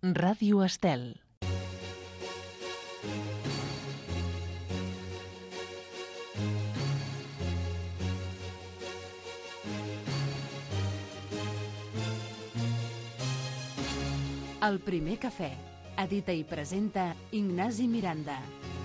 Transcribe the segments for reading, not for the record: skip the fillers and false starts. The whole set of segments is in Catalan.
Ràdio Estel. El primer cafè. Edita i presenta Ignasi Miranda.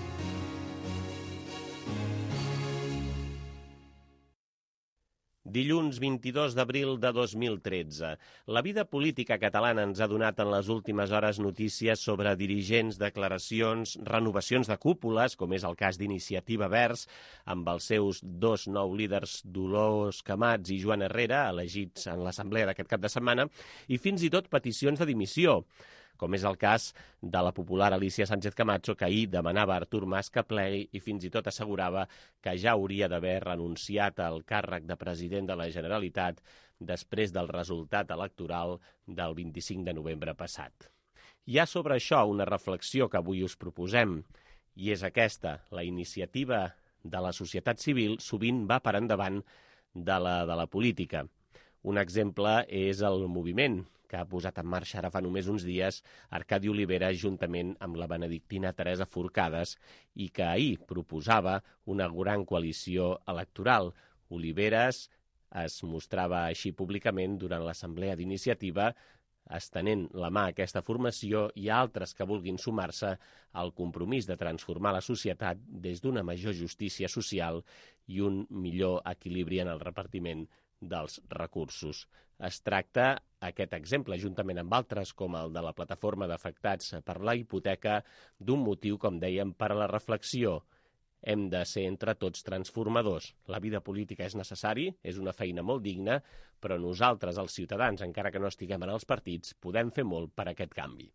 Dilluns 22 d'abril de 2013. La vida política catalana ens ha donat en les últimes hores notícies sobre dirigents, declaracions, renovacions de cúpules, com és el cas d'Iniciativa Verds, amb els seus dos nous líders, Dolors Camats i Joan Herrera, elegits en l'assemblea d'aquest cap de setmana, i fins i tot peticions de dimissió, com és el cas de la popular Alicia Sánchez Camacho, que ahir demanava a Artur Mas que plegui i fins i tot assegurava que ja hauria d'haver renunciat al càrrec de president de la Generalitat després del resultat electoral del 25 de novembre passat. Hi ha sobre això una reflexió que avui us proposem, i és aquesta: la iniciativa de la societat civil sovint va per endavant de la política. Un exemple és el moviment que ha posat en marxa ara fa només uns dies Arcadi Oliveres juntament amb la benedictina Teresa Forcades i que ahir proposava una gran coalició electoral. Oliveres es mostrava així públicament durant l'assemblea d'Iniciativa, estenent la mà a aquesta formació i a altres que vulguin sumar-se al compromís de transformar la societat des d'una major justícia social i un millor equilibri en el repartiment dels recursos. Es tracta, aquest exemple, juntament amb altres, com el de la plataforma d'afectats per la hipoteca, d'un motiu, com dèiem, per a la reflexió. Hem de ser entre tots transformadors. La vida política és necessari, és una feina molt digna, però nosaltres, els ciutadans, encara que no estiguem en els partits, podem fer molt per a aquest canvi.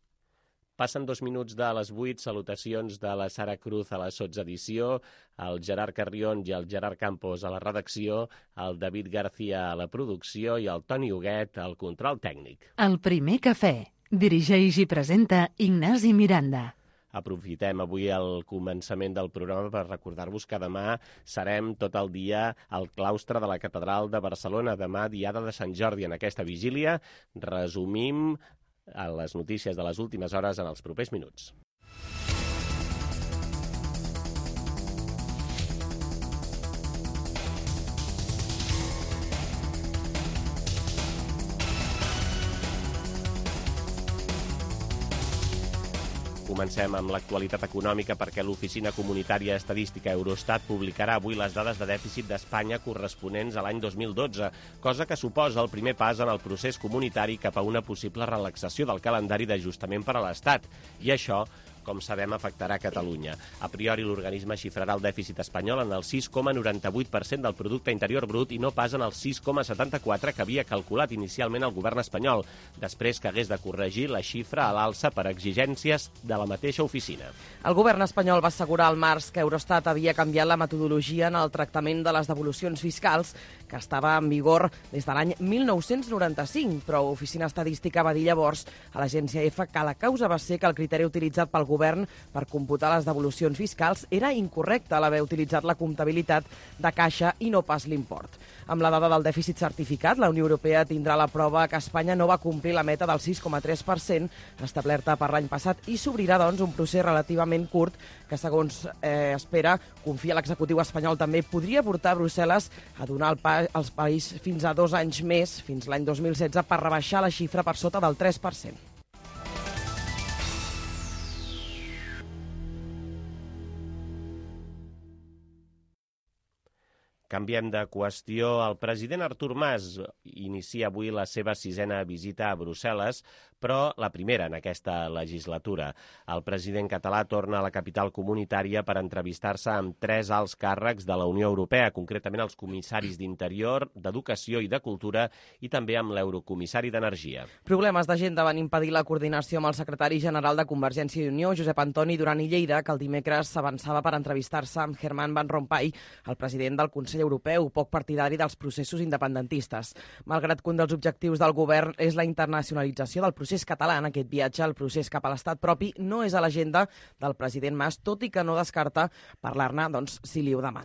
Passen 2 minuts de les 8, salutacions de la Sara Cruz a la sotsedició, el Gerard Carrion i el Gerard Campos a la redacció, el David García a la producció i el Toni Huguet al control tècnic. El primer cafè. Dirigeix i presenta Ignasi Miranda. Aprofitem avui el començament del programa per recordar-vos que demà serem tot el dia al claustre de la Catedral de Barcelona. Demà, diada de Sant Jordi, en aquesta vigília. Resumim a les notícies de les últimes hores en els propers minuts. Comencem amb l'actualitat econòmica perquè l'Oficina Comunitària Estadística Eurostat publicarà avui les dades de dèficit d'Espanya corresponents a l'any 2012, cosa que suposa el primer pas en el procés comunitari cap a una possible relaxació del calendari d'ajustament per a l'Estat. I això, com sabem, afectarà Catalunya. A priori, l'organisme xifrarà el dèficit espanyol en el 6,98% del producte interior brut i no pas en el 6,74% que havia calculat inicialment el govern espanyol, després que hagués de corregir la xifra a l'alça per exigències de la mateixa oficina. El govern espanyol va assegurar al març que Eurostat havia canviat la metodologia en el tractament de les devolucions fiscals, que estava en vigor des de l'any 1995, però l'Oficina Estadística va dir llavors a l'agència EFA que la causa va ser que el criteri utilitzat pel govern per computar les devolucions fiscals era incorrecte a l'haver utilitzat la comptabilitat de caixa i no pas l'import. Amb la dada del dèficit certificat, la Unió Europea tindrà la prova que Espanya no va complir la meta del 6,3% establerta per l'any passat i s'obrirà, doncs, un procés relativament curt que, segons espera, confia l'executiu espanyol també, podria portar a Brussel·les a donar al país fins a 2 anys més, fins l'any 2016, per rebaixar la xifra per sota del 3%. Canviem de qüestió. El president Artur Mas inicia avui la seva 6ª visita a Brussel·les, però la primera en aquesta legislatura. El president català torna a la capital comunitària per entrevistar-se amb 3 alts càrrecs de la Unió Europea, concretament els comissaris d'Interior, d'Educació i de Cultura i també amb l'eurocomissari d'Energia. Problemes d'agenda van impedir la coordinació amb el secretari general de Convergència i Unió, Josep Antoni Duran i Lleida, que el dimecres s'avançava per entrevistar-se amb Herman Van Rompuy, el president del Consell Europeu, poc partidari dels processos independentistes. Malgrat que un dels objectius del govern és la internacionalització del procés català, en aquest viatge el procés cap a l'estat propi no és a l'agenda del president Mas, tot i que no descarta parlar-ne, doncs, si li ho demanen.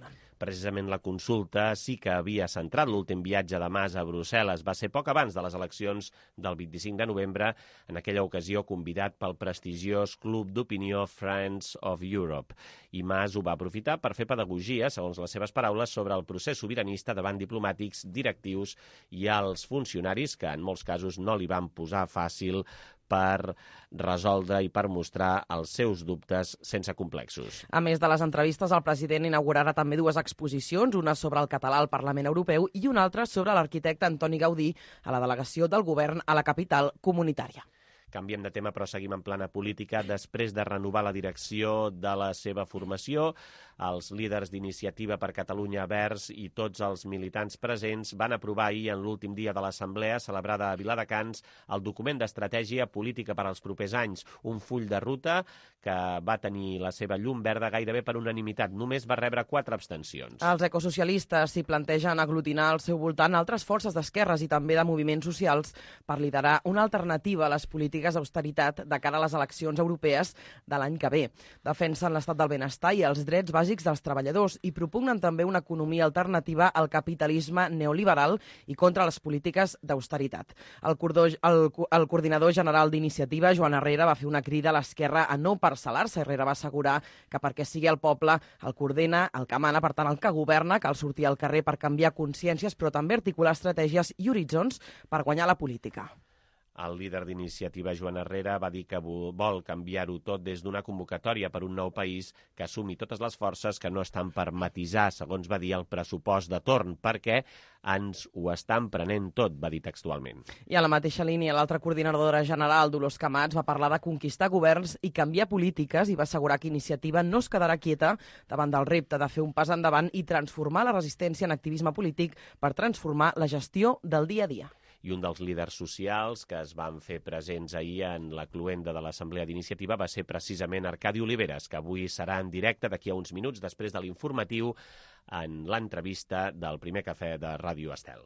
Precisament la consulta sí que havia centrat l'últim viatge de Mas a Brussel·les. Va ser poc abans de les eleccions del 25 de novembre, en aquella ocasió convidat pel prestigiós club d'opinió Friends of Europe. I Mas ho va aprofitar per fer pedagogia, segons les seves paraules, sobre el procés sobiranista davant diplomàtics, directius i alts funcionaris que en molts casos no li van posar fàcil per resoldre i per mostrar els seus dubtes sense complexos. A més de les entrevistes, el president inaugurarà també dues exposicions, una sobre el català al Parlament Europeu i una altra sobre l'arquitecte Antoni Gaudí a la delegació del govern a la capital comunitària. Canviem de tema, però seguim en plana política. Després de renovar la direcció de la seva formació, els líders d'Iniciativa per Catalunya Verds i tots els militants presents van aprovar ahir, en l'últim dia de l'Assemblea, celebrada a Viladecans, el document d'estratègia política per als propers anys, un full de ruta que va tenir la seva llum verda gairebé per unanimitat. Només va rebre 4 abstencions. Els ecosocialistes s'hi plantegen aglutinar al seu voltant altres forces d'esquerres i també de moviments socials per liderar una alternativa a les polítiques d'austeritat de cara a les eleccions europees de l'any que ve. Defensen l'estat del benestar i els drets bàsics dels treballadors i propugnen també una economia alternativa al capitalisme neoliberal i contra les polítiques d'austeritat. El coordinador general d'Iniciativa, Joan Herrera, va fer una crida a l'esquerra a no parcel·lar-se. Herrera va assegurar que perquè sigui el poble el que ordena, el que mana, per tant el que governa, cal sortir al carrer per canviar consciències, però també articular estratègies i horitzons per guanyar la política. El líder d'Iniciativa, Joan Herrera, va dir que vol canviar-ho tot des d'una convocatòria per un nou país que assumi totes les forces que no estan per matisar, segons va dir, el pressupost de torn, perquè ens ho estan prenent tot, va dir textualment. I a la mateixa línia, l'altra coordinadora general, Dolors Camats, va parlar de conquistar governs i canviar polítiques i va assegurar que Iniciativa no es quedarà quieta davant del repte de fer un pas endavant i transformar la resistència en activisme polític per transformar la gestió del dia a dia. I un dels líders socials que es van fer presents ahir en la cloenda de l'Assemblea d'Iniciativa va ser precisament Arcadi Oliveres, que avui serà en directe d'aquí a uns minuts després de l'informatiu en l'entrevista del Primer Cafè de Ràdio Estel.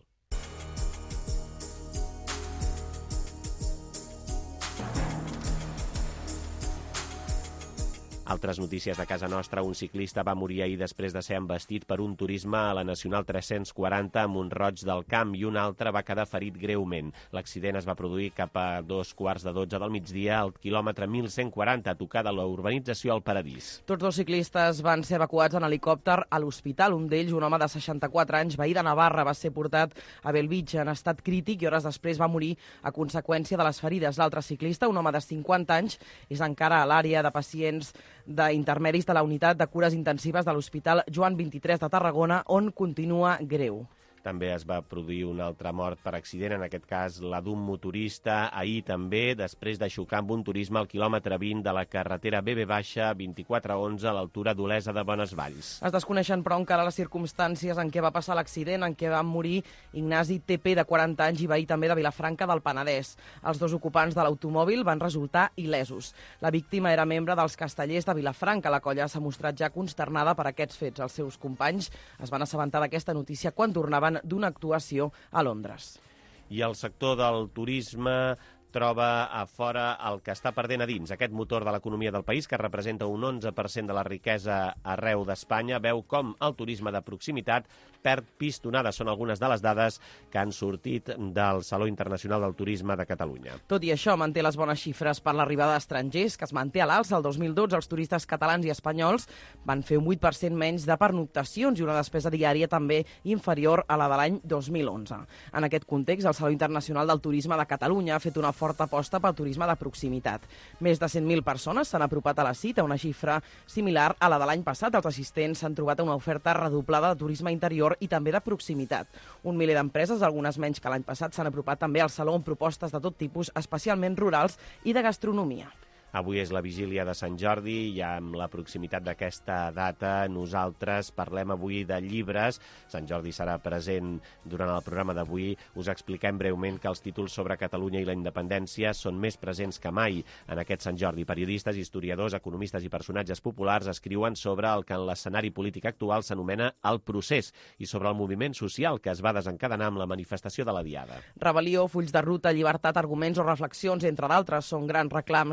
Altres notícies de casa nostra. Un ciclista va morir ahir després de ser embestit per un turisme a la Nacional 340 a Mont-roig del Camp i un altre va quedar ferit greument. L'accident es va produir cap a 2:15 del migdia al quilòmetre 1140 a tocar de la urbanització al Paradís. Tots dos ciclistes van ser evacuats en helicòpter a l'hospital. Un d'ells, un home de 64 anys, veí de Navarra, va ser portat a Bellvitge en estat crític i hores després va morir a conseqüència de les ferides. L'altre ciclista, un home de 50 anys, és encara a l'àrea de pacients d'intermedis de la unitat de cures intensives de l'Hospital Joan 23 de Tarragona, on continua greu. També es va produir una altra mort per accident, en aquest cas la d'un motorista, ahir també, després de xocar amb un turisme al quilòmetre 20 de la carretera BB-2411 a l'altura d'Olesa de Bonesvalls. Es desconeixen, però, encara les circumstàncies en què va passar l'accident, en què va morir Ignasi TP, de 40 anys, i veí també de Vilafranca del Penedès. Els dos ocupants de l'automòbil van resultar il·lesos. La víctima era membre dels Castellers de Vilafranca. La colla s'ha mostrat ja consternada per aquests fets. Els seus companys es van assabentar d'aquesta notícia quan tornaven d'una actuació a Londres. I el sector del turisme troba a fora el que està perdent a dins. Aquest motor de l'economia del país, que representa un 11% de la riquesa arreu d'Espanya, veu com el turisme de proximitat perd pistonada. Són algunes de les dades que han sortit del Saló Internacional del Turisme de Catalunya. Tot i això, manté les bones xifres per l'arribada d'estrangers, que es manté a l'alça. El 2012, els turistes catalans i espanyols van fer un 8% menys de pernoctacions i una despesa diària també inferior a la de l'any 2011. En aquest context, el Saló Internacional del Turisme de Catalunya ha fet una forta aposta pel turisme de proximitat. Més de 100.000 persones s'han apropat a la cita, una xifra similar a la de l'any passat. Els assistents s'han trobat una oferta redoblada de turisme interior i també de proximitat. Un miler d'empreses, algunes menys que l'any passat, s'han apropat també al saló amb propostes de tot tipus, especialment rurals i de gastronomia. Avui és la vigília de Sant Jordi i amb la proximitat d'aquesta data nosaltres parlem avui de llibres. Sant Jordi serà present durant el programa d'avui. Us expliquem breument que els títols sobre Catalunya i la independència són més presents que mai en aquest Sant Jordi. Periodistes, historiadors, economistes i personatges populars escriuen sobre el que en l'escenari polític actual s'anomena el procés i sobre el moviment social que es va desencadenar amb la manifestació de la Diada. Rebel·lió, fulls de ruta, llibertat, arguments o reflexions, entre d'altres, són grans reclams tant de les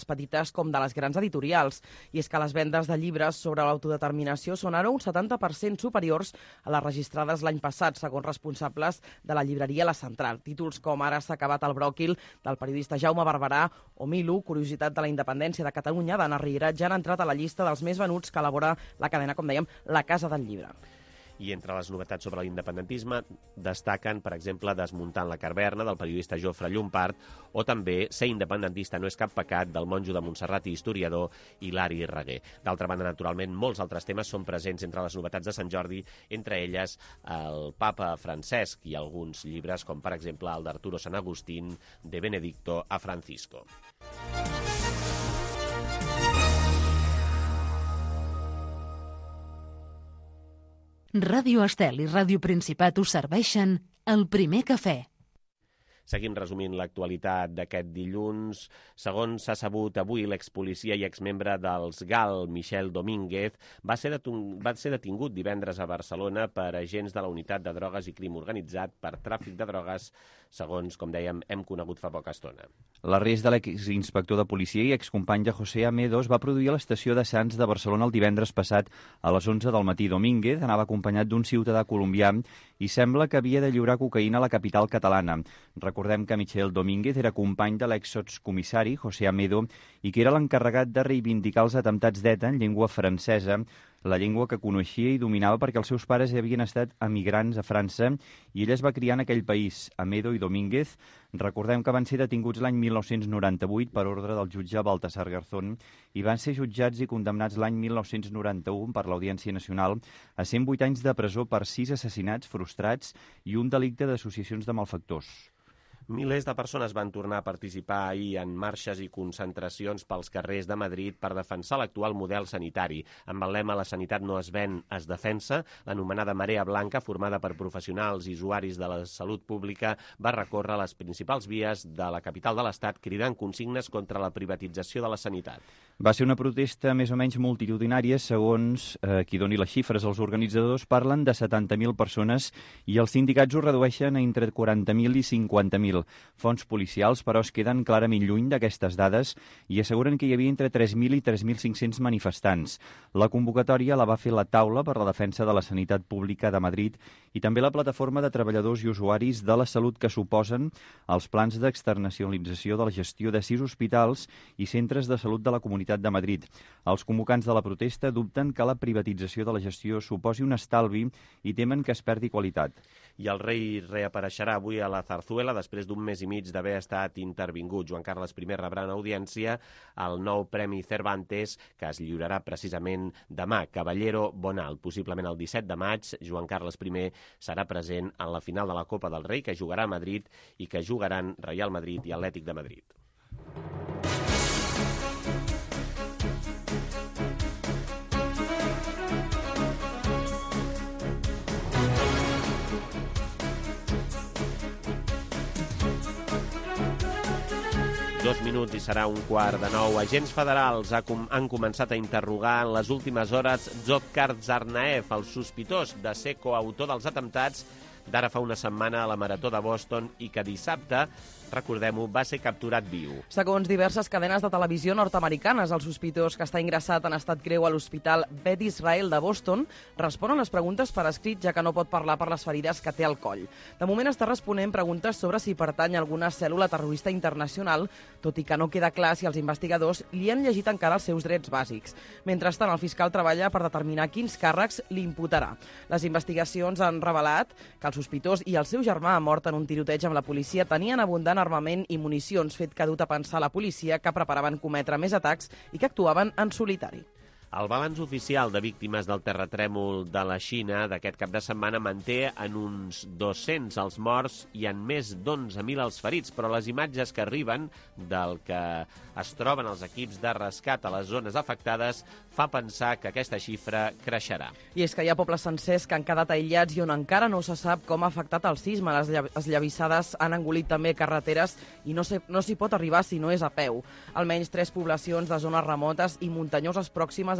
les petites com de les grans editorials. I és que les vendes de llibres sobre l'autodeterminació són ara un 70% superiors a les registrades l'any passat, segons responsables de la llibreria La Central. Títols com Ara s'ha acabat el bròquil, del periodista Jaume Barberà, o Milu, curiositat de la independència de Catalunya, d'Anna Riera, ja han entrat a la llista dels més venuts que elabora la cadena, com dèiem, La Casa del Llibre. I entre les novetats sobre l'independentisme destaquen, per exemple, Desmuntant la caverna, del periodista Jofre Llompart, o també Ser independentista no és cap pecat, del monjo de Montserrat i historiador Hilari Reguer. D'altra banda, naturalment, molts altres temes són presents entre les novetats de Sant Jordi, entre elles el papa Francesc i alguns llibres, com per exemple el d'Arturo San Agustín, De Benedicto a Francisco. Ràdio Estel i Ràdio Principat us serveixen El Primer Cafè. Seguim resumint l'actualitat d'aquest dilluns. Segons s'ha sabut avui, l'expolicia i exmembre dels GAL, Michel Domínguez, va ser detingut divendres a Barcelona per agents de la Unitat de Drogues i Crim Organitzat per tràfic de drogues, segons, com dèiem, hem conegut fa poca estona. L'arrest de l'exinspector de policia i excompany de José Amedo es va produir a l'estació de Sants de Barcelona el divendres passat a les 11 del matí. Domínguez anava acompanyat d'un ciutadà colombià i sembla que havia de lliurar cocaïna a la capital catalana. Recordem que Michel Domínguez era company de l'exsocomissari José Amedo i que era l'encarregat de reivindicar els atemptats d'ETA en llengua francesa, la llengua que coneixia i dominava perquè els seus pares havien estat emigrants a França i ell es va criar en aquell país. Amedo i Domínguez, recordem que van ser detinguts l'any 1998 per ordre del jutge Baltasar Garzón i van ser jutjats i condemnats l'any 1991 per l'Audiència Nacional a 108 anys de presó per 6 assassinats frustrats i un delicte d'associacions de malfactors. Milers de persones van tornar a participar ahir en marxes i concentracions pels carrers de Madrid per defensar l'actual model sanitari. Amb el lema «La sanitat no es ven, es defensa», l'anomenada Marea Blanca, formada per professionals i usuaris de la salut pública, va recórrer les principals vies de la capital de l'Estat cridant consignes contra la privatització de la sanitat. Va ser una protesta més o menys multitudinària, segons qui doni les xifres. Els organitzadors parlen de 70.000 persones i els sindicats ho redueixen a entre 40.000 i 50.000. Fonts policials, però, es queden clarament lluny d'aquestes dades i asseguren que hi havia entre 3.000 i 3.500 manifestants. La convocatòria la va fer la Taula per la Defensa de la Sanitat Pública de Madrid i també la Plataforma de Treballadors i Usuaris de la Salut que suposen els plans d'externalització de la gestió de 6 hospitals i centres de salut de la Comunitat de Madrid. Els convocants de la protesta dubten que la privatització de la gestió suposi un estalvi i temen que es perdi qualitat. I el rei reapareixerà avui a la Zarzuela després d'un mes i mig d'haver estat intervingut. Joan Carles I rebrà en audiència el nou Premi Cervantes, que es lliurarà precisament demà. Caballero Bonal, possiblement el 17 de maig, Joan Carles I serà present en la final de la Copa del Rei, que jugarà a Madrid i que jugaran Real Madrid i Atlètic de Madrid. Dos minuts i serà 8:45. Agents federals han començat a interrogar en les últimes hores Dzhokhar Tsarnaev, el sospitós de ser coautor dels atemptats d'ara fa una setmana a la Marató de Boston i que dissabte, recordem-ho, va ser capturat viu. Segons diverses cadenes de televisió nord-americanes, el sospitós que està ingressat en estat greu a l'Hospital Beth Israel de Boston respon a les preguntes per escrit, ja que no pot parlar per les ferides que té al coll. De moment està responent preguntes sobre si pertany a alguna cèl·lula terrorista internacional, tot i que no queda clar si els investigadors li han llegit encara els seus drets bàsics. Mentrestant, el fiscal treballa per determinar quins càrrecs li imputarà. Les investigacions han revelat que el sospitós i el seu germà, mort en un tiroteig amb la policia, tenien abundant armament i municions, fet que ha dut a pensar la policia que preparaven cometre més atacs i que actuaven en solitari. El balanç oficial de víctimes del terratrèmol de la Xina d'aquest cap de setmana manté en uns 200 els morts i en més d'11.000 els ferits, però les imatges que arriben del que es troben els equips de rescat a les zones afectades fa pensar que aquesta xifra creixerà. I és que hi ha pobles sencers que han quedat aïllats i on encara no se sap com ha afectat el sisme. Les esllavissades han engolit també carreteres i no s'hi pot arribar si no és a peu. Almenys 3 poblacions de zones remotes i muntanyoses pròximes a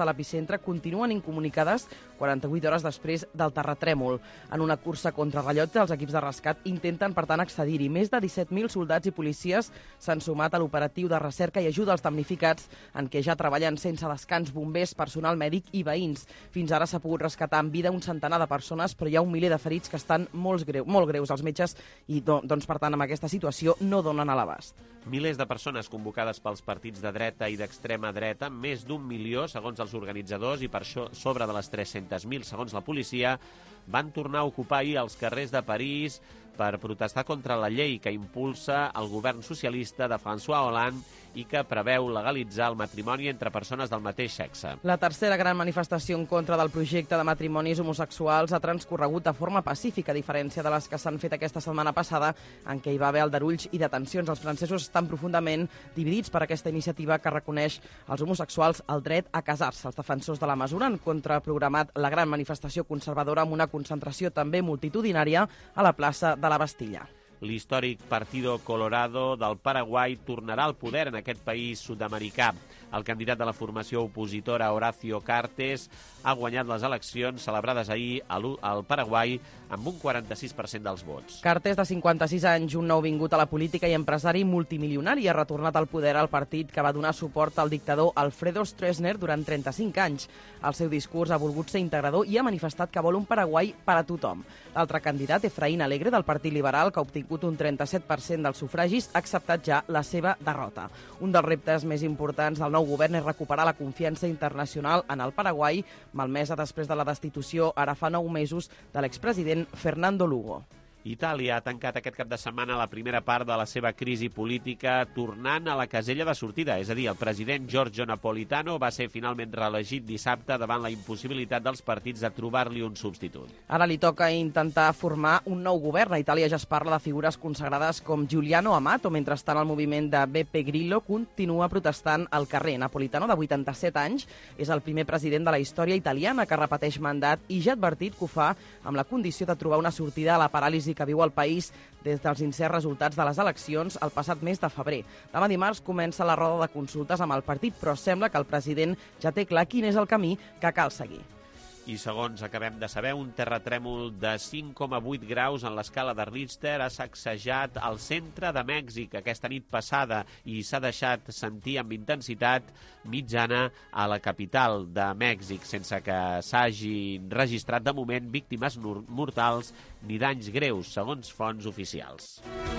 de l'epicentre continuen incomunicades 48 hores després del terratrèmol. En una cursa contra rellotge, els equips de rescat intenten, per tant, accedir-hi. Més de 17.000 soldats i policies s'han sumat a l'operatiu de recerca i ajuda als damnificats, en què ja treballen sense descans bombers, personal mèdic i veïns. Fins ara s'ha pogut rescatar en vida un centenar de persones, però hi ha un miler de ferits que estan molt greus. Els metges, i doncs, per tant, amb aquesta situació no donen a l'abast. Milers de persones convocades pels partits de dreta i d'extrema dreta, més d'1 milió, segons els organitzadors, i per això sobre de les 300.000, segons la policia, van tornar a ocupar ahir els carrers de París per protestar contra la llei que impulsa el govern socialista de François Hollande i que preveu legalitzar el matrimoni entre persones del mateix sexe. La tercera gran manifestació en contra del projecte de matrimonis homosexuals ha transcorregut de forma pacífica, a diferència de les que s'han fet aquesta setmana passada, en què hi va haver aldarulls i detencions. Els francesos estan profundament dividits per aquesta iniciativa que reconeix als homosexuals el dret a casar-se. Els defensors de la mesura han contraprogramat la gran manifestació conservadora amb una concentració també multitudinària a la plaça de la Bastilla. L'històric Partido Colorado del Paraguai tornarà al poder en aquest país sud-americà. El candidat de la formació opositora Horacio Cartes ha guanyat les eleccions celebrades ahir al Paraguai amb un 46% dels vots. Cartes, de 56 anys, un nou vingut a la política i empresari multimilionari, ha retornat al poder al partit que va donar suport al dictador Alfredo Stroessner durant 35 anys. El seu discurs ha volgut ser integrador i ha manifestat que vol un Paraguai per a tothom. L'altre candidat, Efraín Alegre, del Partit Liberal, que ha obtingut un 37% dels sufragis, ha acceptat ja la seva derrota. Un dels reptes més importants del nou govern és recuperar la confiança internacional en el Paraguai, malmesa després de la destitució ara fa 9 mesos de l'expresident Fernando Lugo. Itàlia ha tancat aquest cap de setmana la primera part de la seva crisi política tornant a la casella de sortida. És a dir, el president Giorgio Napolitano va ser finalment reelegit dissabte davant la impossibilitat dels partits de trobar-li un substitut. Ara li toca intentar formar un nou govern. A Itàlia ja es parla de figures consagrades com Giuliano Amato, mentrestant el moviment de Beppe Grillo continua protestant al carrer. Napolitano, de 87 anys, és el primer president de la història italiana que repeteix mandat i ja ha advertit que ho fa amb la condició de trobar una sortida a la paràlisi que viu el país des dels incerts resultats de les eleccions el passat mes de febrer. Demà dimarts comença la roda de consultes amb el partit, però sembla que el president ja té clar quin és el camí que cal seguir. I segons acabem de saber, un terratrèmol de 5,8 graus en l'escala de Richter ha sacsejat el centre de Mèxic aquesta nit passada i s'ha deixat sentir amb intensitat mitjana a la capital de Mèxic, sense que s'hagin registrat de moment víctimes mortals ni danys greus, segons fonts oficials.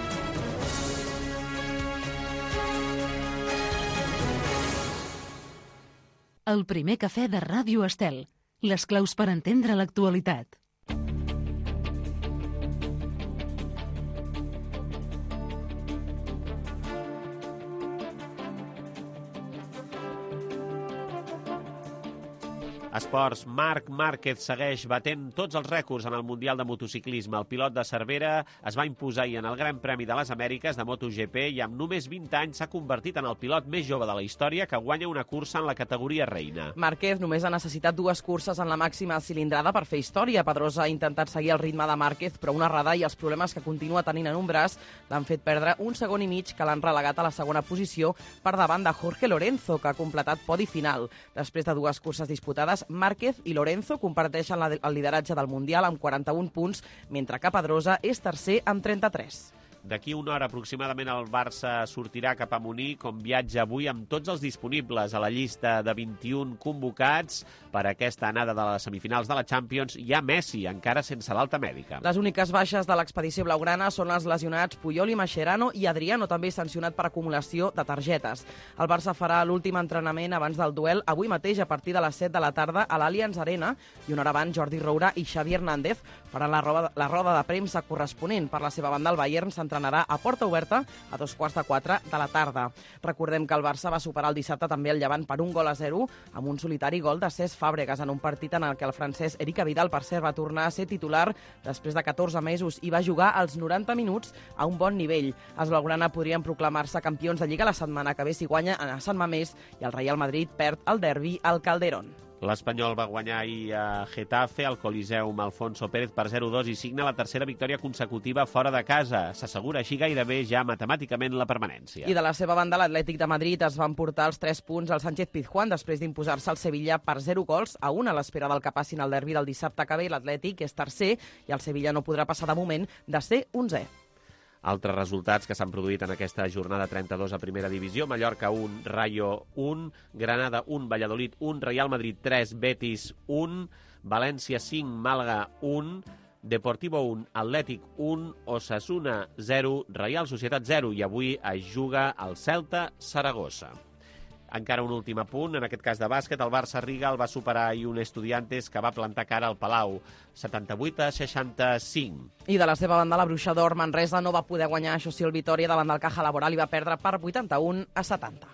El primer cafè de Ràdio Estel. Les claus per entendre l'actualitat. Esports, Marc Márquez segueix batent tots els rècords en el Mundial de Motociclisme. El pilot de Cervera es va imposar ahir en el Gran Premi de les Amèriques de MotoGP i amb només 20 anys s'ha convertit en el pilot més jove de la història que guanya una cursa en la categoria reina. Márquez només ha necessitat 2 curses en la màxima cilindrada per fer història. Pedrosa ha intentat seguir el ritme de Márquez, però una errada i els problemes que continua tenint en un braç l'han fet perdre 1 segon i mig, que l'han relegat a la segona posició per davant de Jorge Lorenzo, que ha completat podi final. Després de 2 curses disputades, Márquez i Lorenzo comparteixen el lideratge del Mundial amb 41 punts, mentre que Pedrosa és tercer amb 33. D'aquí una hora aproximadament el Barça sortirà cap a Munic, on viatja avui amb tots els disponibles a la llista de 21 convocats per aquesta anada de les semifinals de la Champions. Hi ha Messi, encara sense l'alta mèdica. Les úniques baixes de l'expedició blaugrana són els lesionats Puyol i Mascherano i Adriano, també sancionat per acumulació de targetes. El Barça farà l'últim entrenament abans del duel avui mateix a partir de les 7 de la tarda a l'Allianz Arena i una hora abans Jordi Roura i Xavi Hernández faran la roda de premsa corresponent. Per la seva banda, el Bayern s'entrenarà a porta oberta a 3:45 de la tarda. Recordem que el Barça va superar el dissabte també el Llevant per 1-0 amb un solitari gol de Cesc Fàbregas en un partit en el que el francès Eric Abidal, per cert, va tornar a ser titular després de 14 mesos i va jugar els 90 minuts a un bon nivell. Els blaugrana podrien proclamar-se campions de Lliga la setmana que ve si guanya a Sant Mamés i el Real Madrid perd el derbi al Calderón. L'Espanyol va guanyar ahir a Getafe, al Coliseum Alfonso Pérez per 0-2 i signa la tercera victòria consecutiva fora de casa. S'assegura així gairebé ja matemàticament la permanència. I de la seva banda, l'Atlètic de Madrid es va emportar els 3 punts al Sánchez-Pizjuán després d'imposar-se al Sevilla per 0-1 a l'espera del que passin al derbi del dissabte que ve. L'Atlètic és tercer i el Sevilla no podrà passar de moment de ser 11è. Altres resultats que s'han produït en aquesta jornada 32 a Primera Divisió: Mallorca 1, Rayo 1, Granada 1, Valladolid 1, Real Madrid 3, Betis 1, València 5, Màlaga 1, Deportivo 1, Atlètic 1, Osasuna 0, Reial Societat 0 i avui es juga el Celta Saragossa. Encara un últim apunt, en aquest cas de bàsquet, el Barça Riga el va superar ahir un Estudiantes que va plantar cara al Palau, 78-65. I de la seva banda, la Bruixa d'Or Manresa no va poder guanyar, això sí, el Vitòria davant del Caja Laboral i va perdre per 81-70.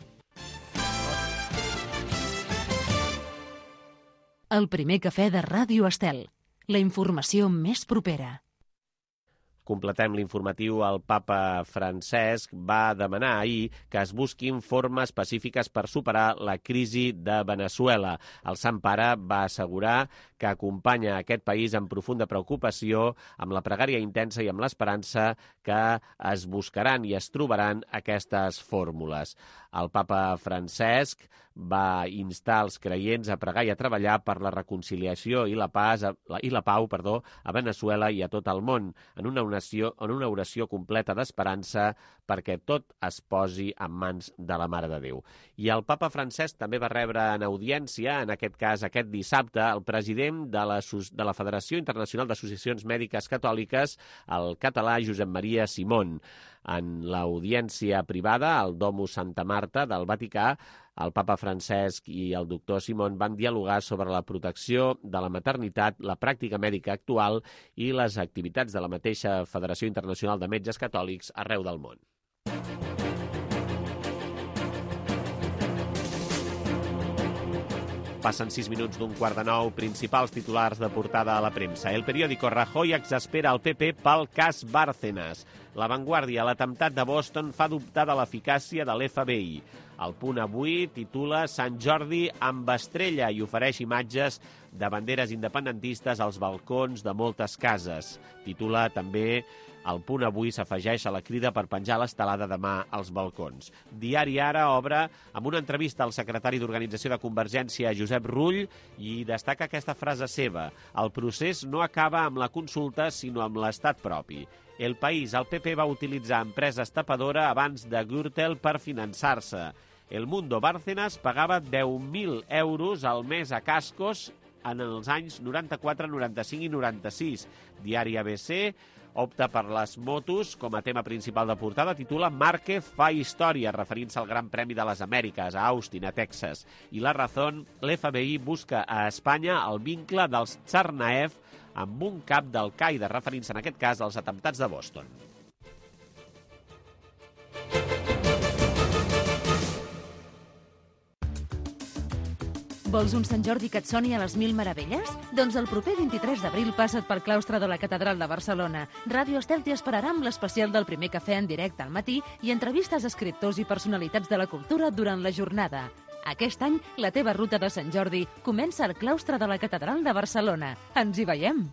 El primer cafè de Ràdio Estel. La informació més propera. Completem l'informatiu. El papa Francesc va demanar ahir que es busquin formes pacífiques per superar la crisi de Veneçuela. El Sant Pare va assegurar que acompanya aquest país amb profunda preocupació, amb la pregària intensa i amb l'esperança que es buscaran i es trobaran aquestes fórmules. El papa Francesc va instar els creients a pregar i a treballar per la reconciliació i la pau a Veneçuela i a tot el món, en una oració completa d'esperança perquè tot es posi en mans de la Mare de Déu. I el papa Francesc també va rebre en audiència, en aquest cas aquest dissabte, el president de la Federació Internacional d'Associacions Mèdiques Catòliques, el català Josep Maria Simón. En l'audiència privada al Domus Santa Marta del Vaticà, el papa Francesc i el doctor Simón van dialogar sobre la protecció de la maternitat, la pràctica mèdica actual i les activitats de la mateixa Federació Internacional de Metges Catòlics arreu del món. Passen 6 minuts d'un 8:15, principals titulars de portada a la premsa. El periòdico: Rajoy exaspera el PP pel cas Bárcenas. La Vanguardia: l'atemptat de Boston fa dubtar de l'eficàcia de l'FBI. El Punt avui titula Sant Jordi amb estrella i ofereix imatges de banderes independentistes als balcons de moltes cases. Titula també El Punt avui s'afegeix a la crida per penjar l'estelada demà als balcons. Diari Ara obre amb una entrevista al secretari d'Organització de Convergència, Josep Rull, i destaca aquesta frase seva: el procés no acaba amb la consulta, sinó amb l'estat propi. El País: el PP va utilitzar empresa estapadora abans de Gürtel per finançar-se. El Mundo: Bárcenas pagava 10.000 euros al mes a Cascos en els anys 94, 95 i 96. Diari ABC opta per les motos com a tema principal de portada. Titula Márquez fa història, referint-se al Gran Premi de les Amèriques a Austin, a Texas. I La Razón: l'FBI busca a Espanya el vincle dels Tsarnaev amb un cap d'Al-Qaeda, referint-se en aquest cas als atemptats de Boston. Vols un Sant Jordi que et soni a les mil meravelles? Doncs el proper 23 d'abril passa't pel claustre de la Catedral de Barcelona. Ràdio Estel t'hi esperarà amb l'especial del primer cafè en directe al matí i entrevistes a escriptors i personalitats de la cultura durant la jornada. Aquest any, la teva ruta de Sant Jordi comença al claustre de la Catedral de Barcelona. Ens hi veiem!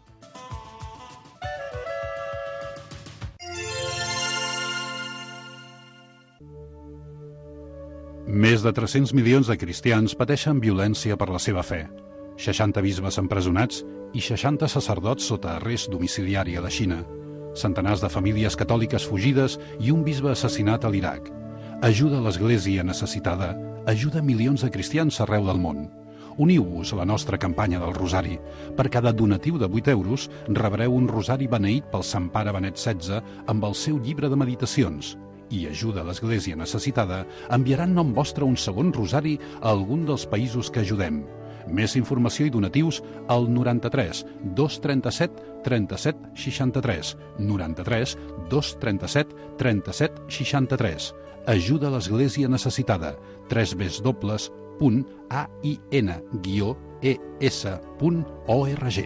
Més de 300 milions de cristians pateixen violència per la seva fe. 60 bisbes empresonats i 60 sacerdots sota arrest domiciliari a la Xina. Centenars de famílies catòliques fugides i un bisbe assassinat a l'Iraq. Ajuda a l'Església necessitada, ajuda milions de cristians arreu del món. Uniu-vos a la nostra campanya del Rosari. Per cada donatiu de 8 euros rebreu un rosari beneït pel Sant Pare Benet XVI amb el seu llibre de meditacions. I ajuda a l'Església necessitada enviaran nom vostre un segon rosari a algun dels països que ajudem. Més informació i donatius al 93 237 37 63. 93 237 37 63. Ajuda a l'Església necessitada. www.ain-es.org.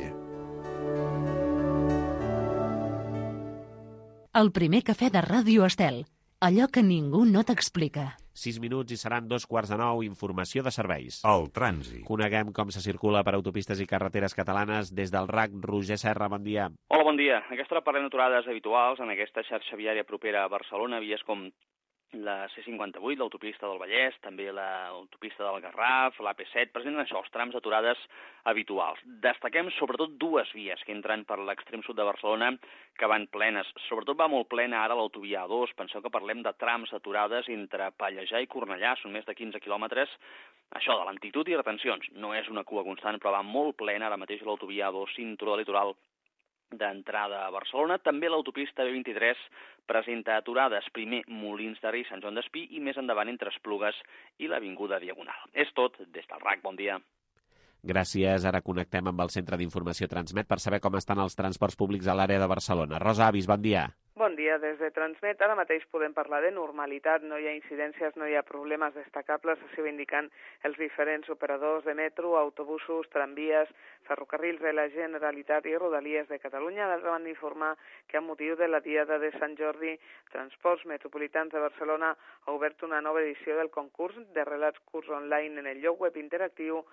El primer cafè de Ràdio Estel. Allò que ningú no t'explica. 6 minuts i seran 2:15. Informació de serveis. El trànsit. Coneguem com se circula per autopistes i carreteres catalanes des del RAC. Roger Serra, bon dia. Hola, bon dia. A aquesta hora parlem d'aturades habituals en aquesta xarxa viària propera a Barcelona, vies com la C58, l'autopista del Vallès, també l'autopista del Garraf, l'AP7, presenten això, els trams d'aturades habituals. Destaquem sobretot dues vies que entren per l'extrem sud de Barcelona que van plenes. Sobretot va molt plena ara l'autovia A2. Penseu que parlem de trams aturades entre Pallejà i Cornellà, són més de 15 quilòmetres. Això de lentitud i retencions. No és una cua constant, però va molt plena ara mateix l'autovia A2, cinturó de litoral d'entrada a Barcelona. També l'autopista B23 presenta aturades, primer Molins de Rei, Sant Joan d'Espí i més endavant entre Esplugues i l'Avinguda Diagonal. És tot des del RAC, bon dia. Gràcies, ara connectem amb el Centre d'Informació Transmet per saber com estan els transports públics a l'àrea de Barcelona. Rosa Avis, bon dia. Bon dia, des de Transmet. Ara mateix podem parlar de normalitat, no hi ha incidències, no hi ha problemes destacables, així ho indiquen els diferents operadors de metro, autobusos, tramvies, ferrocarrils de la Generalitat i Rodalies de Catalunya. D'altra banda, informar que amb motiu de la Diada de Sant Jordi, Transports Metropolitans de Barcelona ha obert una nova edició del concurs de relats curts online en el lloc web interactiu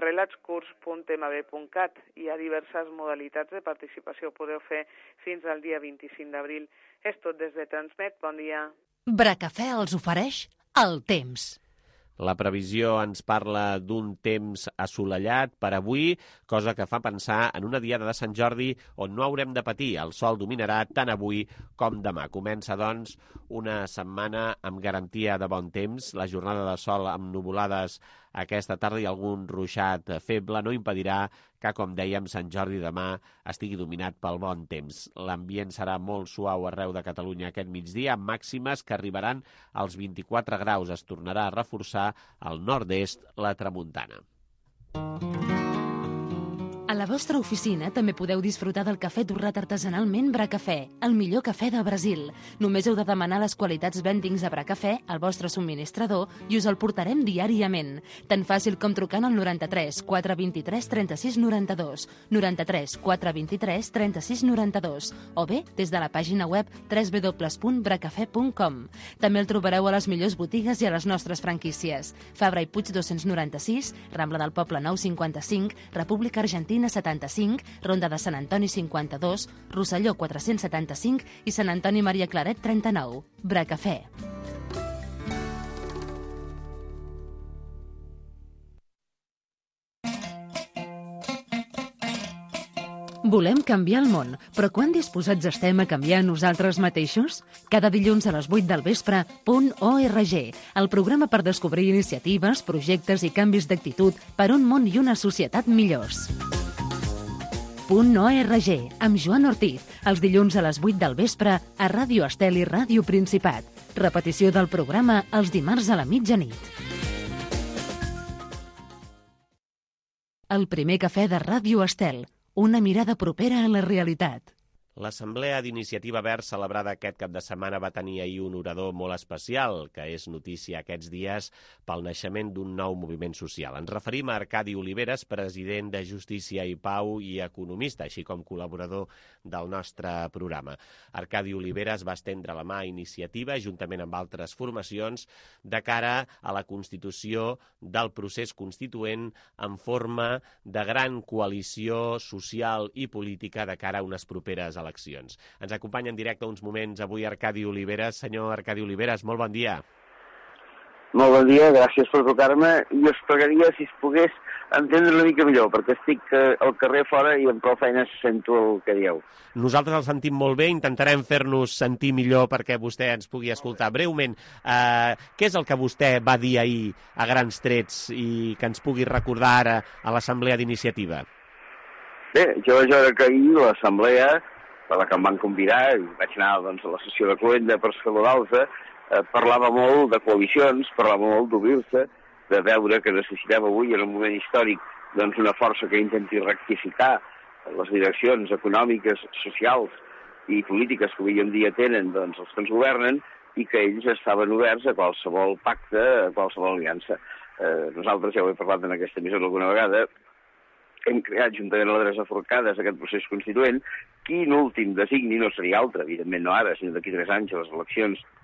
relatscurs.mb.cat. Hi ha diverses modalitats de participació, podeu fer fins al dia 25 d'abril. És tot des de Transmet, bon dia. Bracafè els ofereix el temps. La previsió ens parla d'un temps assolellat per avui, cosa que fa pensar en una diada de Sant Jordi on no haurem de patir. El sol dominarà tant avui com demà. Comença, doncs, una setmana amb garantia de bon temps. La jornada de sol amb nuvolades aquesta tarda i algun ruixat feble no impedirà que, com dèiem, Sant Jordi demà estigui dominat pel bon temps. L'ambient serà molt suau arreu de Catalunya aquest migdia, amb màximes que arribaran als 24 graus. Es tornarà a reforçar al nord-est la tramuntana. A la vostra oficina també podeu disfrutar del cafè torrat artesanalment Bracafè, el millor cafè de Brasil. Només heu de demanar les qualitats vendings a Bracafè al vostre subministrador i us el portarem diàriament. Tan fàcil com trucant al 93 423 36 92, 93 423 36 92, o bé des de la pàgina web www.bracafè.com. També el trobareu a les millors botigues i a les nostres franquícies. Fabra i Puig 296, Rambla del Poble 955, República Argentina 75, Ronda de Sant Antoni 52, Rosselló 475 i Sant Antoni Maria Claret 39. Bracafè. Volem canviar el món, però quan disposats estem a canviar nosaltres mateixos? Cada dilluns a les 8 del vespre, .org, el programa per descobrir iniciatives, projectes i canvis d'actitud per un món i una societat millors. .org, amb Joan Ortiz, els dilluns a les 8 del vespre a Ràdio Estel i Ràdio Principat. Repetició del programa els dimarts a la mitjanit. El primer cafè de Ràdio Estel, una mirada propera a la realitat. L'Assemblea d'Iniciativa Verds celebrada aquest cap de setmana va tenir ahir un orador molt especial, que és notícia aquests dies pel naixement d'un nou moviment social. Ens referim a Arcadi Oliveres, president de Justícia i Pau i economista, així com col·laborador del nostre programa. Arcadi Oliveres va estendre la mà a Iniciativa, juntament amb altres formacions, de cara a la constitució del procés constituent en forma de gran coalició social i política de cara a unes properes eleccions. Ens acompanya en directe uns moments avui Arcadi Oliveres. Senyor Arcadi Oliveres, molt bon dia. Molt bon dia, gràcies per trucar-me. Jo es pregaria, si es pogués, entendre una mica millor, perquè estic al carrer fora i amb prou feines sento el que dieu. Nosaltres el sentim molt bé, intentarem fer-nos sentir millor perquè vostè ens pugui escoltar. Breument, què és el que vostè va dir ahir a grans trets i que ens pugui recordar ara a l'Assemblea d'Iniciativa? Bé, jo vaig que ahir l'Assemblea, per la que em van convidar, i vaig anar doncs, a la sessió de Cluenda per saludar-los, parlava molt de coalicions, parlava molt d'obrir-se, de veure que necessitem avui, en un moment històric, doncs, una força que intenti rectificar les direccions econòmiques, socials i polítiques que avui en dia tenen doncs, els que ens governen, i que ells estaven oberts a qualsevol pacte, a qualsevol aliança. Nosaltres ja ho he parlat en aquesta emissora alguna vegada, hem creat, juntament a l'adreça Forcades, aquest procés constituent. Quin últim designi no seria altre, evidentment no ara, sinó d'aquí 3 anys, a les eleccions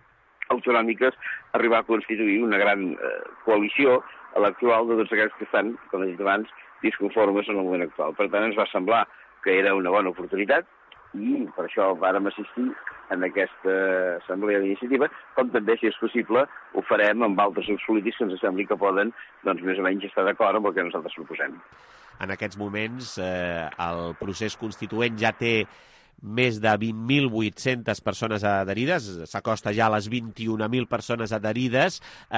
autonòmiques, arribar a constituir una gran coalició electoral de tots aquells que estan, com he dit abans, disconformes en el moment actual. Per tant, ens va semblar que era una bona oportunitat i per això vàrem assistir en aquesta assemblea d'iniciativa, com també, si és possible, ho farem amb altres grups polítics que ens sembli que poden, doncs, més o menys estar d'acord amb el que nosaltres proposem. En aquests moments, el procés constituent ja té més de 20.800 persones adherides, s'acosta ja a les 21.000 persones adherides.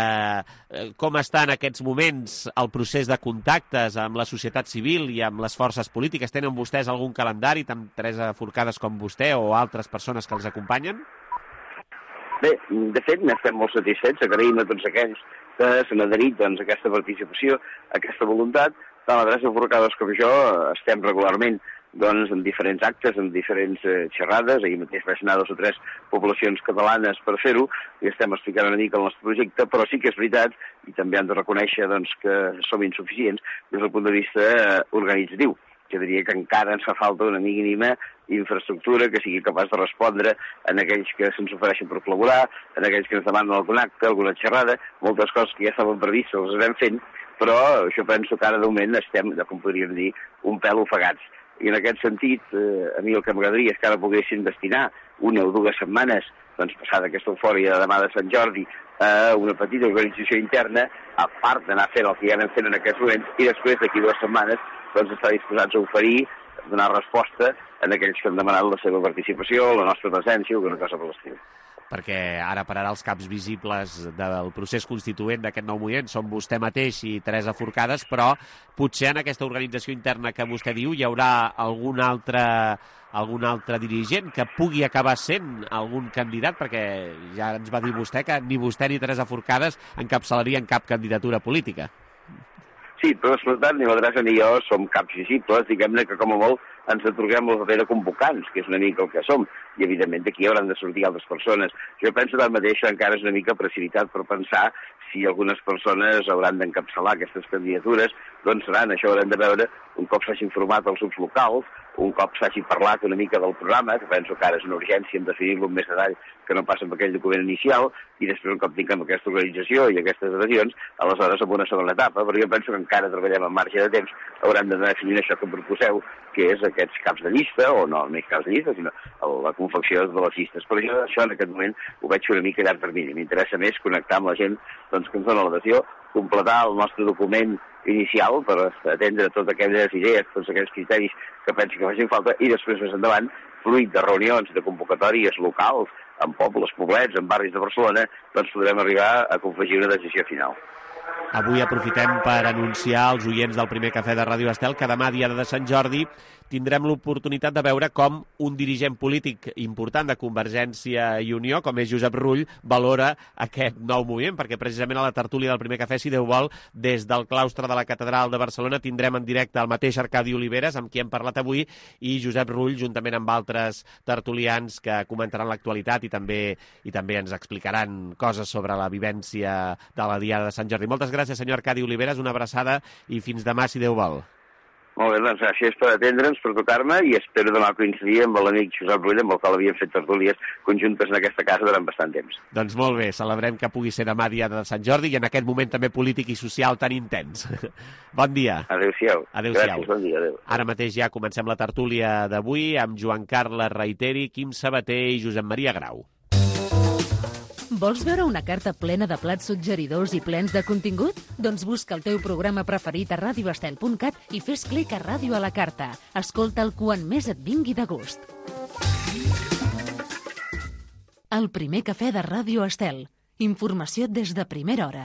Com està en aquests moments el procés de contactes amb la societat civil i amb les forces polítiques? Tenen vostès algun calendari, amb Teresa Forcades com vostè o altres persones que els acompanyen? Bé, de fet, n'estem molt satisfets, agraïm a tots aquells que s'han adherit a aquesta participació, a aquesta voluntat. Tant la Teresa Forcades com jo estem regularment en diferents actes, en diferents xerrades. Ahir mateix vaig anar a 2 o 3 poblacions catalanes per fer-ho i estem explicant una mica el nostre projecte, però sí que és veritat, i també hem de reconèixer que som insuficients des del punt de vista organitzatiu. Jo diria que encara ens fa falta una mínima infraestructura que sigui capaç de respondre en aquells que se'ns ofereixen per col·laborar, en aquells que ens demanen algun acte, alguna xerrada, moltes coses que ja estaven previstes, les estem fent, però jo penso que ara de moment estem, com podríem dir, un pèl ofegats. I en aquest sentit, a mi el que m'agradaria és que ara poguessin destinar 1 o 2 setmanes, passada aquesta eufòria de demà de Sant Jordi, a una petita organització interna, a part d'anar fent el que ja anem fent en aquests moments, i després d'aquí 2 setmanes estar disposats a oferir, donar resposta a aquells que han demanat la seva participació, la nostra presència o alguna cosa per l'estil. Perquè ara per ara els caps visibles del procés constituent d'aquest nou moviment són vostè mateix i Teresa Forcades, però potser en aquesta organització interna que vostè diu hi haurà algun altre dirigent que pugui acabar sent algun candidat, perquè ja ens va dir vostè que ni vostè ni Teresa Forcades encapçalarien cap candidatura política. Sí, però escoltant, ni la Teresa ni jo som caps visibles, diguem-ne que com a molt ens atorguem el paper de convocants, que és una mica el que som, i evidentment d'aquí hauran de sortir altres persones. Jo penso tanmateix que encara és una mica precipitat per pensar si algunes persones hauran d'encapçalar aquestes candidatures, doncs seran, això haurem de veure un cop s'hagi informat els grups locals, un cop s'hagi parlat una mica del programa, que penso que ara és una urgència en definir-lo amb més detall que no passa amb aquell document inicial, i després un cop tinguem aquesta organització i aquestes adhesions, aleshores amb una segona etapa, però jo penso que encara treballem en marge de temps, haurem de definir això que proposeu, que és aquests caps de llista, o no només caps de llista, sinó la confecció de les llistes. Però jo això en aquest moment ho veig una mica a llarg termini. M'interessa més connectar amb la gent que ens dona l'adhesió, completar el nostre document inicial per atendre totes aquelles idees, tots aquells criteris que pensi que facin falta, i després més endavant, fruit de reunions, de convocatòries locals, en pobles, poblets, en barris de Barcelona, doncs podrem arribar a confegir una decisió final. Avui aprofitem per anunciar als oients del primer cafè de Ràdio Estel que demà, dia de Sant Jordi, tindrem l'oportunitat de veure com un dirigent polític important de Convergència i Unió, com és Josep Rull, valora aquest nou moviment, perquè precisament a la tertúlia del primer cafè, si Déu vol, des del claustre de la Catedral de Barcelona tindrem en directe el mateix Arcadi Oliveres, amb qui hem parlat avui, i Josep Rull, juntament amb altres tertulians que comentaran l'actualitat i també ens explicaran coses sobre la vivència de la Diada de Sant Jordi. Moltes gràcies, senyor Arcadi Oliveres, una abraçada i fins demà, si Déu vol. Molt bé, doncs gràcies per atendre'ns, per tocar-me, i espero demà coincidir amb l'amic Josep Rull, amb el qual havíem fet tertúlies conjuntes en aquesta casa durant bastant temps. Doncs molt bé, celebrem que pugui ser demà dia de Sant Jordi i en aquest moment també polític i social tan intens. Bon dia. Adéu-siau. Adéu-siau. Gràcies, bon dia. Adéu. Ara mateix ja comencem la tertúlia d'avui amb Joan Carles Reiteri, Quim Sabater i Josep Maria Grau. Vols veure una carta plena de plats suggeridors i plens de contingut? Doncs busca el teu programa preferit a radioestel.cat i fes clic a Ràdio a la carta. Escolta'l quan més et vingui de gust. El primer cafè de Ràdio Estel. Informació des de primera hora.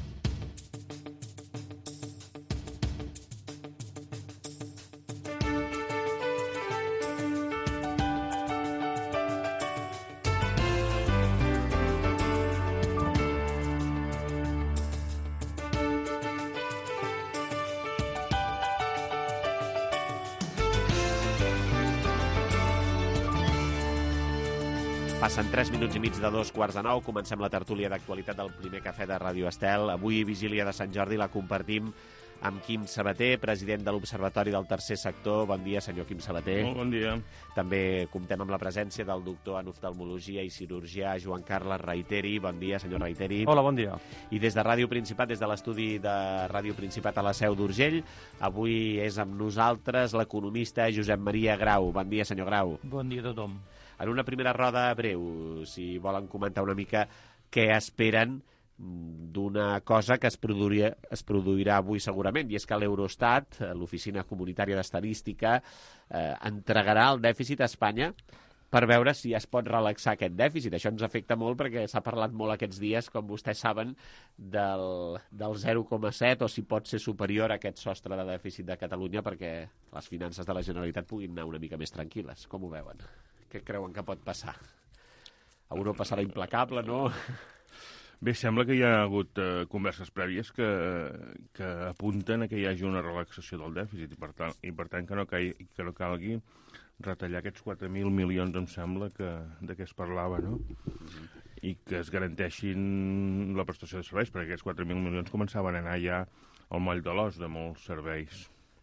Passen 3 minuts i mig de 2:15. Comencem la tertúlia d'actualitat del primer cafè de Ràdio Estel. Avui, vigília de Sant Jordi, la compartim amb Quim Sabater, president de l'Observatori del Tercer Sector. Bon dia, senyor Quim Sabater. Molt bon dia. També comptem amb la presència del doctor en oftalmologia i cirurgià Joan Carles Reiteri. Bon dia, senyor Reiteri. Hola, bon dia. I des de Ràdio Principat, des de l'estudi de Ràdio Principat a la Seu d'Urgell, avui és amb nosaltres l'economista Josep Maria Grau. Bon dia, senyor Grau. Bon dia a tothom. En una primera roda breu, si volen comentar una mica què esperen d'una cosa que es produirà avui segurament, i és que l'Eurostat, l'Oficina Comunitària d'Estadística, entregarà el dèficit a Espanya per veure si es pot relaxar aquest dèficit. Això ens afecta molt perquè s'ha parlat molt aquests dies, com vostès saben, del 0,7 o si pot ser superior a aquest sostre de dèficit de Catalunya perquè les finances de la Generalitat puguin anar una mica més tranquil·les. Com ho veuen? Què creuen que pot passar? A Europa serà implacable, no? Bé, sembla que hi ha hagut converses prèvies que apunten a que hi hagi una relaxació del dèficit i per tant que no calgui retallar aquests 4.000 milions, em sembla, de què es parlava, no? I que es garanteixin la prestació de serveis, perquè aquests 4.000 milions començaven a anar ja al moll de l'os de molts serveis.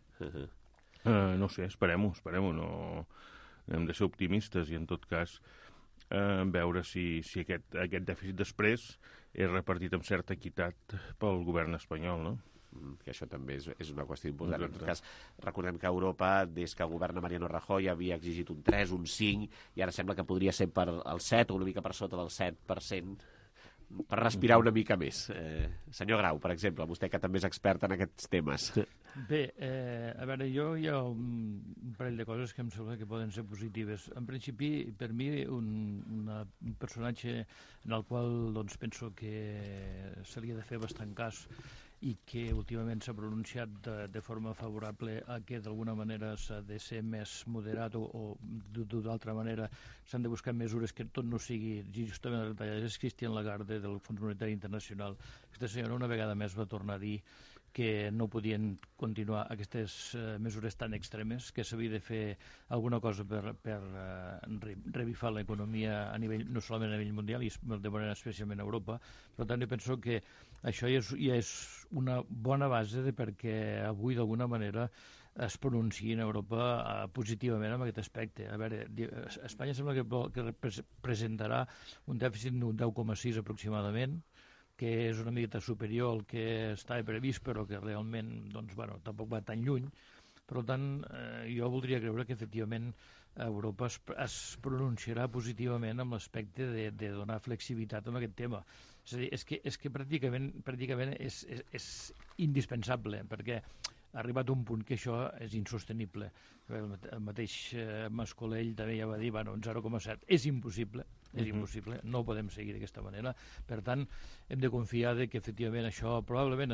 No sé, esperem-ho, no hem de ser optimistes i en tot cas veure si aquest dèficit després és repartit amb certa equitat pel govern espanyol, no? Que això també és una qüestió important. En tot cas, recordem que Europa, des que governa Mariano Rajoy, havia exigit un 3, un 5, i ara sembla que podria ser per el 7 o una mica per sota del 7%, per respirar una mica més. Senyor Grau, per exemple, vostè que també és expert en aquests temes. Bé, a veure, hi ha un parell de coses que em sembla que poden ser positives. En principi, per mi, un personatge en el qual doncs, penso que se li ha de fer bastant cas i que últimament s'ha pronunciat de forma favorable a que d'alguna manera s'ha de ser més moderat o d'altra manera s'han de buscar mesures que tot no sigui justament retallades, és Christine Lagarde del Fons Monetari Internacional. Aquesta senyora una vegada més va tornar a dir que no podien continuar aquestes mesures tan extremes, que s'havia de fer alguna cosa per revifar l'economia a nivell, no solament a nivell mundial, i de manera especialment a Europa. Per tant, jo penso que això ja és una bona base perquè avui d'alguna manera es pronunciï en Europa positivament en aquest aspecte. A veure, Espanya sembla que presentarà un dèficit d'un 10,6 aproximadament, que és una miqueta superior al que estava previst, però que realment doncs, bueno, tampoc va tan lluny. Per tant, jo voldria creure que efectivament Europa es pronunciarà positivament amb l'aspecte de donar flexibilitat en aquest tema. És a dir, és que pràcticament és indispensable, perquè ha arribat un punt que això és insostenible. El mateix Mascolell també ja va dir, bueno, un 0,7 és impossible, no podem seguir d'aquesta manera. Per tant, hem de confiar que efectivament això probablement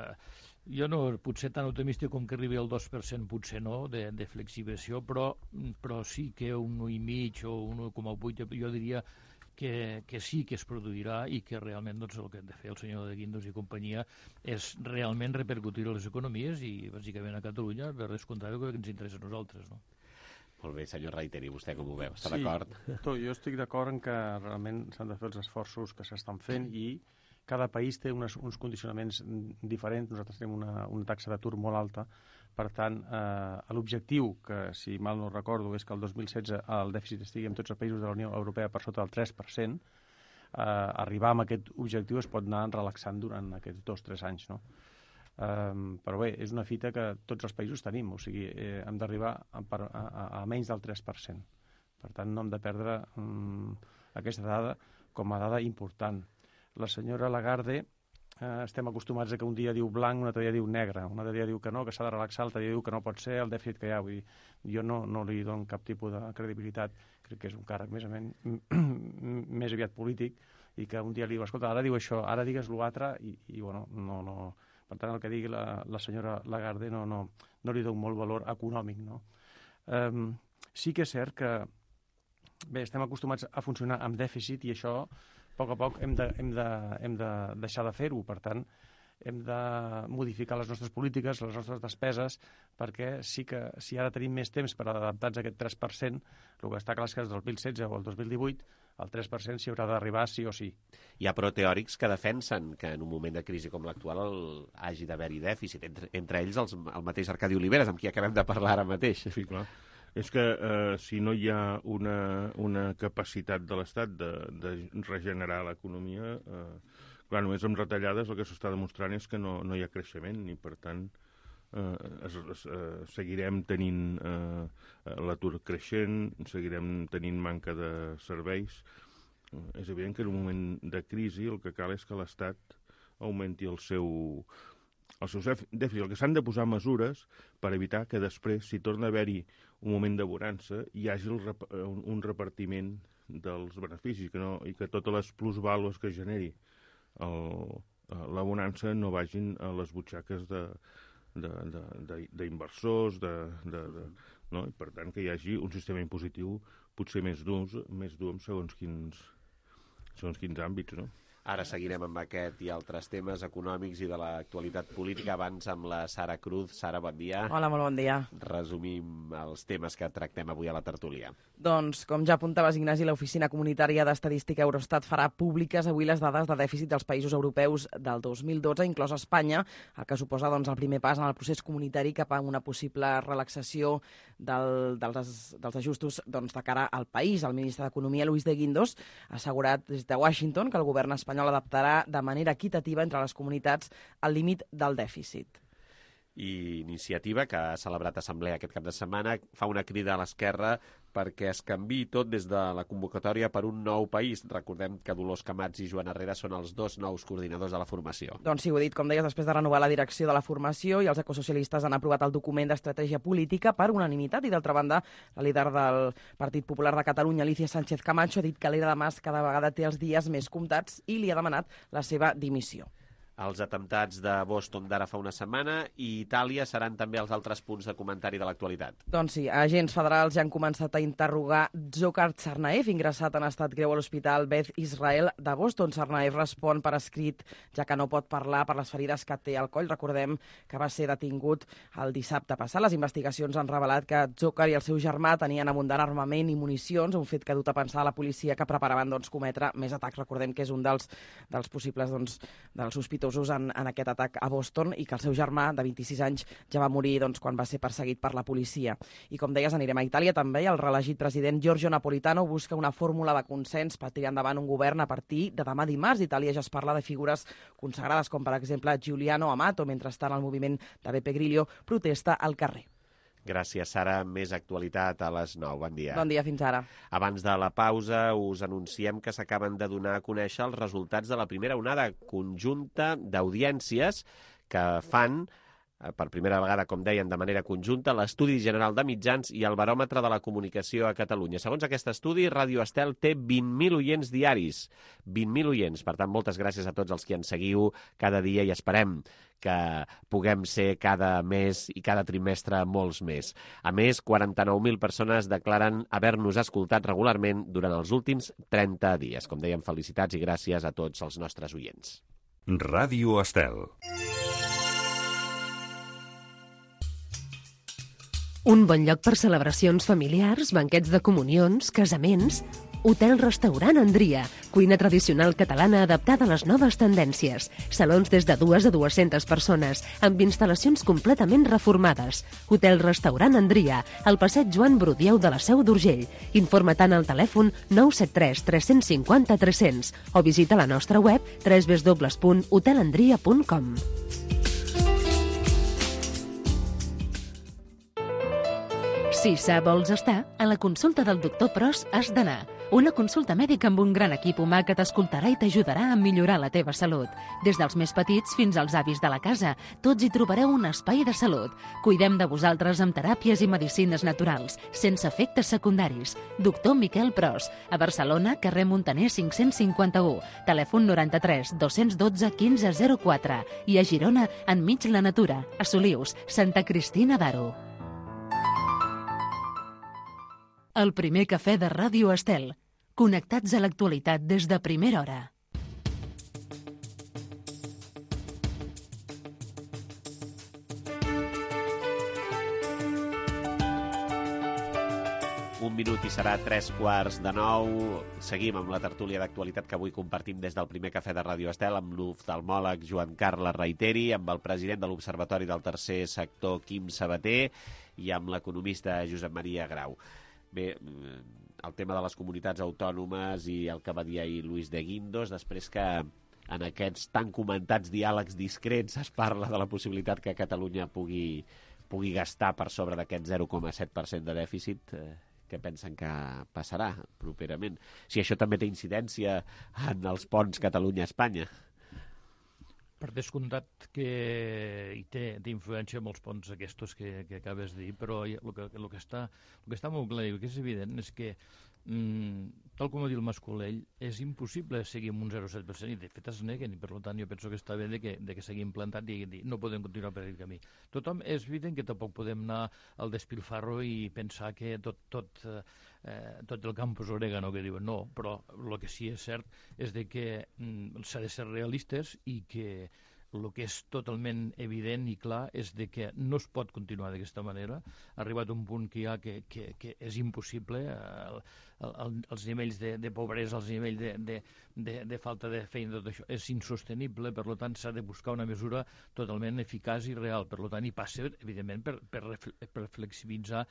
jo no puc ser tan optimista com que arribi al 2%, potser no, de flexibilizació, però sí que un 1,5 o 1,8 jo diria que sí que es produirà i que realment doncs, el que hem de fer el senyor de Guindos i companyia és realment repercutir a les economies i bàsicament a Catalunya per descomptar el que ens interessa a nosaltres, no? Molt bé, senyor Reiteri, vostè com ho veu? Està d'acord? Jo estic d'acord en que realment s'han de fer els esforços que s'estan fent i cada país té uns condicionaments diferents. Nosaltres tenim una taxa d'atur molt alta. Per tant, l'objectiu, que si mal no recordo, és que el 2016 el dèficit estigui en tots els països de la Unió Europea per sota del 3%, arribar a aquest objectiu es pot anar relaxant durant aquests 2-3 anys, no? Però bé, és una fita que tots els països tenim, o sigui, hem d'arribar a menys del 3%. Per tant, no hem de perdre aquesta dada com a dada important. La senyora Lagarde, estem acostumats a que un dia diu blanc, un altre dia diu negre, un altre dia diu que no, que s'ha de relaxar, l'altre dia diu que no pot ser el dèficit que hi ha. Vull dir, jo no li dono cap tipus de credibilitat, crec que és un càrrec més aviat polític, i que un dia li diu, escolta, ara diu això, ara digues l'altre, i bueno, no. Per tant, el que digui la senyora Lagarde no li dono molt valor econòmic, no? Sí que és cert que, bé, estem acostumats a funcionar amb dèficit i això, a poc hem de deixar de fer-ho. Per tant, hem de modificar les nostres polítiques, les nostres despeses, perquè sí que si ara tenim més temps per adaptar-nos a aquest 3%, el que està clar és que el 2016 o el 2018 el 3% s'hi haurà d'arribar sí o sí. Hi ha però teòrics que defensen que en un moment de crisi com l'actual hagi d'haver-hi dèficit, entre ells el mateix Arcadi Oliveres, amb qui acabem de parlar ara mateix. Sí, clar. És que si no hi ha una capacitat de l'Estat de regenerar l'economia, clar, només amb retallades el que s'està demostrant és que no hi ha creixement i, per tant, seguirem tenint l'atur creixent, seguirem tenint manca de serveis. És evident que en un moment de crisi el que cal és que l'Estat augmenti el seu dèficit. El que s'han de posar mesures per evitar que després, si torna a haver-hi un moment de bonança, hi hagi un repartiment dels beneficis i que totes les plusvàlues que generi la bonança no vagin a les butxaques d'inversors, no? I per tant que hi hagi un sistema impositiu potser més dur en segons quins àmbits, no? Ara seguirem amb aquest i altres temes econòmics i de l'actualitat política. Abans amb la Sara Cruz. Sara, bon dia. Hola, molt bon dia. Resumim els temes que tractem avui a la tertúlia. Doncs, com ja apuntaves, Ignasi, l'Oficina Comunitària d'Estadística Eurostat farà públiques avui les dades de dèficit dels països europeus del 2012, inclòs Espanya, el que suposa el primer pas en el procés comunitari cap a una possible relaxació dels ajustos de cara al país. El ministre d'Economia, Luis de Guindos, ha assegurat des de Washington que el govern espanyol adaptarà de manera equitativa entre les comunitats el límit del dèficit. I Iniciativa, que ha celebrat assemblea aquest cap de setmana, fa una crida a l'esquerra perquè es canviï tot des de la convocatòria per un nou país. Recordem que Dolors Camats i Joan Herrera són els dos nous coordinadors de la formació. Doncs sí, ho he dit, com deies, després de renovar la direcció de la formació, i els ecosocialistes han aprovat el document d'estratègia política per unanimitat, i d'altra banda, la líder del Partit Popular de Catalunya, Alicia Sánchez Camacho, ha dit que l'era de Mas cada vegada té els dies més comptats i li ha demanat la seva dimissió. Els atemptats de Boston d'ara fa una setmana i Itàlia seran també els altres punts de comentari de l'actualitat. Doncs sí, agents federals ja han començat a interrogar Dzhokhar Tsarnaev, ingressat en estat greu a l'Hospital Beth Israel de Boston. Tsarnaev respon per escrit, ja que no pot parlar per les ferides que té al coll. Recordem que va ser detingut el dissabte passat. Les investigacions han revelat que Dzhokhar i el seu germà tenien abundant armament i municions, un fet que ha dut a pensar a la policia que preparaven cometre més atacs. Recordem que és un dels possibles dels sospitosos en aquest atac a Boston, i que el seu germà, de 26 anys, ja va morir quan va ser perseguit per la policia. I com deies, anirem a Itàlia també. El reelegit president Giorgio Napolitano busca una fórmula de consens per tirar endavant un govern a partir de demà dimarts. Itàlia ja es parla de figures consagrades com, per exemple, Giuliano Amato. Mentrestant, el moviment de Beppe Grillo protesta al carrer. Gràcies, Sara. Més actualitat a les 9. Bon dia. Bon dia, fins ara. Abans de la pausa, us anunciem que s'acaben de donar a conèixer els resultats de la primera onada conjunta d'audiències que fan, per primera vegada, com deien, de manera conjunta, l'Estudi General de Mitjans i el Baròmetre de la Comunicació a Catalunya. Segons aquest estudi, Ràdio Estel té 20.000 oients diaris. 20.000 oients. Per tant, moltes gràcies a tots els que ens seguiu cada dia i esperem que puguem ser cada mes i cada trimestre molts més. A més, 49.000 persones declaren haver-nos escoltat regularment durant els últims 30 dies. Com dèiem, felicitats i gràcies a tots els nostres oients. Ràdio Estel. Un bon lloc per celebracions familiars, banquets de comunions, casaments. Hotel-restaurant Andria, cuina tradicional catalana adaptada a les noves tendències. Salons des de 2 a 200 persones, amb instal·lacions completament reformades. Hotel-restaurant Andria, al passeig Joan Brudieu de la Seu d'Urgell. Informa-te'n al telèfon 973 350 300 o visita la nostra web www.hotelandria.com. Si sa vols estar, a la consulta del doctor Pros has d'anar. Una consulta mèdica amb un gran equip humà que t'escoltarà i t'ajudarà a millorar la teva salut. Des dels més petits fins als avis de la casa, tots hi trobareu un espai de salut. Cuidem de vosaltres amb teràpies i medicines naturals, sense efectes secundaris. Doctor Miquel Pros, a Barcelona, carrer Montaner 551, telèfon 93 212 1504, i a Girona, enmig la natura, a Solius, Santa Cristina d'Aro. El primer cafè de Ràdio Estel. Connectats a l'actualitat des de primera hora. Un minut i serà 8:45. Seguim amb la tertúlia d'actualitat que avui compartim des del primer cafè de Ràdio Estel amb l'oftalmòleg Joan Carles Reiteri, amb el president de l'Observatori del Tercer Sector, Quim Sabater, i amb l'economista Josep Maria Grau. Bé, el tema de les comunitats autònomes i el que va dir ahir Luis de Guindos, després que en aquests tan comentats diàlegs discrets es parla de la possibilitat que Catalunya pugui gastar per sobre d'aquest 0,7% de dèficit, què pensen que passarà properament? Si això també té incidència en els ponts Catalunya-Espanya. Per descomptat que hi té influència amb els ponts aquests que acabes de dir, però el que està molt clar i el que és evident és que, tal com ha dit el Mascolell, és impossible seguir amb un 0,7% i de fet es neguen, i per tant jo penso que està bé de que seguim plantant i dir no podem continuar per aquest camí. És evident que tampoc podem anar al despilfarro i pensar que tot el campus orégano que diuen no, però el que sí és cert és de que s'ha de ser realistes i que el que és totalment evident i clar és de que no es pot continuar d'aquesta manera. Ha arribat un punt que és impossible, els nivells de pobresa, els nivells de falta de feina, tot això és insostenible, per tant s'ha de buscar una mesura totalment eficaç i real, per tant i passa evidentment per flexibilitzar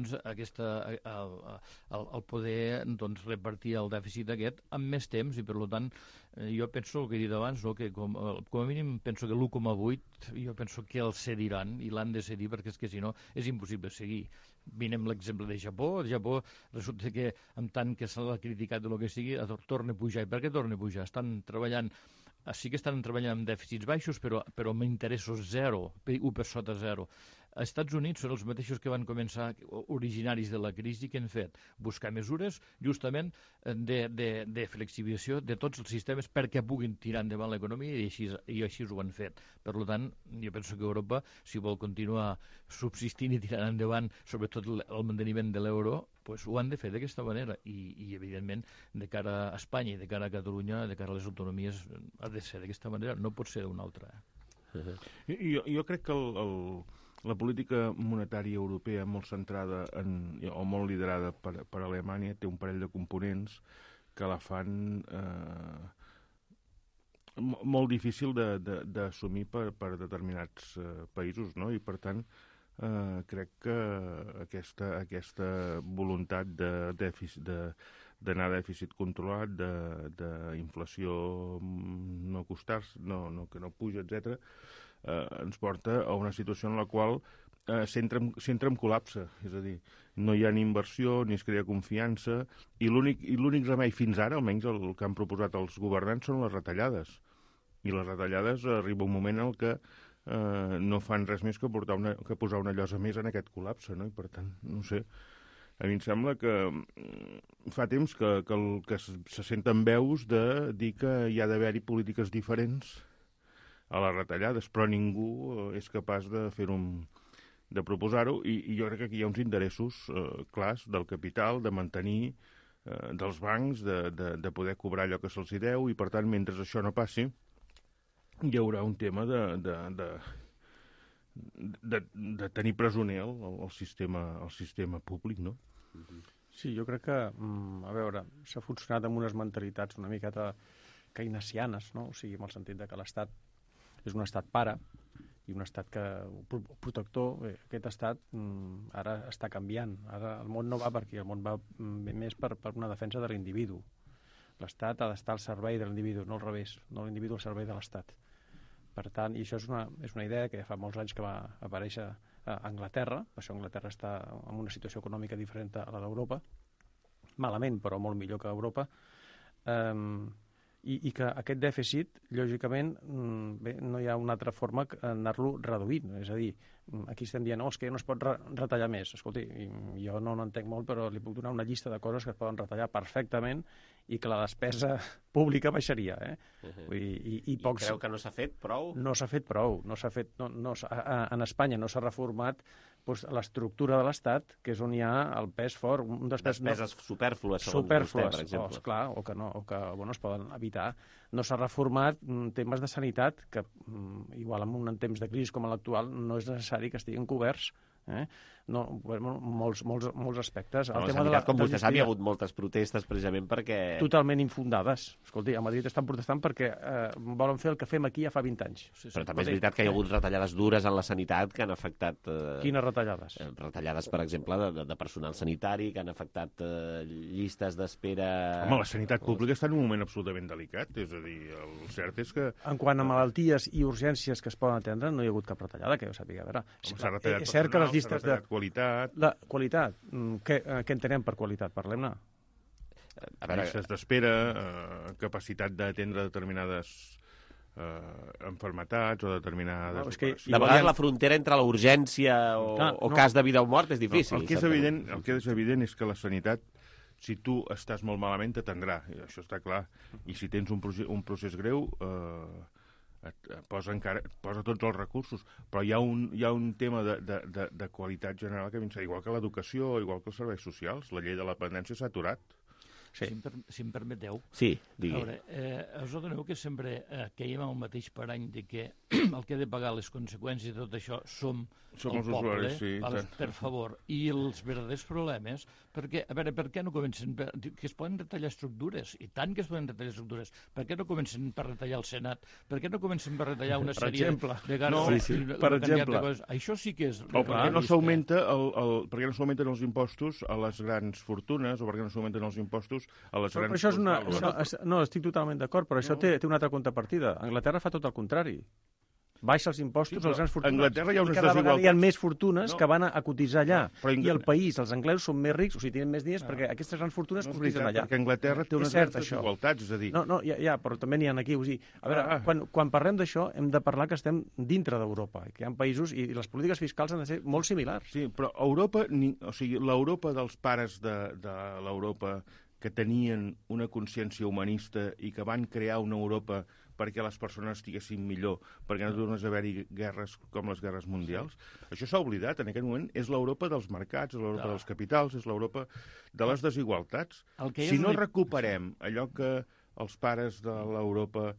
el poder repartir el dèficit aquest amb més temps, i per tant jo penso el que he dit abans, que com a mínim penso que l'1,8 jo penso que el cediran i l'han de cedir perquè és que si no és impossible seguir. Vinem l'exemple de Japó. El Japó resulta que amb tant que se l'ha criticat del que sigui torna a pujar. I per què torna a pujar? Sí que estan treballant amb dèficits baixos, però amb interessos zero, 1 per sota zero. Els Estats Units són els mateixos que van començar originaris de la crisi, que han fet buscar mesures justament de flexibilització de tots els sistemes perquè puguin tirar endavant l'economia, i així ho han fet. Per tant, jo penso que Europa, si vol continuar subsistint i tirant endavant sobretot el manteniment de l'euro, ho han de fer d'aquesta manera, i evidentment de cara a Espanya i de cara a Catalunya, de cara a les autonomies, ha de ser d'aquesta manera, no pot ser d'una altra. Jo crec que la política monetària europea molt centrada o molt liderada per Alemanya té un parell de components que la fan molt difícil d'assumir per determinats països, no? I per tant crec que aquesta voluntat d'anar a dèficit controlat, d'inflació no que no puja, etc., ens porta a una situació en la qual s'entra en col·lapse. És a dir, no hi ha ni inversió, ni es crea confiança, i l'únic remei fins ara, almenys el que han proposat els governants, són les retallades. I les retallades arriba un moment en què no fan res més que posar una llosa més en aquest col·lapse, no? I per tant, no sé, a mi em sembla que fa temps que se senten veus de dir que hi ha d'haver-hi polítiques diferents a les retallades, però ningú és capaç de proposar-ho, i jo crec que aquí hi ha uns interessos clars del capital, de mantenir dels bancs, de poder cobrar allò que se'ls deu, i per tant, mentre això no passi, hi haurà un tema de tenir presoner el sistema públic, no? Sí, jo crec que, a veure, s'ha funcionat amb unes mentalitats una miqueta keynesianes, no? O sigui, en el sentit de que l'Estat és un estat pare i un estat protector. Aquest estat ara està canviant. Ara el món no va per aquí, el món va més per una defensa de l'individu. L'Estat ha d'estar al servei de l'individu, no al revés, no l'individu al servei de l'Estat. Per tant, i això és una idea que ja fa molts anys que va aparèixer a Anglaterra. Per això Anglaterra està en una situació econòmica diferent a la d'Europa, malament, però molt millor que Europa. I que aquest dèficit, lògicament, no hi ha una altra forma que anar-lo reduint. És a dir, aquí estem dient, és que no es pot retallar més. Escolti, jo no entenc molt, però li puc donar una llista de coses que es poden retallar perfectament i que la despesa pública baixaria. I creu que no s'ha fet prou? No s'ha fet prou. En Espanya no s'ha reformat doncs, l'estructura de l'Estat, que és on hi ha el pes fort. Despeses supèrflues, segons vostè, per exemple. Clar, o que es poden evitar. No s'ha reformat temes de sanitat, que igual en un temps de crisi com l'actual no és necessari que estiguin coberts. Molts aspectes. La sanitat, com vostè sap, hi ha hagut moltes protestes precisament perquè... Totalment infundades. Escolti, a Madrid estan protestant perquè volen fer el que fem aquí ja fa 20 anys. Però també és veritat que hi ha hagut retallades dures en la sanitat que han afectat... Quines retallades? Retallades, per exemple, de personal sanitari, que han afectat llistes d'espera... Home, la sanitat pública està en un moment absolutament delicat. És a dir, el cert és que... En quant a malalties i urgències que es poden atendre, no hi ha hagut cap retallada, que jo sàpiga. A veure, és cert que les llistes de qualitat. La qualitat. Què entenem per qualitat? Parlem-ne. Llistes d'espera, capacitat d'atendre determinades enfermetats o determinades... No, de vegades la frontera entre la urgència o cas de vida o mort és difícil. El que és evident és que la sanitat, si tu estàs molt malament, t'atendrà. Això està clar. I si tens un procés greu... posa tots els recursos, però hi ha un tema de qualitat general que igual que l'educació, igual que els serveis socials, la llei de la dependència s'ha aturat. Sí. Si em permeteu. Sí, digui. A veure, us adoneu que sempre caiem al mateix parany de que el que ha de pagar les conseqüències de tot això som el els poble, usuaris, sí, per favor. I els verdaders problemes, perquè, a veure, per què no comencen? Que es poden retallar estructures, i tant que es poden retallar estructures. Per què no comencen per retallar el Senat? Per què no comencen per retallar una sèrie de coses? Això sí que és... O per què no s'augmenten els impostos a les grans fortunes, o per què no s'augmenten els impostos a les grans... No, estic totalment d'acord, però això té una altra contrapartida. Anglaterra fa tot el contrari. Baixa els impostos a les grans fortunes. Anglaterra hi ha unes cada desigualtats. vegada hi ha més fortunes que van a cotitzar allà. I el país, els anglesos són més rics, o sigui, tenen més diners perquè aquestes grans fortunes cotitzen allà. Perquè Anglaterra té unes grans desigualtats, és a dir... No, però també n'hi ha aquí. O sigui, a veure, quan parlem d'això hem de parlar que estem dintre d'Europa, que hi ha països i les polítiques fiscals han de ser molt similars. Sí, però Europa, o sigui, l'Europa dels pares de l'Europa que tenien una consciència humanista i que van crear una Europa perquè les persones estiguessin millor, perquè no tornés a haver-hi guerres com les guerres mundials. Això s'ha oblidat. En aquest moment és l'Europa dels mercats, és l'Europa dels capitals, és l'Europa de les desigualtats. Si no recuperem allò que els pares de l'Europa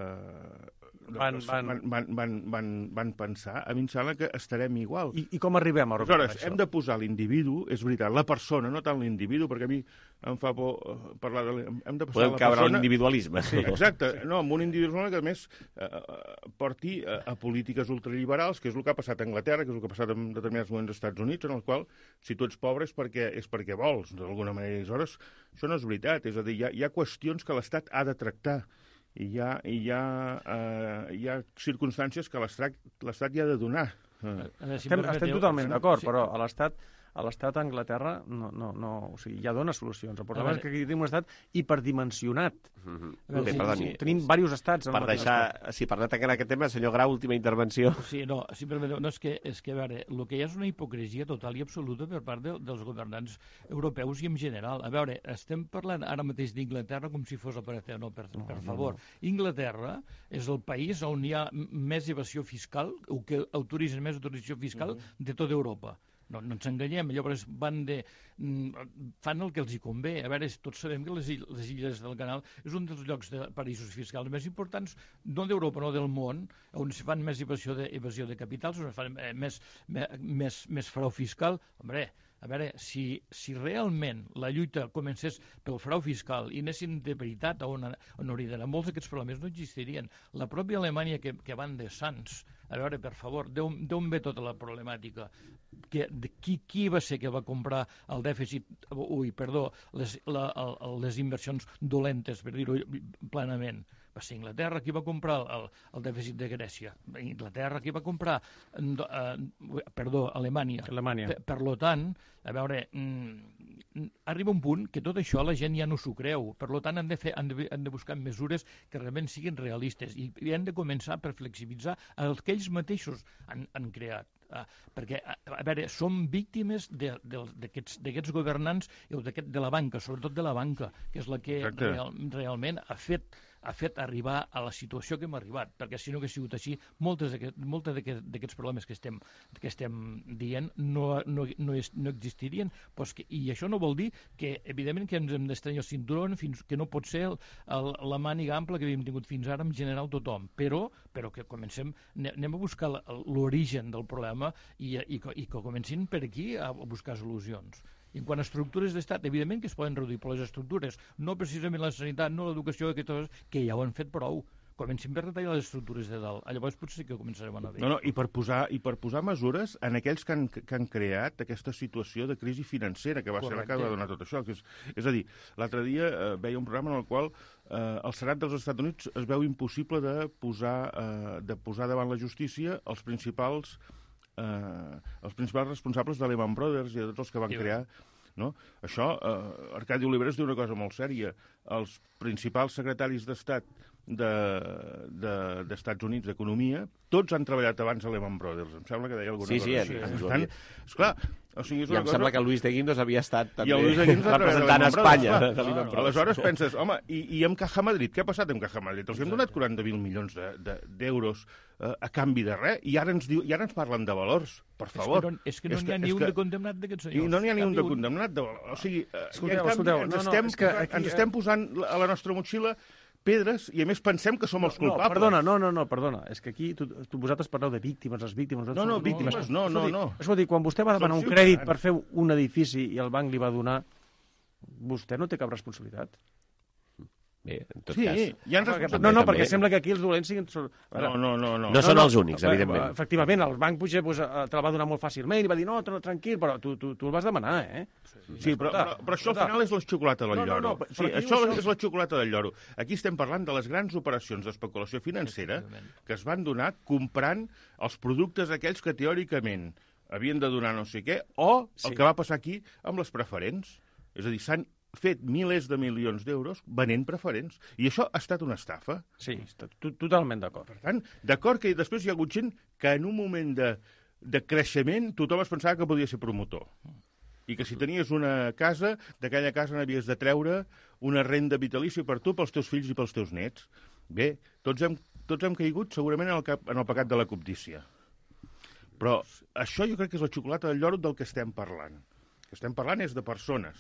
van pensar, a mi em sembla que estarem igual. I com arribem a recuperar això? Hem de posar l'individu, és veritat, la persona, no tant l'individu, perquè a mi em fa por parlar de... Hem de podem caure en l'individualisme. Sí, exacte. No, amb un individualisme que, a més, porti a polítiques ultraliberals, que és el que ha passat a Anglaterra, que és el que ha passat en determinats moments als Estats Units, en el qual, si tu ets pobre és perquè vols, d'alguna manera. Aleshores, això no és veritat. És a dir, hi ha qüestions que l'Estat ha de tractar. I hi ha circumstàncies que l'Estat hi ha de donar. Estem totalment d'acord, però a l'Estat a Anglaterra o sigui, ja dona solucions. El problema és que aquí tenim un estat hiperdimensionat. Tenim diversos estats. Si parlem en aquest tema, senyor Grau, última intervenció. Sí, no, si permeteu, és que, a veure, el que hi ha és una hipocresia total i absoluta per part dels governants europeus i en general. A veure, estem parlant ara mateix d'Inglaterra com si fos operatiu. No, per favor. Inglaterra és el país on hi ha més evasió fiscal, o que autoritza més autorització fiscal de tota Europa. No ens enganyem, llavors fan el que els hi convé. A veure, tots sabem que les illes del Canal és un dels llocs de paraïsos fiscals més importants, no d'Europa, no del món, on es fan més evasió de capitals, on es fan més frau fiscal. Hombre, a veure, si realment la lluita comencés pel frau fiscal i anessin de veritat on hauria d'anar, molts d'aquests problemes no existirien. La pròpia Alemanya que van de sants, a veure, per favor, d'on ve tota la problemàtica? Qui va ser que va comprar el dèficit, les inversions dolentes, per dir-ho planament? Va ser Inglaterra qui va comprar el dèficit de Grècia. Inglaterra qui va comprar... Alemanya. Per tant, a veure, arriba un punt que tot això la gent ja no s'ho creu. Per tant, han de buscar mesures que realment siguin realistes i han de començar per flexibilitzar el que ells mateixos han creat. Perquè, a veure, som víctimes d'aquests governants de la banca, sobretot de la banca, que és la que realment ha fet ha fet arribar a la situació que hem arribat, perquè si no hagués sigut així, molts d'aquests problemes que estem dient no existirien, i això no vol dir que, evidentment, que ens hem d'estranyar el cinturó, que no pot ser la màniga ampla que havíem tingut fins ara en general tothom, però que comencem, anem a buscar l'origen del problema i que comencin per aquí a buscar solucions. I en quant a estructures d'estat, evidentment que es poden reduir, però les estructures, no precisament la sanitat, no l'educació, que ja ho han fet prou. Comencem per retallar les estructures de dalt. Llavors potser sí que començarem a anar bé. No, i per posar mesures en aquells que han creat aquesta situació de crisi financera, que va ser la que va donar tot això. És a dir, l'altre dia veia un programa en el qual el Senat dels Estats Units es veu impossible de posar davant la justícia els principals responsables de Lehman Brothers i de tots els que van crear. No? Això, Arcadi Oliveres diu una cosa molt sèria. Els principals secretaris d'Estat d'Estats Units d'Economia, tots han treballat abans a Lehman Brothers. Em sembla que deia alguna cosa. Esclar, i em sembla que Luis de Guindos havia estat també representant a Espanya. Aleshores penses, home, i amb Caja Madrid? Què ha passat amb Caja Madrid? Els hem donat 40.000 milions d'euros a canvi de res, i ara ens parlen de valors, per favor. És que no n'hi ha ni un de condemnat d'aquests senyors. I no n'hi ha ni un de condemnat. O sigui, ens estem posant a la nostra motxilla pedres i, a més, pensem que som els culpables. Perdona. És que aquí vosaltres parleu de víctimes, les víctimes... Víctimes, no. Escolti, quan vostè va demanar un crèdit per fer un edifici i el banc li va donar, vostè no té cap responsabilitat? Bé, en tot cas... No, perquè sembla que aquí els dolents siguin... No són els únics, evidentment. Efectivament, el banc potser te la va donar molt fàcilment i va dir, no, tranquil, però tu el vas demanar, eh? Sí, però això al final és la xocolata del lloro. Sí, això és la xocolata del lloro. Aquí estem parlant de les grans operacions d'especulació financera que es van donar comprant els productes aquells que teòricament havien de donar no sé què, o el que va passar aquí amb les preferents. És a dir, s'han fet milers de milions d'euros venent preferents. I això ha estat una estafa. Sí, totalment d'acord. Per tant, d'acord que després hi ha hagut gent que en un moment de creixement tothom es pensava que podia ser promotor. I que si tenies una casa, d'aquella casa n'havies de treure una renda vitalícia per tu, pels teus fills i pels teus nets. Bé, tots hem caigut segurament en el pecat de la cobdícia. Però això jo crec que és la xocolata del lloro del que estem parlant. El que estem parlant és de persones.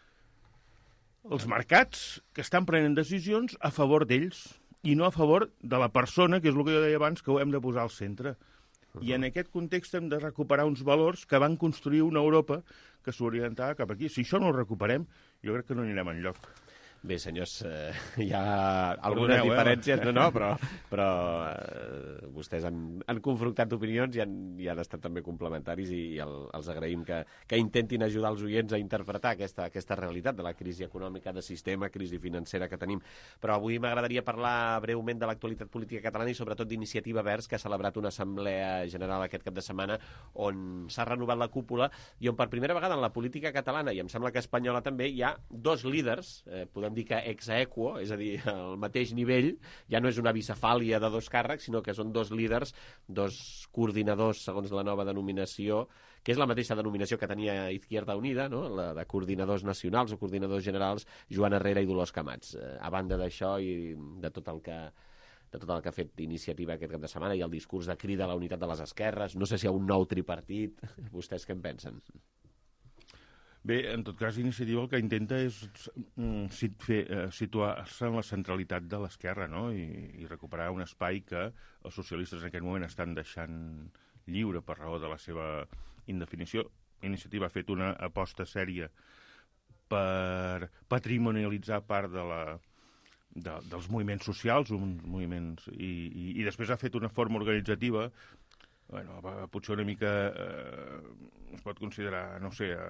Els mercats que estan prenent decisions a favor d'ells i no a favor de la persona, que és el que jo deia abans, que ho hem de posar al centre. I en aquest context hem de recuperar uns valors que van construir una Europa que s'orientava cap aquí. Si això no ho recuperem, jo crec que no anirem enlloc. Bé, senyors, hi ha algunes diferències, però vostès han confrontat opinions i han estat també complementaris i els agraïm que intentin ajudar els oients a interpretar aquesta realitat de la crisi econòmica, de sistema, crisi financera que tenim. Però avui m'agradaria parlar breument de l'actualitat política catalana i sobretot d'Iniciativa Verds, que ha celebrat una assemblea general aquest cap de setmana on s'ha renovat la cúpula i on per primera vegada en la política catalana, i em sembla que espanyola també, hi ha dos líders, podem dir que ex aequo, és a dir, al mateix nivell, ja no és una bicefàlia de dos càrrecs, sinó que són dos líders, dos coordinadors, segons la nova denominació, que és la mateixa denominació que tenia Izquierda Unida, no? La de coordinadors nacionals o coordinadors generals, Joan Herrera i Dolors Camats. A banda d'això i de tot el que ha fet Iniciativa aquest cap de setmana i el discurs de crida a la unitat de les esquerres, no sé si hi ha un nou tripartit, vostès què en pensen? Bé, en tot cas, Iniciativa el que intenta és situar-se en la centralitat de l'esquerra, no? I recuperar un espai que els socialistes en aquest moment estan deixant lliure per raó de la seva indefinició. Iniciativa ha fet una aposta sèria per patrimonialitzar part dels moviments socials, i després ha fet una forma organitzativa potser una mica es pot considerar, no sé,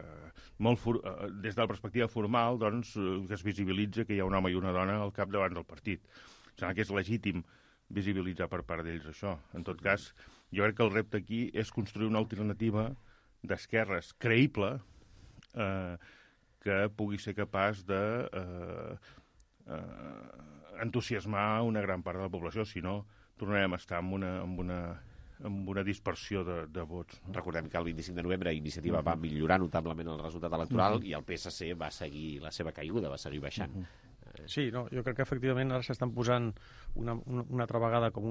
des de la perspectiva formal, doncs, que es visibilitza que hi ha un home i una dona al capdavant del partit. Sembla que és legítim visibilitzar per part d'ells això. En tot cas, jo crec que el repte aquí és construir una alternativa d'esquerres creïble que pugui ser capaç de entusiasmar una gran part de la població, si no tornarem a estar amb una dispersió de vots. Recordem que el 25 de novembre Iniciativa va millorar notablement el resultat electoral i el PSC va seguir la seva caiguda, va seguir baixant. Sí, no, jo crec que efectivament ara s'estan posant una altra vegada com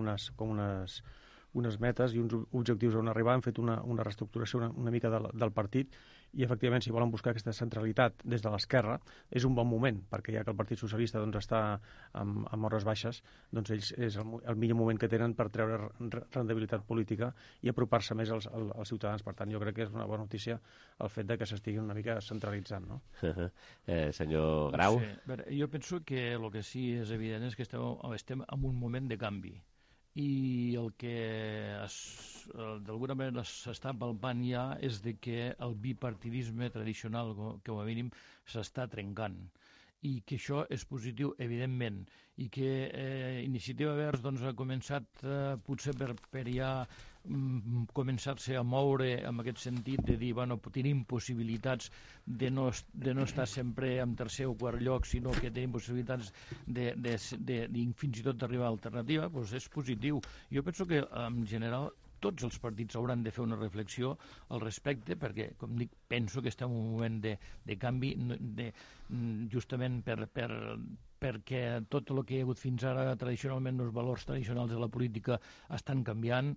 unes metes i uns objectius on arribar. Han fet una reestructuració una mica del partit i, efectivament, si volen buscar aquesta centralitat des de l'esquerra, és un bon moment, perquè ja que el Partit Socialista està amb hores baixes, doncs ells és el millor moment que tenen per treure rendibilitat política i apropar-se més als ciutadans. Per tant, jo crec que és una bona notícia el fet de que s'estiguin una mica centralitzant, no? Senyor Grau? Sí. Veure, jo penso que el que sí és evident és que estem en un moment de canvi. I el que d'alguna manera s'està palpant ja és de que el bipartidisme tradicional, com a mínim, s'està trencant. I que això és positiu, evidentment, i que Iniciativa Verds ha començat potser per ja començar-se a moure en aquest sentit de dir, bueno, tenim possibilitats de no estar sempre en tercer o quart lloc, sinó que tenim possibilitats fins i tot d'arribar a l'alternativa, doncs és positiu. Jo penso que, en general, tots els partits hauran de fer una reflexió al respecte, perquè, com dic, penso que estem en un moment de canvi, justament perquè tot el que hi ha hagut fins ara, tradicionalment, els valors tradicionals de la política estan canviant.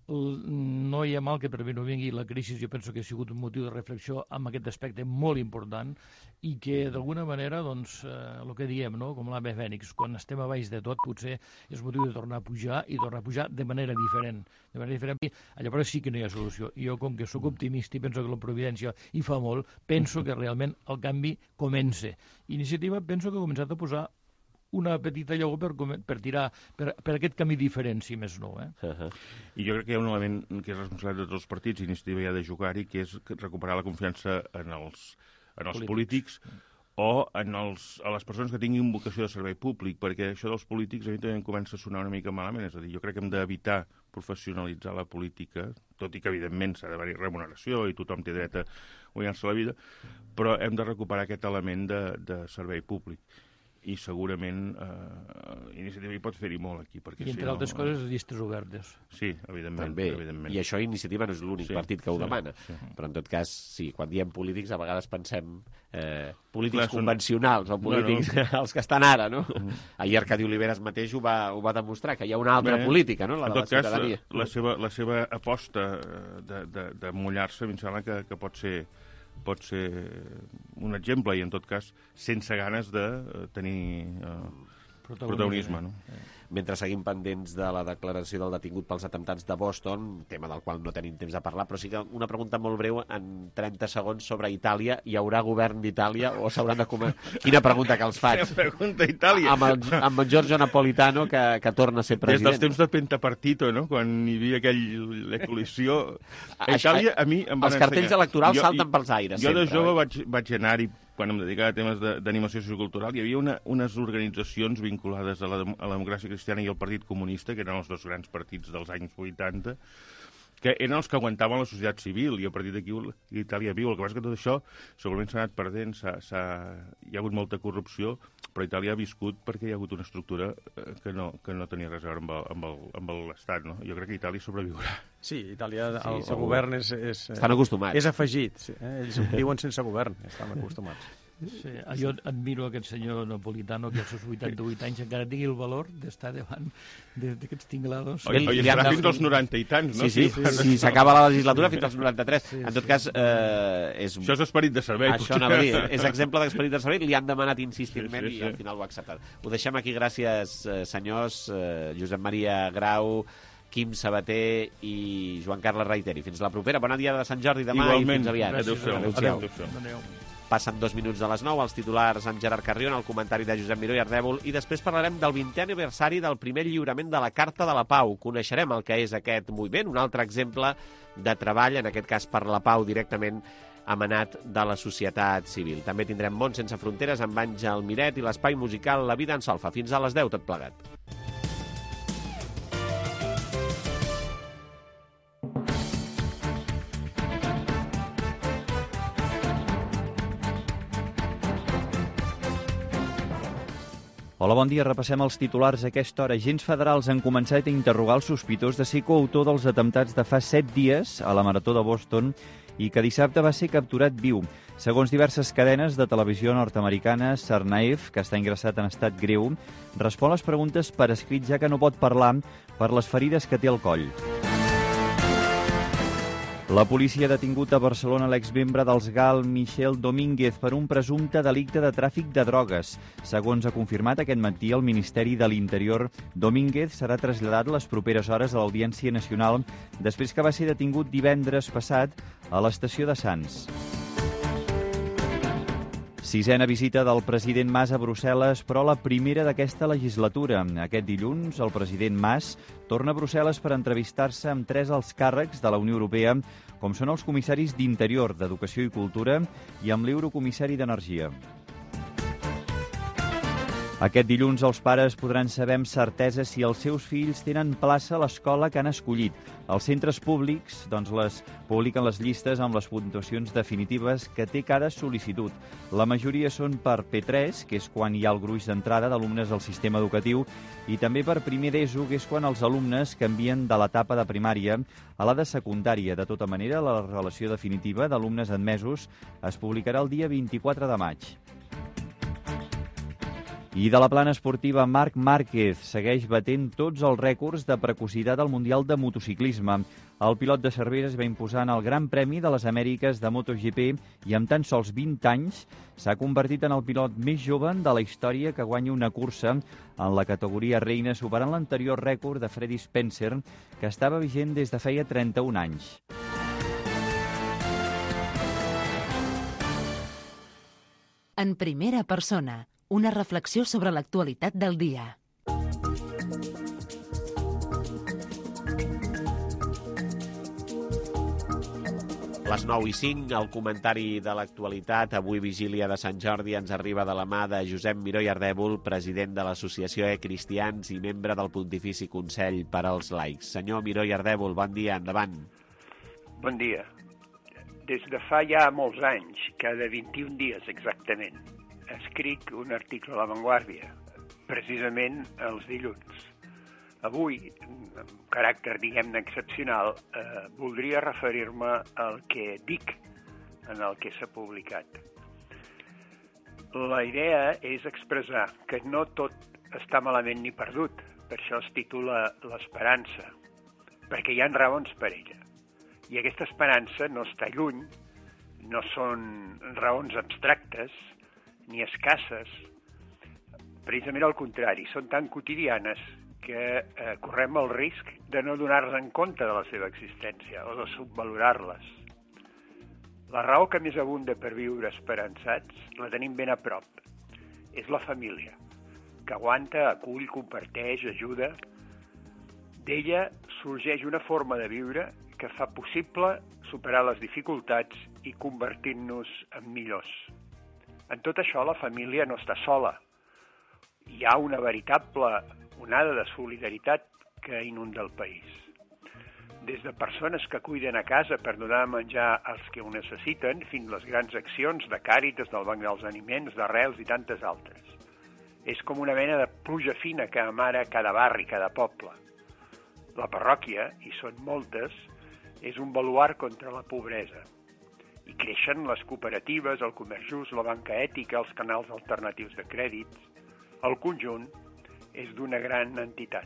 No hi ha mal que per mi no vingui la crisi. Jo penso que ha sigut un motiu de reflexió amb aquest aspecte molt important i que d'alguna manera, doncs, el que diem, no? Com l'ave fènix, quan estem a baix de tot potser és motiu de tornar a pujar i tornar a pujar de manera diferent. Llavors sí que no hi ha solució. Jo, com que sóc optimista i penso que la providència hi fa molt, penso que realment el canvi comença. Iniciativa penso que ha començat a posar una petita llaor per tirar per aquest camí diferent, si més no. I jo crec que hi ha un element que és responsable de tots els partits, Iniciativa ja de jugar-hi, que és recuperar la confiança en els polítics o a les persones que tinguin vocació de servei públic, perquè això dels polítics a mi també em comença a sonar una mica malament. És a dir, jo crec que hem d'evitar professionalitzar la política, tot i que, evidentment, s'ha d'haver-hi remuneració i tothom té dret a guanyar-se la vida, però hem de recuperar aquest element de servei públic. I segurament Iniciativa hi pot fer-hi molt aquí. I entre altres coses, llistes obertes. Sí, evidentment. I això Iniciativa no és l'únic partit que ho demana. Però en tot cas, sí, quan diem polítics a vegades pensem polítics convencionals o polítics els que estan ara, no? Ahir Arcadi Oliveres mateix ho va demostrar, que hi ha una altra política, no? La de la ciutadania. En tot cas, la seva aposta de mullar-se, em sembla que pot ser un exemple i, en tot cas, sense ganes de tenir protagonisme. No? Mentre seguim pendents de la declaració del detingut pels atemptats de Boston, tema del qual no tenim temps de parlar, però sí que una pregunta molt breu en 30 segons sobre Itàlia. Hi haurà govern d'Itàlia o s'hauran de comer? Quina pregunta que els faig. Pregunta Itàlia. Amb el Giorgio Napolitano, que torna a ser president. Des dels temps de Pentapartito, no? Quan hi havia la col·lisió. A Itàlia, a mi em van els cartells electorals salten pels aires. Jo de jove vaig anar-hi, quan em dedicava a temes d'animació sociocultural, hi havia unes organitzacions vinculades a la democràcia cristiana i al Partit Comunista, que eren els dos grans partits dels anys 80, que eren els que aguantaven la societat civil, i a partir d'aquí Itàlia viu. El que passa és que tot això segurament s'ha anat perdent, hi ha hagut molta corrupció, però Itàlia ha viscut perquè hi ha hagut una estructura que no tenia res a veure amb l'Estat. No? Jo crec que Itàlia sobreviurà. Sí, Itàlia, el govern estan acostumats. És afegit. Ells viuen sense govern, estan acostumats. Sí, jo admiro aquest senyor Napolitano, que als seus 88 anys encara tingui el valor d'estar davant d'aquests tinglados. I estarà fins als 90 i tants, no? Sí, s'acaba la legislatura fins als 93. En tot cas, això és esperit de servei. Això anava a dir, és exemple d'esperit de servei. Li han demanat insistentment i al final ho ha acceptat. Ho deixem aquí, gràcies, senyors. Josep Maria Grau, Quim Sabater i Joan Carles Reiteri. Fins la propera. Bona dia de Sant Jordi demà. Igualment. I fins aviat. Adéu-siau. Passen 2 minuts de les 9, els titulars amb Gerard Carrion, el comentari de Josep Miró i Ardèvol, i després parlarem del 20è aniversari del primer lliurament de la Carta de la Pau. Coneixerem el que és aquest moviment, un altre exemple de treball, en aquest cas per la pau directament emanat de la societat civil. També tindrem Món sense fronteres amb Àngel Miret i l'espai musical La vida en solfa. Fins a les 10, tot plegat. Hola, bon dia. Repassem els titulars a aquesta hora. Agents federals han començat a interrogar el sospitós de ser coautor dels atemptats de fa 7 dies a la Marató de Boston i que dissabte va ser capturat viu. Segons diverses cadenes de televisió nord-americanes, Tsarnaev, que està ingressat en estat greu, respon les preguntes per escrit ja que no pot parlar per les ferides que té al coll. La policia ha detingut a Barcelona l'exmembre dels GAL Michel Domínguez per un presumpte delicte de tràfic de drogues. Segons ha confirmat aquest matí el Ministeri de l'Interior, Domínguez serà traslladat les properes hores a l'Audiència Nacional després que va ser detingut divendres passat a l'estació de Sants. Sisena visita del president Mas a Brussel·les, però la primera d'aquesta legislatura. Aquest dilluns, el president Mas torna a Brussel·les per entrevistar-se amb 3 alts càrrecs de la Unió Europea, com són els comissaris d'Interior, d'Educació i Cultura i amb l'eurocomissari d'Energia. Aquest dilluns els pares podran saber amb certesa si els seus fills tenen plaça a l'escola que han escollit. Els centres públics les publiquen les llistes amb les puntuacions definitives que té cada sol·licitud. La majoria són per P3, que és quan hi ha el gruix d'entrada d'alumnes al sistema educatiu, i també per primer d'ESO, que és quan els alumnes canvien de l'etapa de primària a la de secundària. De tota manera, la relació definitiva d'alumnes admesos es publicarà el dia 24 de maig. I de la plana esportiva, Marc Márquez segueix batent tots els rècords de precocitat al Mundial de Motociclisme. El pilot de Cervera es va imposar en el Gran Premi de les Amèriques de MotoGP i amb tan sols 20 anys s'ha convertit en el pilot més jove de la història que guanya una cursa en la categoria reina, superant l'anterior rècord de Freddie Spencer, que estava vigent des de feia 31 anys. En primera persona, una reflexió sobre l'actualitat del dia. Les 9:05, el comentari de l'actualitat. Avui, vigília de Sant Jordi, ens arriba de la mà de Josep Miró i Ardèvol, president de l'Associació Cristians i membre del Pontifici Consell per als Laics. Senyor Miró i Ardèvol, bon dia, endavant. Bon dia. Des de fa ja molts anys, cada 21 dies exactament, escric un article a La Vanguardia, precisament els dilluns. Avui, amb caràcter, diguem-ne, excepcional, voldria referir-me al que dic en el que s'ha publicat. La idea és expressar que no tot està malament ni perdut, per això es titula L'esperança, perquè hi ha raons per ella. I aquesta esperança no està lluny, no són raons abstractes, ni escasses, precisament al contrari, són tan quotidianes que correm el risc de no donar-nos en compte de la seva existència o de subvalorar-les. La raó que més abunda per viure esperançats la tenim ben a prop. És la família, que aguanta, acull, comparteix, ajuda. D'ella sorgeix una forma de viure que fa possible superar les dificultats i convertir-nos en millors. En tot això, la família no està sola. Hi ha una veritable onada de solidaritat que inunda el país. Des de persones que cuiden a casa per donar de menjar als que ho necessiten, fins les grans accions de Càritas, del Banc dels Aliments, d'Arrels i tantes altres. És com una mena de pluja fina que amara cada barri, cada poble. La parròquia, i són moltes, és un baluard contra la pobresa. Hi creixen les cooperatives, el comerç just, la banca ètica, els canals alternatius de crèdits. El conjunt és d'una gran entitat.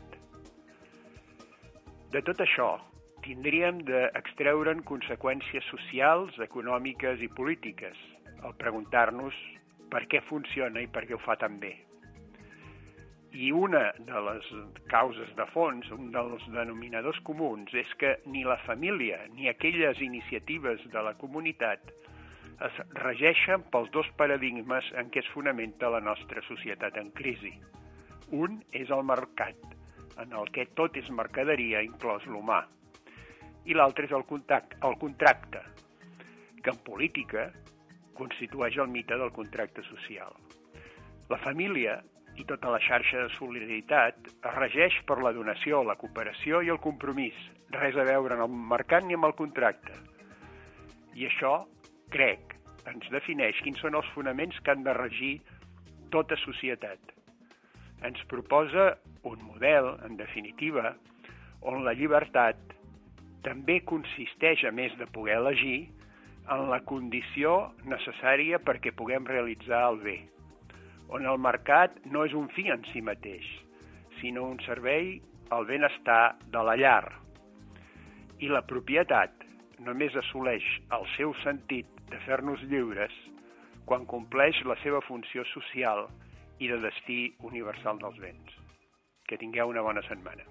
De tot això, tindríem d'extreure'n conseqüències socials, econòmiques i polítiques, al preguntar-nos per què funciona i per què ho fa tan bé. I una de les causes de fons, un dels denominadors comuns, és que ni la família ni aquelles iniciatives de la comunitat es regeixen pels dos paradigmes en què es fonamenta la nostra societat en crisi. Un és el mercat, en el que tot és mercaderia, inclòs l'humà. I l'altre és el contracte, que en política constitueix el mite del contracte social. La família i tota la xarxa de solidaritat es regeix per la donació, la cooperació i el compromís, res a veure amb el mercat ni amb el contracte. I això, crec, ens defineix quins són els fonaments que han de regir tota societat. Ens proposa un model, en definitiva, on la llibertat també consisteix, a més de poder elegir, en la condició necessària perquè puguem realitzar el bé, on el mercat no és un fi en si mateix, sinó un servei al benestar de la llar. I la propietat només assoleix el seu sentit de fer-nos lliures quan compleix la seva funció social i de destí universal dels béns. Que tingueu una bona setmana.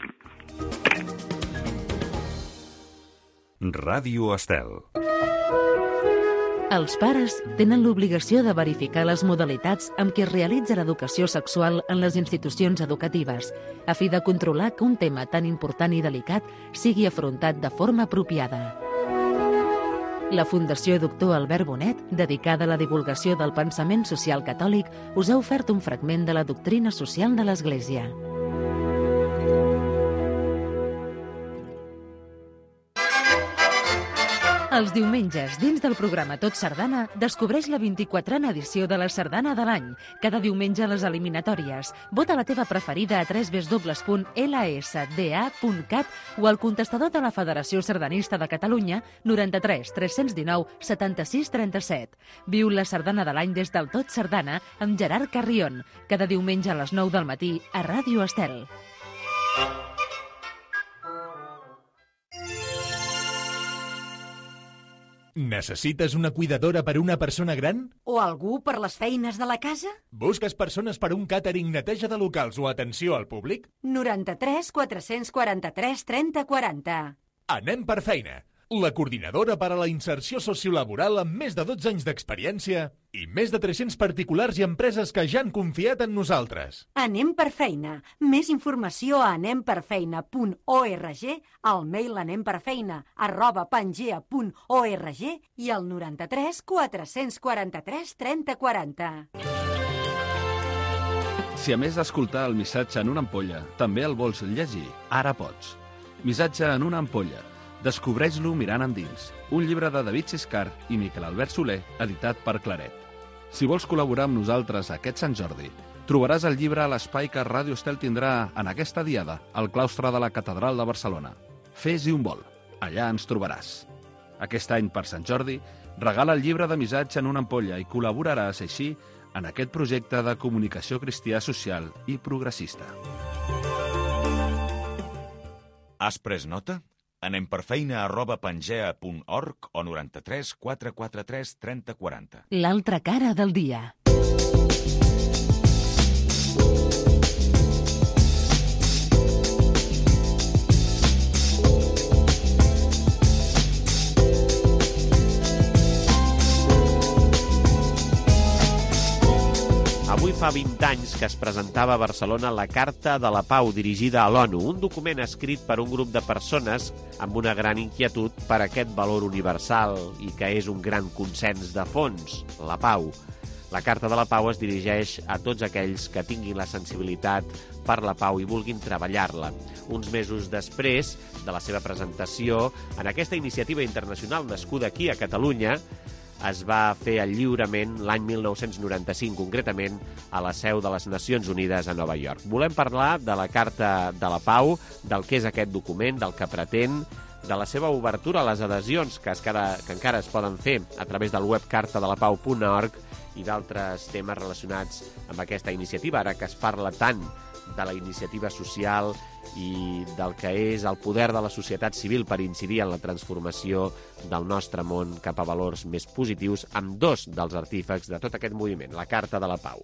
Ràdio Estel. Els pares tenen l'obligació de verificar les modalitats amb què es realitza l'educació sexual en les institucions educatives, a fi de controlar que un tema tan important i delicat sigui afrontat de forma apropiada. La Fundació Doctor Albert Bonet, dedicada a la divulgació del pensament social catòlic, us ha ofert un fragment de la doctrina social de l'Església. Els diumenges, dins del programa Tot Sardana, descobreix la 24a edició de la Sardana de l'any. Cada diumenge a les eliminatòries. Vota la teva preferida a www.lsda.cat o al contestador de la Federació Sardanista de Catalunya 93 319 76 37. Viu la Sardana de l'any des del Tot Sardana amb Gerard Carrion. Cada diumenge a les 9 del matí a Ràdio Estel. Necessites una cuidadora per una persona gran? O algú per les feines de la casa? Busques persones per un càtering, neteja de locals o atenció al públic? 93 443 30 40. Anem per feina. La coordinadora per a la inserció sociolaboral amb més de 12 anys d'experiència i més de 300 particulars i empreses que ja han confiat en nosaltres. Anem per feina. Més informació a anemperfeina.org, al mail anemperfeina@pangea.org i al 93 443 30 40. Si a més d'escoltar el missatge en una ampolla, també el vols llegir, ara pots. Missatge en una ampolla. Descobreix-lo mirant endins. Un llibre de David Siscar i Miquel Albert Soler, editat per Claret. Si vols col·laborar amb nosaltres aquest Sant Jordi, trobaràs el llibre a l'espai que Ràdio Estel tindrà en aquesta diada, al claustre de la Catedral de Barcelona. Fes-hi un vol. Allà ens trobaràs. Aquest any, per Sant Jordi, regala el llibre de missatge en una ampolla i col·laboraràs així en aquest projecte de comunicació cristià social i progressista. Has pres nota? Anem per feina@pangea.org o 93 443 30 40. L'altra cara del dia. Avui fa 20 anys que es presentava a Barcelona la Carta de la Pau dirigida a l'ONU, un document escrit per un grup de persones amb una gran inquietud per aquest valor universal i que és un gran consens de fons, la pau. La Carta de la Pau es dirigeix a tots aquells que tinguin la sensibilitat per la pau i vulguin treballar-la. Uns mesos després de la seva presentació, en aquesta iniciativa internacional nascuda aquí a Catalunya, es va fer el lliurament l'any 1995, concretament a la seu de les Nacions Unides a Nova York. Volem parlar de la Carta de la Pau, del que és aquest document, del que pretén, de la seva obertura a les adhesions que encara es poden fer a través del web cartadelapau.org i d'altres temes relacionats amb aquesta iniciativa, ara que es parla tant de la iniciativa social i del que és el poder de la societat civil per incidir en la transformació del nostre món cap a valors més positius, amb dos dels artífex de tot aquest moviment, la Carta de la Pau.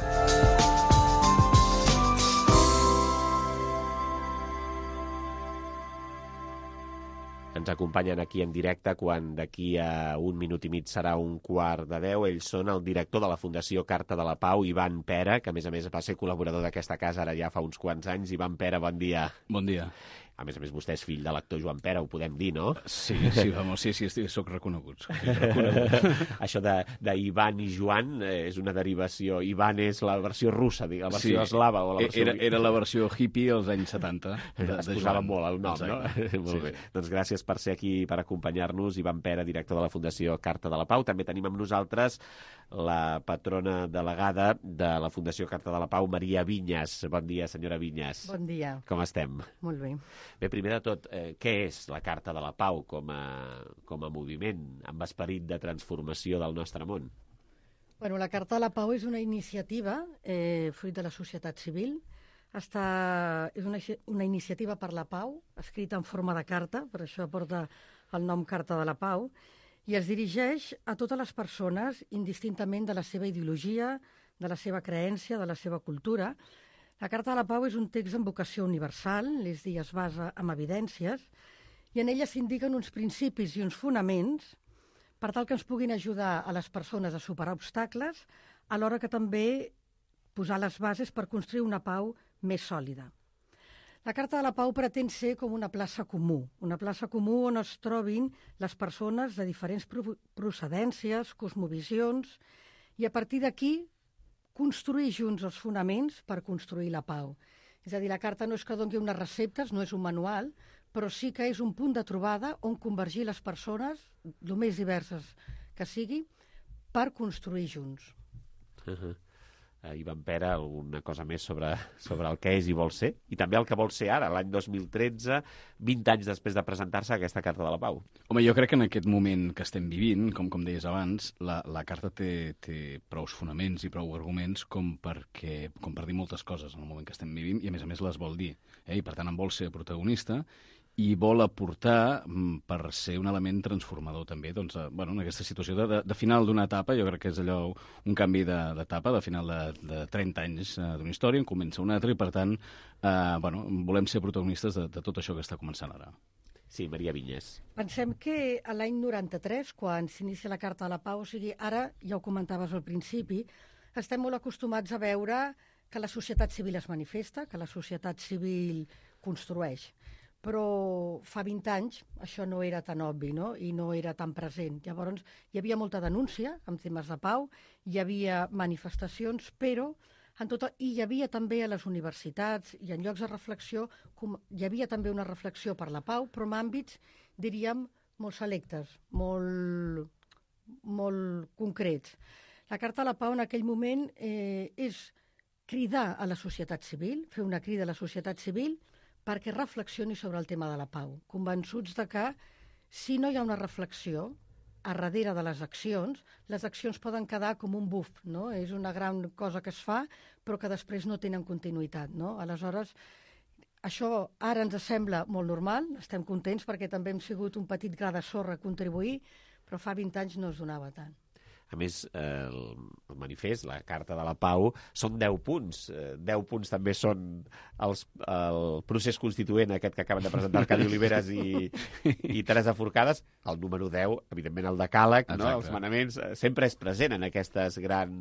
Ens acompanyen aquí en directe quan d'aquí a un minut i mig serà 11:45. Ells són el director de la Fundació Carta de la Pau, Ivan Pera, que a més va ser col·laborador d'aquesta casa ara ja fa uns quants anys. Ivan Pera, bon dia. Bon dia. A més, vostè és fill de l'actor Joan Pera, ho podem dir, no? Sí, soc reconegut. Això d'Ivan i Joan és una derivació. Ivan és la versió russa, la versió eslava. O la versió... Era la versió hippie als anys 70. Es posava molt el nom, no? Molt bé. Doncs gràcies per ser aquí, per acompanyar-nos. Ivan Pera, director de la Fundació Carta de la Pau. També tenim amb nosaltres la patrona delegada de la Fundació Carta de la Pau, Maria Vinyes. Bon dia, senyora Vinyes. Bon dia. Com estem? Molt bé. Bé, primer de tot, què és la Carta de la Pau com a moviment amb esperit de transformació del nostre món? Bueno, la Carta de la Pau és una iniciativa fruit de la societat civil. És una iniciativa per la pau, escrita en forma de carta, per això porta el nom Carta de la Pau, i es dirigeix a totes les persones indistintament de la seva ideologia, de la seva creència, de la seva cultura. La Carta de la Pau és un text amb vocació universal, és a dir, es basa en evidències, i en ella s'indiquen uns principis i uns fonaments per tal que ens puguin ajudar a les persones a superar obstacles, alhora que també posar les bases per construir una pau més sòlida. La Carta de la Pau pretén ser com una plaça comú on es trobin les persones de diferents procedències, cosmovisions, i a partir d'aquí construir junts els fonaments per construir la pau. És a dir, la carta no és que doni unes receptes, no és un manual, però sí que és un punt de trobada on convergir les persones, el més diverses que sigui, per construir junts. Ivan Pera, alguna cosa més sobre el que és i vol ser, i també el que vol ser ara, l'any 2013, 20 anys després de presentar-se aquesta Carta de la Pau. Home, jo crec que en aquest moment que estem vivint, com deies abans, la Carta té prou fonaments i prou arguments com per dir moltes coses en el moment que estem vivint, i a més les vol dir. I per tant en vol ser protagonista, i vol aportar per ser un element transformador també en aquesta situació de final d'una etapa. Jo crec que és allò un canvi d'etapa, de final de 30 anys d'una història, en comença una altra, i per tant volem ser protagonistes de tot això que està començant ara. Sí, Maria Vinyes. Pensem que a l'any 93, quan s'inicia la Carta de la Pau, o sigui, ara, ja ho comentaves al principi, estem molt acostumats a veure que la societat civil es manifesta, que la societat civil construeix. Però fa 20 anys això no era tan obvi, no? I no era tan present. Llavors hi havia molta denúncia en temes de pau, hi havia manifestacions, però i hi havia també a les universitats i en llocs de reflexió, hi havia també una reflexió per la pau, però en àmbits, diríem, molt selectes, molt concrets. La Carta de la Pau en aquell moment és cridar a la societat civil, fer una crida a la societat civil perquè reflexioni sobre el tema de la pau, convençuts de que si no hi ha una reflexió a darrere de les accions poden quedar com un buf, no? És una gran cosa que es fa, però que després no tenen continuïtat, no? Aleshores, això ara ens sembla molt normal, estem contents perquè també hem sigut un petit gra de sorra a contribuir, però fa 20 anys no es donava tant. A més, el manifest, la Carta de la Pau, són 10 punts. 10 punts també són el procés constituent aquest que acaben de presentar Arcadi Oliveres i Teresa Forcades. El número 10, evidentment el decàleg, no? Els manaments, sempre és present en aquestes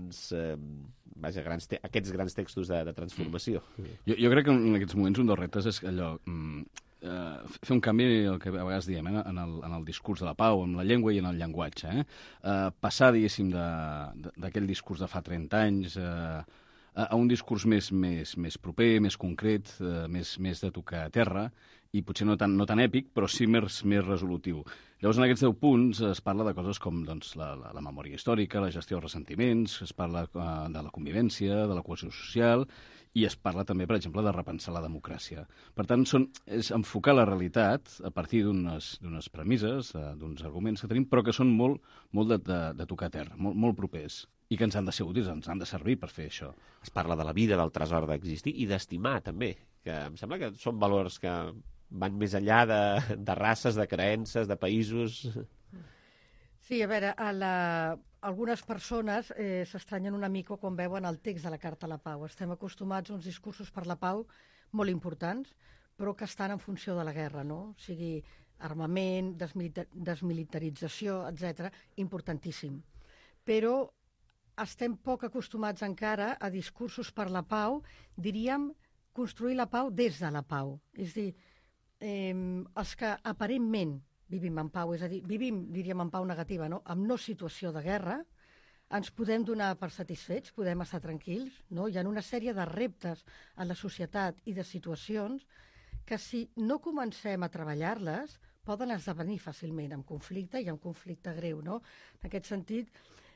aquests grans textos de transformació. Jo crec que en aquests moments un dels reptes és allò... fer un canvi, el que a vegades diem, en el discurs de la pau, en la llengua i en el llenguatge. Passar, diguéssim, d'aquell discurs de fa 30 anys a un discurs més proper, més concret, més de tocar a terra, i potser no tan èpic, però sí més resolutiu. Llavors, en aquests 10 punts es parla de coses com la memòria històrica, la gestió dels ressentiments, es parla de la convivència, de la cohesió social, i es parla també, per exemple, de repensar la democràcia. Per tant, és enfocar la realitat a partir d'unes premisses, d'uns arguments que tenim, però que són molt de tocar a terra, molt propers, i que ens han de ser útils, ens han de servir per fer això. Es parla de la vida, del tresor d'existir i d'estimar, també, que em sembla que són valors que van més enllà de races, de creences, de països... Sí, a veure, algunes persones s'estranyen una mica quan veuen el text de la Carta de la Pau. Estem acostumats a uns discursos per la pau molt importants, però que estan en funció de la guerra, no? O sigui, armament, desmilitarització, etc., importantíssim. Però estem poc acostumats encara a discursos per la pau, diríem, construir la pau des de la pau. És a dir, els que aparentment vivim en pau, és a dir, vivim, diríem, en pau negativa, no? Amb no situació de guerra, ens podem donar per satisfets, podem estar tranquils, no? Hi ha una sèrie de reptes en la societat i de situacions que si no comencem a treballar-les poden esdevenir fàcilment en conflicte i en conflicte greu, no? En aquest sentit,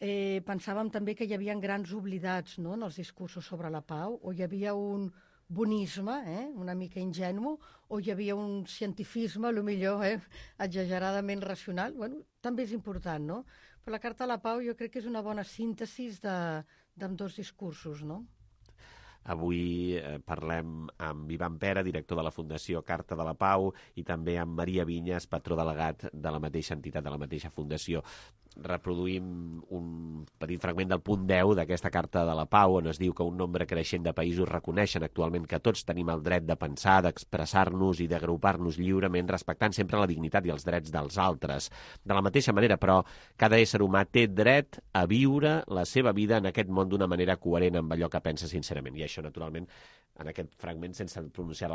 pensàvem també que hi havia grans oblidats, no?, en els discursos sobre la pau, o hi havia un bonisme, una mica ingenu, o hi havia un cientifisme, potser exageradament racional. Bueno, també és important, no? Però la Carta de la Pau jo crec que és una bona síntesi d'ambdós discursos, no? Avui parlem amb Ivan Pera, director de la Fundació Carta de la Pau, i també amb Maria Vinyes, patró delegat de la mateixa entitat, de la mateixa fundació. Reproduïm un petit fragment del punt 10 d'aquesta Carta de la Pau, on es diu que un nombre creixent de països reconeixen actualment que tots tenim el dret de pensar, d'expressar-nos i d'agrupar-nos lliurement, respectant sempre la dignitat i els drets dels altres. De la mateixa manera, però, cada ésser humà té dret a viure la seva vida en aquest món d'una manera coherent amb allò que pensa sincerament. I això, naturalment, en aquest fragment, sense pronunciar la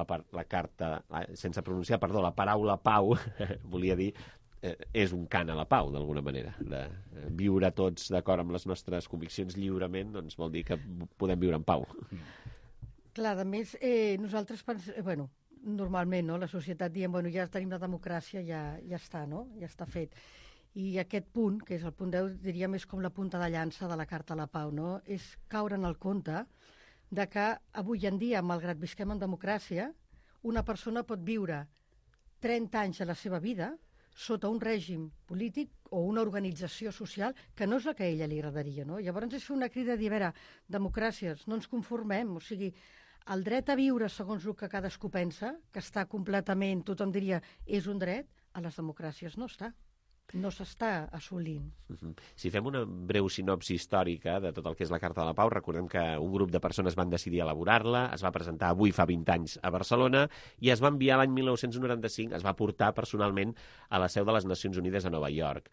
paraula pau, volia dir, és un cant a la pau, d'alguna manera. De viure tots d'acord amb les nostres conviccions lliurement, doncs vol dir que podem viure en pau. Clar, a més, nosaltres pensem, normalment, no?, la societat diem, ja tenim la democràcia, ja està, no?, ja està fet. I aquest punt, que és el punt 10, diríem, és com la punta de llança de la Carta de la Pau, no? És caure en el compte de que avui en dia, malgrat visquem en democràcia, una persona pot viure 30 anys de la seva vida sota un règim polític o una organització social que no és la que a ella li agradaria, no? Llavors és fer una crida a dir, a veure, democràcies, no ens conformem, o sigui, el dret a viure segons el que cadascú pensa, que està completament, tothom diria, és un dret, a les democràcies no està. No s'està assolint. Si fem una breu sinopsi històrica de tot el que és la Carta de la Pau, recordem que un grup de persones van decidir elaborar-la, es va presentar avui fa 20 anys a Barcelona i es va enviar l'any 1995, es va portar personalment a la seu de les Nacions Unides a Nova York.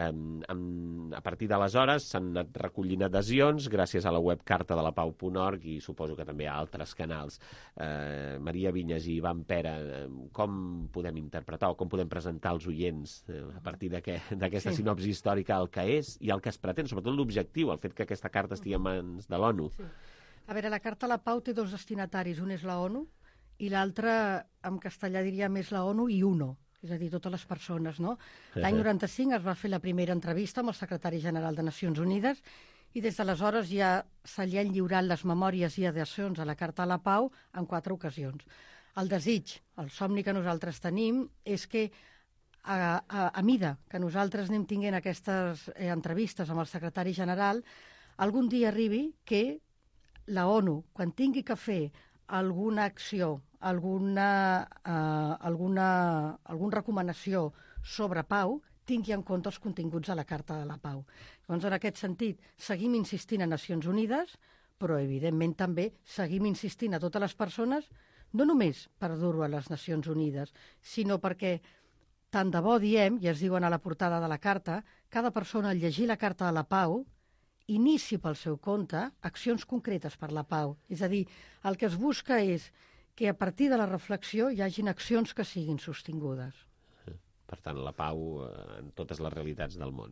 A partir d'aleshores s'han anat recollint adhesions gràcies a la web cartadelapau.org i suposo que també a altres canals. Maria Vinyes i Ivan Pera, com podem interpretar o com podem presentar als oients a partir d'aquesta sinopsi històrica el que és i el que es pretén, sobretot l'objectiu, el fet que aquesta carta estigui en mans de l'ONU? Sí. A veure, la Carta de la Pau té dos destinataris, un és la ONU i l'altre, en castellà diríem, és la ONU i UNO, és a dir, totes les persones, no? L'any 95 es va fer la primera entrevista amb el secretari general de Nacions Unides i des d'aleshores ja se li han lliurat les memòries i adhesions a la Carta de la Pau en 4 ocasions. El desig, el somni que nosaltres tenim és que a mida que nosaltres anem tinguent aquestes entrevistes amb el secretari general, algun dia arribi que la ONU, quan tingui que fer alguna acció, alguna recomanació sobre pau, tingui en compte els continguts de la Carta de la Pau. Llavors, en aquest sentit, seguim insistint a Nacions Unides, però, evidentment, també seguim insistint a totes les persones, no només per dur-ho a les Nacions Unides, sinó perquè tant de bo diem, i es diuen a la portada de la carta, cada persona al llegir la Carta de la Pau inici pel seu compte accions concretes per la pau. És a dir, el que es busca és que a partir de la reflexió hi hagin accions que siguin sostingudes. Per tant, la pau en totes les realitats del món.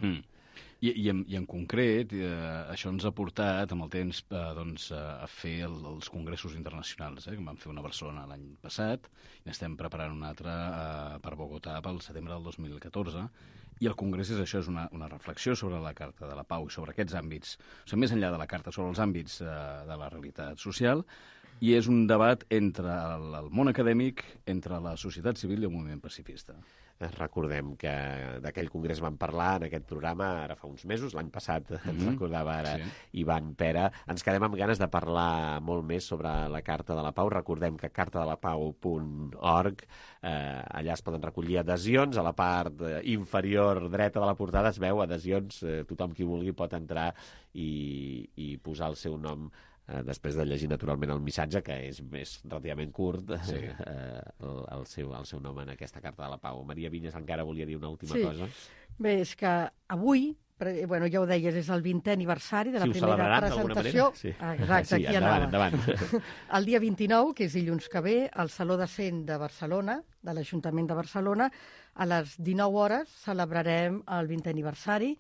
I en concret, això ens ha portat amb el temps a fer els congressos internacionals, que vam fer una a Barcelona l'any passat, i n'estem preparant un altre per Bogotà pel setembre del 2014, i el congrés és això, és una reflexió sobre la Carta de la Pau i sobre aquests àmbits, o sigui, més enllà de la Carta, sobre els àmbits de la realitat social, i és un debat entre el món acadèmic, entre la societat civil i el moviment pacifista. Recordem que d'aquell congrés vam parlar en aquest programa ara fa uns mesos, l'any passat ens recordava ara Ivan Pera. Ens quedem amb ganes de parlar molt més sobre la Carta de la Pau. Recordem que cartadelapau.org, allà es poden recollir adhesions, a la part inferior dreta de la portada es veu adhesions, tothom qui vulgui pot entrar i posar el seu nom després de llegir naturalment el missatge, que és relativament curt, el seu nom en aquesta Carta de la Pau. Maria Vinyes encara volia dir una última cosa. Bé, és que avui, ja ho deies, és el 20è aniversari de la primera presentació. Exacte, aquí endavant. El dia 29, que és dilluns que ve, al Saló de Cent de Barcelona, de l'Ajuntament de Barcelona, a les 19 hores celebrarem el 20è aniversari.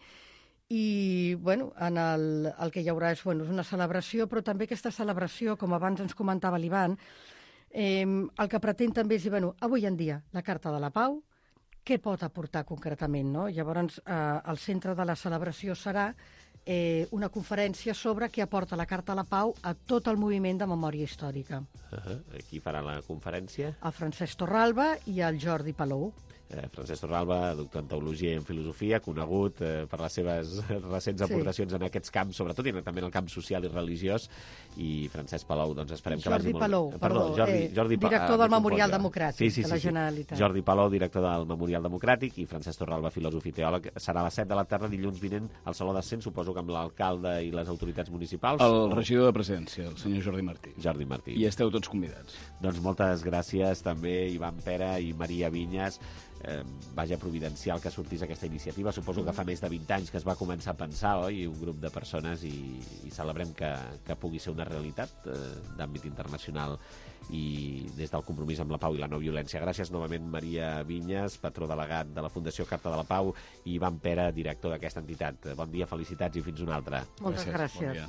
I el que hi haurà és una celebració, però també aquesta celebració, com abans ens comentava l'Ivan, el que pretén també és dir, avui en dia, la Carta de la Pau què pot aportar concretament, no? Llavors, el centre de la celebració serà una conferència sobre què aporta la Carta a la Pau a tot el moviment de memòria històrica. Qui farà la conferència? El Francesc Torralba i el Jordi Palou. Francesc Torralba, doctor en Teologia i en Filosofia, conegut per les seves recents aportacions en aquests camps, sobretot, i també en el camp social i religiós, i Francesc Palou, doncs esperem que vagi molt bé. Jordi Palou, director del Memorial Democràtic de la Generalitat. Jordi Palou, director del Memorial Democràtic, i Francesc Torralba, filòsof i teòleg. Serà a les 7 de la tarda, dilluns vinent, al Saló de Cent, suposo que amb l'alcalde i les autoritats municipals. El regidor de Presidència, el senyor Jordi Martí. Jordi Martí. I esteu tots convidats. Doncs moltes gràcies també, Ivan Pera i Maria Vinyes. Vaja, providencial que sortís aquesta iniciativa. Suposo que fa més de 20 anys que es va començar a pensar, oi? Un grup de persones, i celebrem que pugui ser una realitat d'àmbit internacional i des del compromís amb la pau i la no violència. Gràcies novament, Maria Vinyes, patró delegat de la Fundació Carta de la Pau, i Ivan Pera, director d'aquesta entitat. Bon dia, felicitats i fins una altra. Moltes gràcies.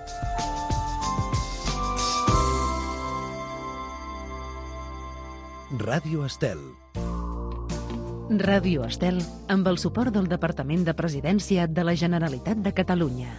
Ràdio Estel. Ràdio Estel, amb el suport del Departament de Presidència de la Generalitat de Catalunya.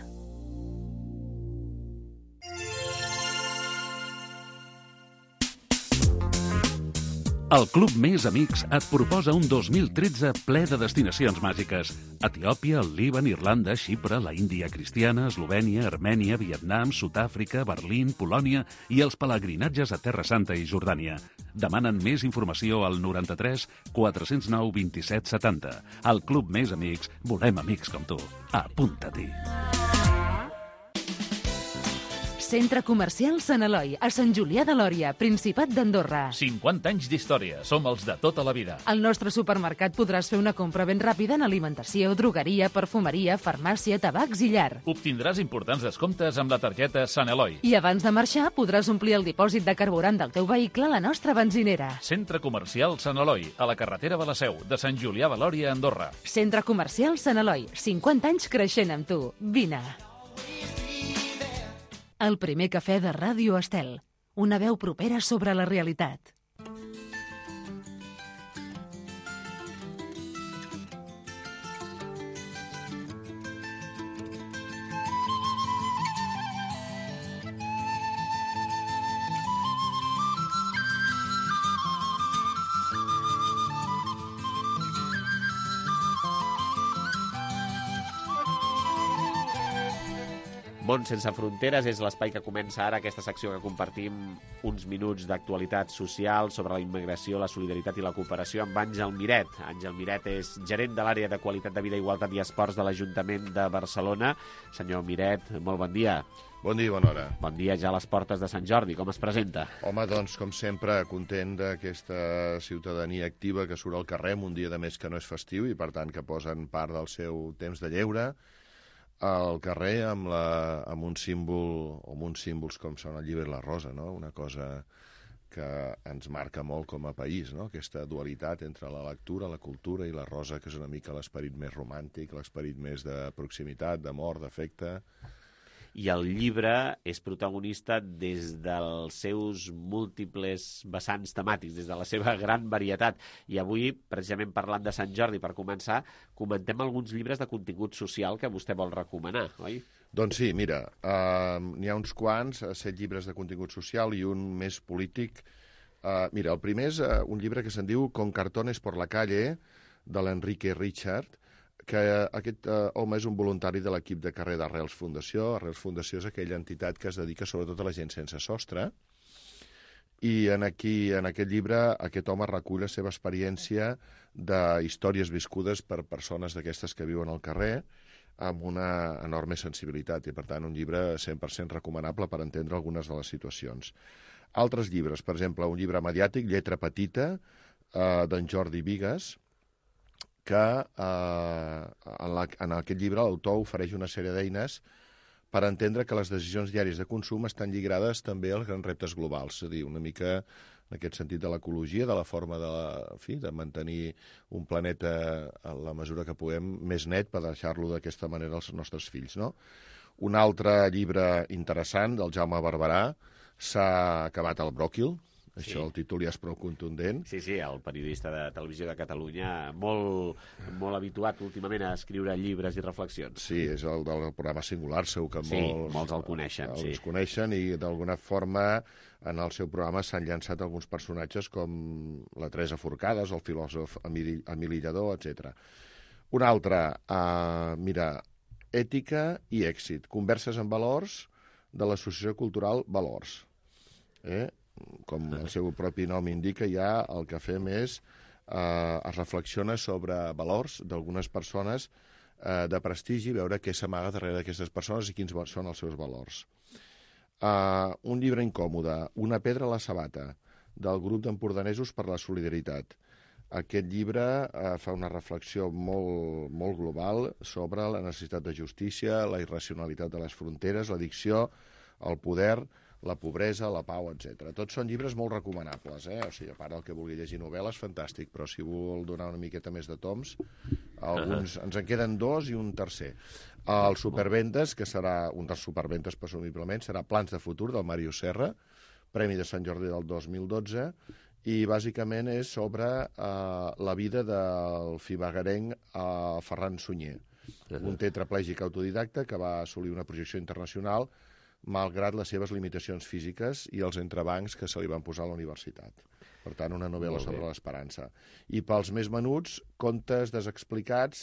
El Club Més Amics et proposa un 2013 ple de destinacions màgiques. Etiòpia, el Líban, Irlanda, Xipre, la Índia cristiana, Eslovènia, Armènia, Vietnam, Sud-àfrica, Berlín, Polònia i els pelegrinatges a Terra Santa i Jordània. Demanen més informació al 93 409 27 70. Al Club Més Amics volem amics com tu. Apunta-t'hi. Centre Comercial Sant Eloi, a Sant Julià de Lòria, Principat d'Andorra. 50 anys d'història, som els de tota la vida. Al nostre supermercat podràs fer una compra ben ràpida en alimentació, drogueria, perfumeria, farmàcia, tabacs i llar. Obtindràs importants descomptes amb la targeta Sant Eloi. I abans de marxar podràs omplir el dipòsit de carburant del teu vehicle a la nostra benzinera. Centre Comercial Sant Eloi, a la carretera de la Seu, de Sant Julià de Lòria, Andorra. Centre Comercial Sant Eloi, 50 anys creixent amb tu. Vine. El primer cafè de Ràdio Estel. Una veu propera sobre la realitat. Món sense fronteres és l'espai que comença ara, aquesta secció que compartim uns minuts d'actualitat social sobre la immigració, la solidaritat i la cooperació amb Àngel Miret. Àngel Miret és gerent de l'àrea de qualitat de vida, igualtat i esports de l'Ajuntament de Barcelona. Senyor Miret, molt bon dia. Bon dia i bona hora. Bon dia ja a les portes de Sant Jordi. Com es presenta? Home, doncs, com sempre, content d'aquesta ciutadania activa que surt al carrer un dia de més que no és festiu i, per tant, que posen part del seu temps de lleure al carrer amb un símbol, o amb uns símbols com són el llibre i la rosa, no? Una cosa que ens marca molt com a país, no? Aquesta dualitat entre la lectura, la cultura i la rosa, que és una mica l'esperit més romàntic, l'esperit més de proximitat, d'amor, d'afecte. I el llibre és protagonista des dels seus múltiples vessants temàtics, des de la seva gran varietat. I avui, precisament parlant de Sant Jordi, per començar, comentem alguns llibres de contingut social que vostè vol recomanar, oi? Doncs sí, mira, n'hi ha uns quants, 7 llibres de contingut social i un més polític. Mira, el primer és un llibre que se'n diu Con cartones por la calle, de l'Enrique Richard, que aquest home és un voluntari de l'equip de carrer d'Arrels Fundació. Arrels Fundació és aquella entitat que es dedica sobretot a la gent sense sostre. I en aquest llibre aquest home recull la seva experiència de històries viscudes per persones d'aquestes que viuen al carrer amb una enorme sensibilitat i, per tant, un llibre 100% recomanable per entendre algunes de les situacions. Altres llibres, per exemple, un llibre mediàtic, Lletra petita, d'en Jordi Bigues, que en aquest llibre l'autor ofereix una sèrie d'eines per entendre que les decisions diàries de consum estan lligades també als grans reptes globals, és a dir, una mica en aquest sentit de l'ecologia, de la forma de mantenir un planeta en la mesura que puguem més net per deixar-lo d'aquesta manera als nostres fills, no? Un altre llibre interessant, del Jaume Barberà, S'ha acabat el bròquil, Això, el títol ja és prou contundent. Sí, el periodista de Televisió de Catalunya, molt habituat últimament a escriure llibres i reflexions. Sí, és el del programa Singular, segur que molts el coneixen. Els coneixen i d'alguna forma en el seu programa s'han llançat alguns personatges com la Teresa Forcades, el filòsof Emili Lledó, etc. Un altre, mira, ètica i èxit, converses amb valors de l'Associació Cultural Valors. Com el seu propi nom indica, ja el que fem és es reflexiona sobre valors d'algunes persones de prestigi, veure què s'amaga darrere d'aquestes persones i quins són els seus valors. Un llibre incòmode, Una pedra a la sabata, del grup d'empordanesos per la solidaritat. Aquest llibre fa una reflexió molt global sobre la necessitat de justícia, la irracionalitat de les fronteres, l'addicció, el poder, la pobresa, la pau, etc. Tots són llibres molt recomanables, O sigui, a part el que vulgui llegir novel·les, fantàstic, però si vol donar una miqueta més de toms, ens en queden 2 i un tercer. El Superventes, que serà un dels superventes, presumiblement, serà Plans de futur, del Màrius Serra, Premi de Sant Jordi del 2012, i bàsicament és sobre la vida del fibagarenc Ferran Sunyer, un tetraplègic autodidacta que va assolir una projecció internacional malgrat les seves limitacions físiques i els entrebancs que se li van posar a la universitat. Per tant, una novel·la sobre l'esperança. I pels més menuts, Contes desexplicats,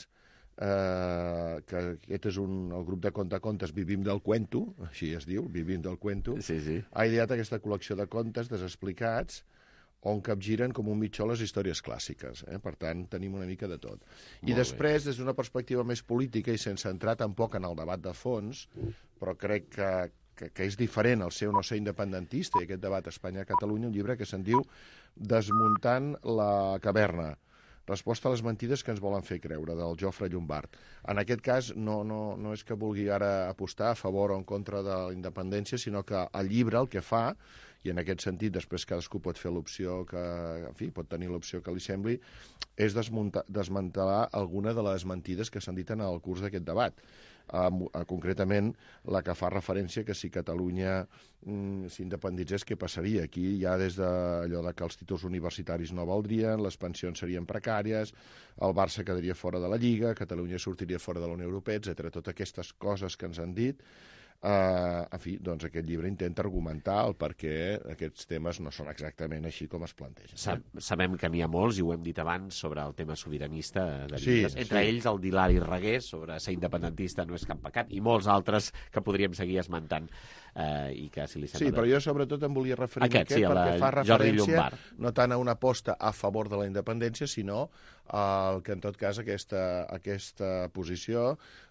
que aquest és el grup de contacontes Vivim del Cuento, així es diu, Vivim del Cuento, ha ideat aquesta col·lecció de contes desexplicats on capgiren com un mitjó les històries clàssiques. Per tant, tenim una mica de tot. I després, des d'una perspectiva més política i sense entrar tampoc en el debat de fons, però crec que és diferent el ser o no ser independentista i aquest debat Espanya-Catalunya, un llibre que se'n diu Desmuntant la caverna, resposta a les mentides que ens volen fer creure, del Jofre Llombart. En aquest cas, no és que vulgui ara apostar a favor o en contra de la independència, sinó que el llibre el que fa, i en aquest sentit després cadascú pot fer l'opció que, en fi, pot tenir l'opció que li sembli, és desmantelar alguna de les mentides que s'han dit en el curs d'aquest debat. Concretament, la que fa referència que si Catalunya s'independitzés, què passaria? Aquí ja des d'allò de que els títols universitaris no valdrien, les pensions serien precàries, el Barça quedaria fora de la Lliga, Catalunya sortiria fora de la Unió Europea, etc. Totes aquestes coses que ens han dit. En fi, doncs aquest llibre intenta argumentar el per què aquests temes no són exactament així com es plantegen. Sabem que n'hi ha molts, i ho hem dit abans, sobre el tema sobiranista de llibres. Entre ells el d'Hilari Regués, sobre ser independentista no és cap pecat, i molts altres que podríem seguir esmentant. I que, si li sembla... Sí, però jo sobretot em volia referir a aquest perquè fa referència no tant a una aposta a favor de la independència, sinó que en tot cas aquesta posició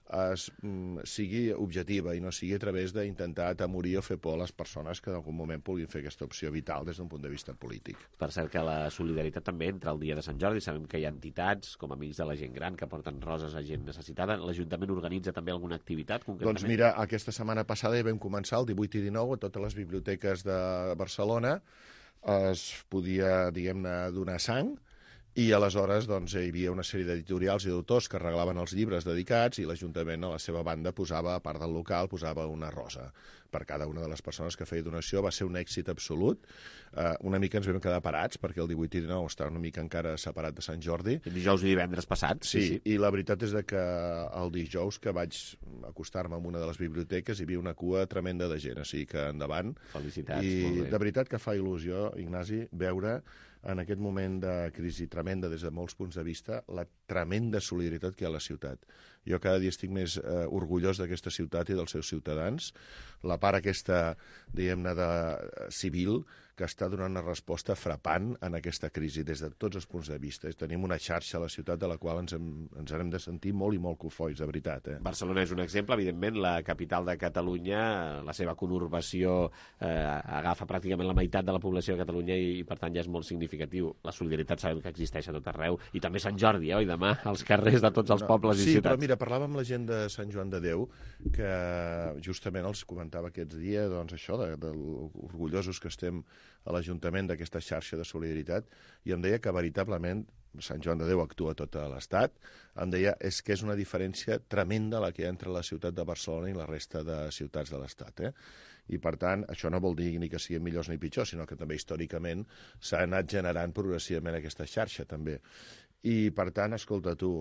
sigui objectiva i no sigui a través d'intentar atemorir o fer por a les persones que en algun moment puguin fer aquesta opció vital des d'un punt de vista polític. Per cert que la solidaritat també entra el dia de Sant Jordi. Sabem que hi ha entitats com Amics de la Gent Gran que porten roses a gent necessitada. L'Ajuntament organitza també alguna activitat concretament? Doncs mira, aquesta setmana passada ja vam començar el 18 i 19 a totes les biblioteques de Barcelona es podia, diguem-ne, donar sang. I aleshores doncs, hi havia una sèrie d'editorials i d'autors que reglaven els llibres dedicats i l'Ajuntament a la seva banda posava, a part del local, posava una rosa per cada una de les persones que feia donació. Va ser un èxit absolut. Una mica ens vam quedar parats perquè el 18 i 19 està una mica encara separat de Sant Jordi. El dijous i divendres passat. Sí, i la veritat és que el dijous que vaig acostar-me a una de les biblioteques hi havia una cua tremenda de gent, o sigui que endavant. Felicitats. I de veritat que fa il·lusió, Ignasi, veure en aquest moment de crisi tremenda des de molts punts de vista, la tremenda solidaritat que hi ha a la ciutat. Jo cada dia estic més orgullós d'aquesta ciutat i dels seus ciutadans. La part aquesta, diguem-ne, civil, que està donant una resposta frapant en aquesta crisi des de tots els punts de vista. Tenim una xarxa a la ciutat de la qual ens hem de sentir molt i molt cofois, de veritat. Barcelona és un exemple, evidentment, la capital de Catalunya, la seva conurbació agafa pràcticament la meitat de la població de Catalunya i per tant ja és molt significatiu. La solidaritat sabem que existeix a tot arreu, i també Sant Jordi, oi? Demà als carrers de tots els pobles i ciutats. Sí, però mira, parlava amb la gent de Sant Joan de Déu, que justament els comentava aquests dies, doncs això, de orgullosos que estem a l'Ajuntament d'aquesta xarxa de solidaritat, i em deia que veritablement Sant Joan de Déu actua a tot l'Estat. Em deia és que és una diferència tremenda la que hi ha entre la ciutat de Barcelona i la resta de ciutats de l'Estat. I, per tant, això no vol dir ni que siguin millors ni pitjors, sinó que també històricament s'ha anat generant progressivament aquesta xarxa, també. I, per tant, escolta, tu,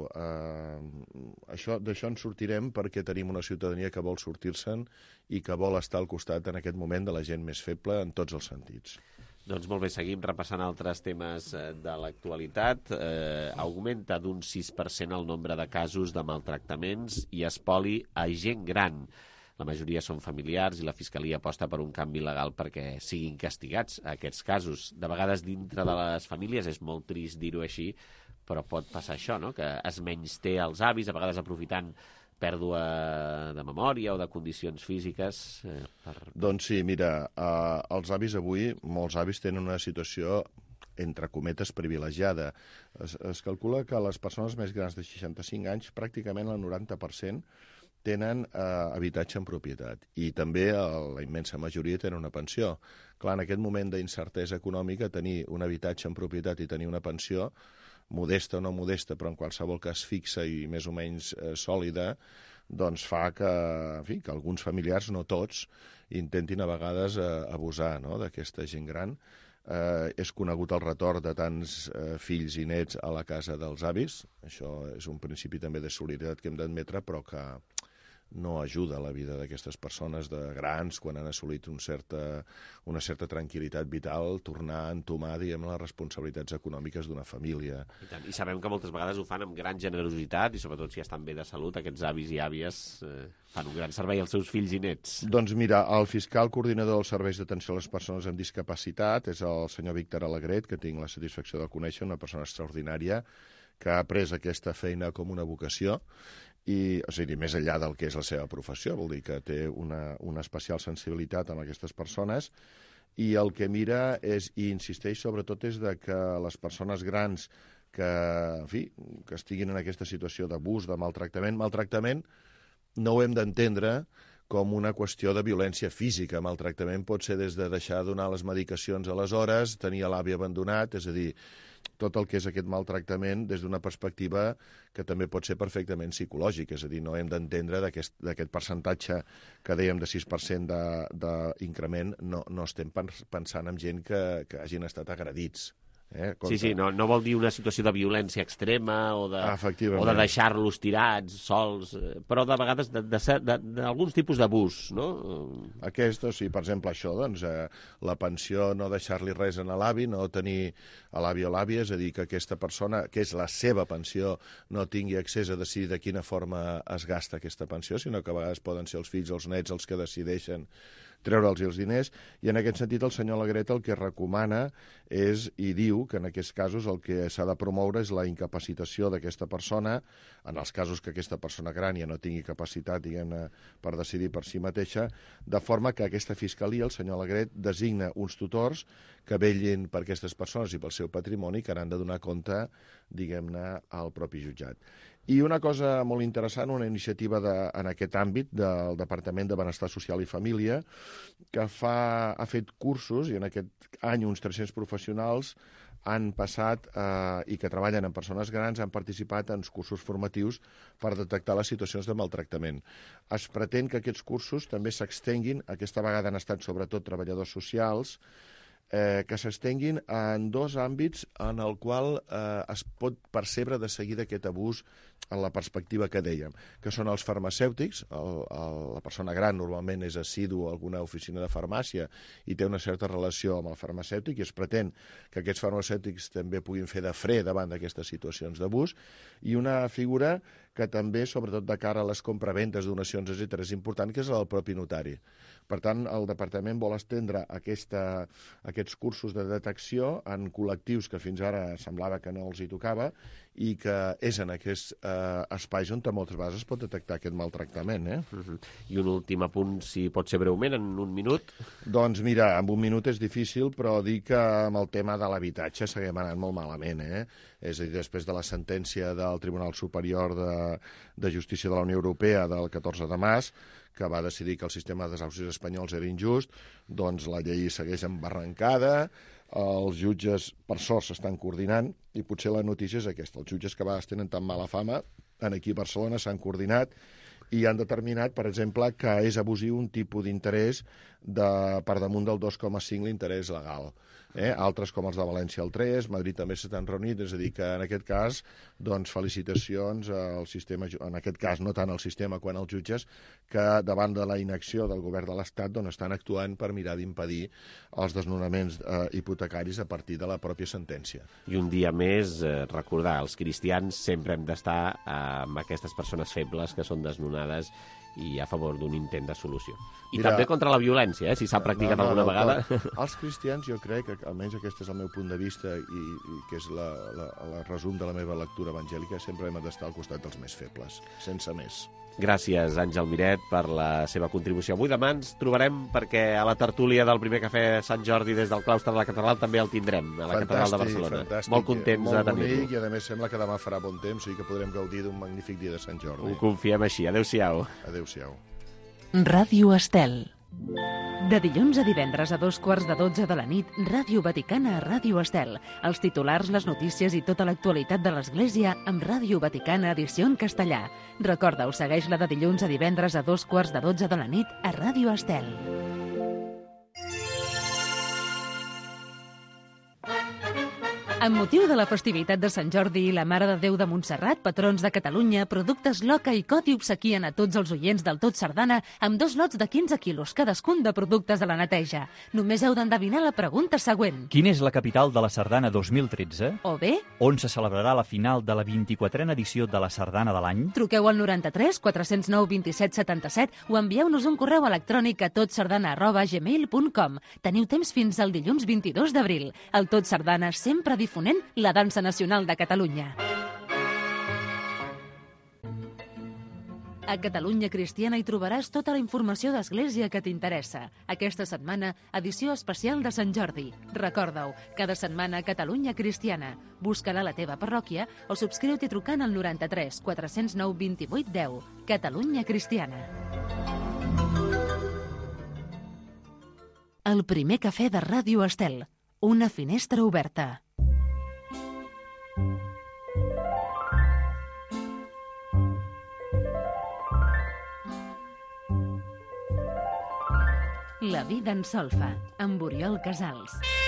d'això en sortirem perquè tenim una ciutadania que vol sortir-se'n i que vol estar al costat en aquest moment de la gent més feble en tots els sentits. Doncs molt bé, seguim repassant altres temes de l'actualitat. Augmenta d'un 6% el nombre de casos de maltractaments i espoli a gent gran. La majoria són familiars i la Fiscalia aposta per un canvi legal perquè siguin castigats aquests casos. De vegades dintre de les famílies, és molt trist dir-ho així, però pot passar això, no? Que es menysté els avis, a vegades aprofitant pèrdua de memòria o de condicions físiques. Doncs sí, mira, els avis avui, molts avis tenen una situació entre cometes privilegiada. Es calcula que les persones més grans de 65 anys, pràcticament el 90%, tenen habitatge en propietat i també la immensa majoria tenen una pensió. Clar, en aquest moment d'incertesa econòmica, tenir un habitatge en propietat i tenir una pensió, modesta o no modesta, però en qualsevol cas fixa i més o menys sòlida, doncs fa que, en fi, que alguns familiars, no tots, intentin a vegades abusar, no?, d'aquesta gent gran. És conegut el retorn de tants fills i nets a la casa dels avis. Això és un principi també de solidaritat que hem d'admetre, però que no ajuda a la vida d'aquestes persones de grans quan han assolit una certa tranquil·litat vital, tornar a entomar, diguem, les responsabilitats econòmiques d'una família. I sabem que moltes vegades ho fan amb gran generositat i sobretot si estan bé de salut, aquests avis i àvies fan un gran servei als seus fills i nets. Doncs mira, el fiscal coordinador dels serveis d'atenció a les persones amb discapacitat és el senyor Víctor Alegret, que tinc la satisfacció de conèixer, una persona extraordinària que ha pres aquesta feina com una vocació i, o sigui, més enllà del que és la seva professió, vol dir que té una especial sensibilitat amb aquestes persones i el que mira és, i insisteix sobretot, és de que les persones grans que, en fi, que estiguin en aquesta situació d'abús, de maltractament no ho hem d'entendre com una qüestió de violència física. Maltractament pot ser des de deixar de donar les medicacions a les hores, tenir l'avi abandonat, és a dir, tot el que és aquest maltractament des d'una perspectiva que també pot ser perfectament psicològica, és a dir, no hem d'entendre d'aquest percentatge que dèiem de 6% d'increment, no estem pensant en gent que hagin estat agredits. Sí, no vol dir una situació de violència extrema o de deixar-los tirats, sols, però de vegades d'alguns tipus d'abús, no? Aquest, sí, per exemple, això, doncs, la pensió, no deixar-li res a l'avi, no tenir a l'avi o l'àvia, és a dir, que aquesta persona, que és la seva pensió, no tingui accés a decidir de quina forma es gasta aquesta pensió, sinó que a vegades poden ser els fills o els nets els que decideixen treure'ls els diners, i en aquest sentit el senyor Alegret el que recomana és, i diu que en aquests casos el que s'ha de promoure és la incapacitació d'aquesta persona, en els casos que aquesta persona gran ja no tingui capacitat, diguem-ne, per decidir per si mateixa, de forma que aquesta fiscalia, el senyor Alegret, designa uns tutors que vetllin per aquestes persones i pel seu patrimoni, que han de donar compte, diguem-ne, al propi jutjat. I una cosa molt interessant, una iniciativa en aquest àmbit del Departament de Benestar Social i Família, que ha fet cursos, i en aquest any uns 300 professionals han passat i que treballen amb persones grans han participat en cursos formatius per detectar les situacions de maltractament. Es pretén que aquests cursos també s'extenguin, aquesta vegada han estat sobretot treballadors socials, que s'estenguin en dos àmbits en el qual es pot percebre de seguida aquest abús en la perspectiva que dèiem, que són els farmacèutics. La persona gran normalment és assidu a alguna oficina de farmàcia i té una certa relació amb el farmacèutic i es pretén que aquests farmacèutics també puguin fer de fre davant d'aquestes situacions d'abús, i una figura que també, sobretot de cara a les compraventes, donacions, etc., és important, que és el propi notari. Per tant, el Departament vol estendre aquests cursos de detecció en col·lectius que fins ara semblava que no els hi tocava i que és en aquests espais on moltes vegades es pot detectar aquest maltractament. I un últim apunt, si pot ser breument, en un minut? Doncs mira, en un minut és difícil, però dir que amb el tema de l'habitatge seguim anant molt malament. És a dir, després de la sentència del Tribunal Superior de Justícia de la Unió Europea del 14 de març, que va decidir que el sistema de desaucis espanyols era injust, doncs la llei segueix embarrancada, els jutges, per sort, s'estan coordinant, i potser la notícia és aquesta. Els jutges que a vegades tenen tan mala fama, aquí a Barcelona s'han coordinat i han determinat, per exemple, que és abusiu un tipus d'interès per damunt del 2,5 l'interès legal. Altres, com els de València, el 3, Madrid també s'estan reunit, és a dir, que en aquest cas, doncs, felicitacions al sistema, en aquest cas, no tant al sistema quan als jutges, que davant de la inacció del govern de l'Estat doncs, estan actuant per mirar d'impedir els desnonaments hipotecaris a partir de la pròpia sentència. I un dia més, recordar, els cristians sempre hem d'estar amb aquestes persones febles que són desnonades i a favor d'un intent de solució. I també contra la violència, si s'ha practicat alguna vegada. Els cristians, jo crec, que almenys aquest és el meu punt de vista i que és el resum de la meva lectura evangèlica, sempre hem d'estar al costat dels més febles, sense més. Gràcies, Àngel Miret, per la seva contribució. Avui demà ens trobarem perquè a la tertúlia del primer cafè Sant Jordi des del claustre de la catedral també el tindrem, a la catedral de Barcelona. Fantàstic, molt contents de tenir-lo. Molt bonic i a més sembla que demà farà bon temps i que podrem gaudir d'un magnífic dia de Sant Jordi. Ho confiem així. Adéu-siau. Adéu-siau. Ràdio Estel. De dilluns a divendres a 2:15 de la nit, Ràdio Vaticana a Ràdio Estel. Els titulars, les notícies i tota l'actualitat de l'Església amb Ràdio Vaticana edició en castellà. Recorda-ho, segueix-la de dilluns a divendres a 2:15 de la nit a Ràdio Estel. Amb motiu de la festivitat de Sant Jordi i la Mare de Déu de Montserrat, patrons de Catalunya, Productes Loca i Codi obsequien a tots els oients del Tot Sardana amb 2 lots de 15 quilos cadascun de productes de la neteja. Només heu d'endevinar la pregunta següent. Quina és la capital de la Sardana 2013? O bé, on se celebrarà la final de la 24a edició de la Sardana de l'any? Truqueu al 93 409 27 77 o envieu-nos un correu electrònic a totsardana@gmail.com. Teniu temps fins al dilluns 22 d'abril. El Tot Sardana sempre difonent la dansa nacional de Catalunya. A Catalunya Cristiana hi trobaràs tota la informació d'Església que t'interessa. Aquesta setmana, edició especial de Sant Jordi. Recorda-ho, cada setmana a Catalunya Cristiana. Busca-la a la teva parròquia o subscriu-t'hi trucant al 93 409 28 10. Catalunya Cristiana. El primer cafè de Ràdio Estel. Una finestra oberta. La vida en solfa, amb Oriol Casals.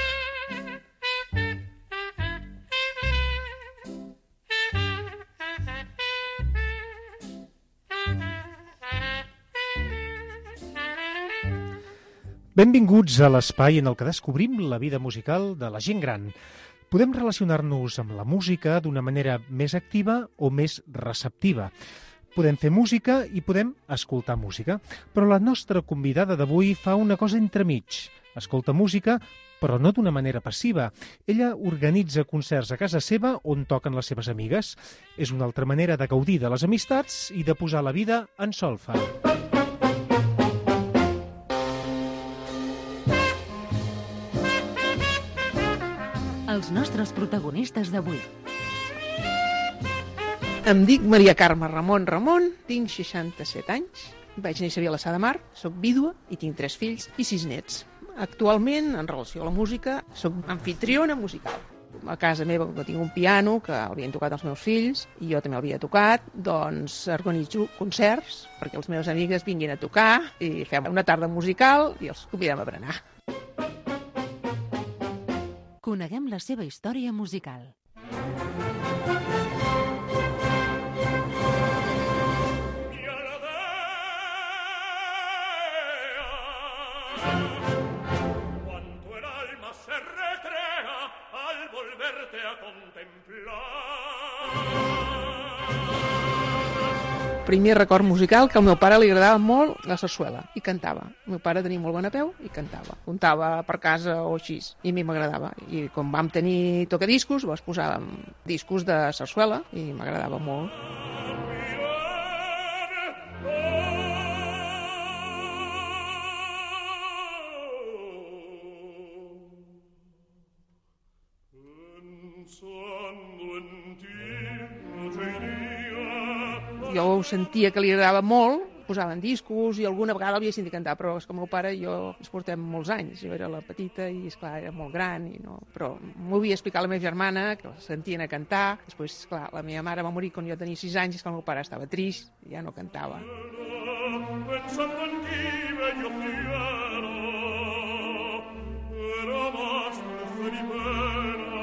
Benvinguts a l'espai en el que descobrim la vida musical de la gent gran. Podem relacionar-nos amb la música d'una manera més activa o més receptiva. Podem fer música i podem escoltar música, però la nostra convidada d'avui fa una cosa entremig. Escolta música, però no d'una manera passiva. Ella organitza concerts a casa seva on toquen les seves amigues. És una altra manera de gaudir de les amistats i de posar la vida en solfa. Els nostres protagonistes d'avui. Em dic Maria Carme Ramon, tinc 67 anys, vaig néixer a Vilassar de Mar, soc vídua i tinc 3 fills i 6 nets. Actualment, en relació a la música, soc anfitriona musical. A casa meva tinc un piano que l'havien tocat els meus fills i jo també l'havia tocat, doncs organitzo concerts perquè les meves amigues vinguin a tocar i fem una tarda musical i els convidem a berenar. Coneguem la seva història musical. Primer record musical que al meu pare li agradava molt la sarsuela i cantava. El meu pare tenia molt bona peu i cantava. Contava per casa o així i a mi m'agradava. I quan vam tenir tocadiscos, posàvem discos de sarsuela i m'agradava molt. Jo sentia que li agradava molt posaven discos i alguna vegada havia sentit cantar, però és que el meu pare i jo ens portem molts anys. Jo era la petita i, esclar, era molt gran, i no... però m'ho havia explicat la meva germana, que la sentien a cantar. Després, esclar, la meva mare va morir quan jo tenia 6 anys i, esclar, el meu pare estava trist i ja no cantava. Pensando en ti, bello cielo, era más dulce mi pena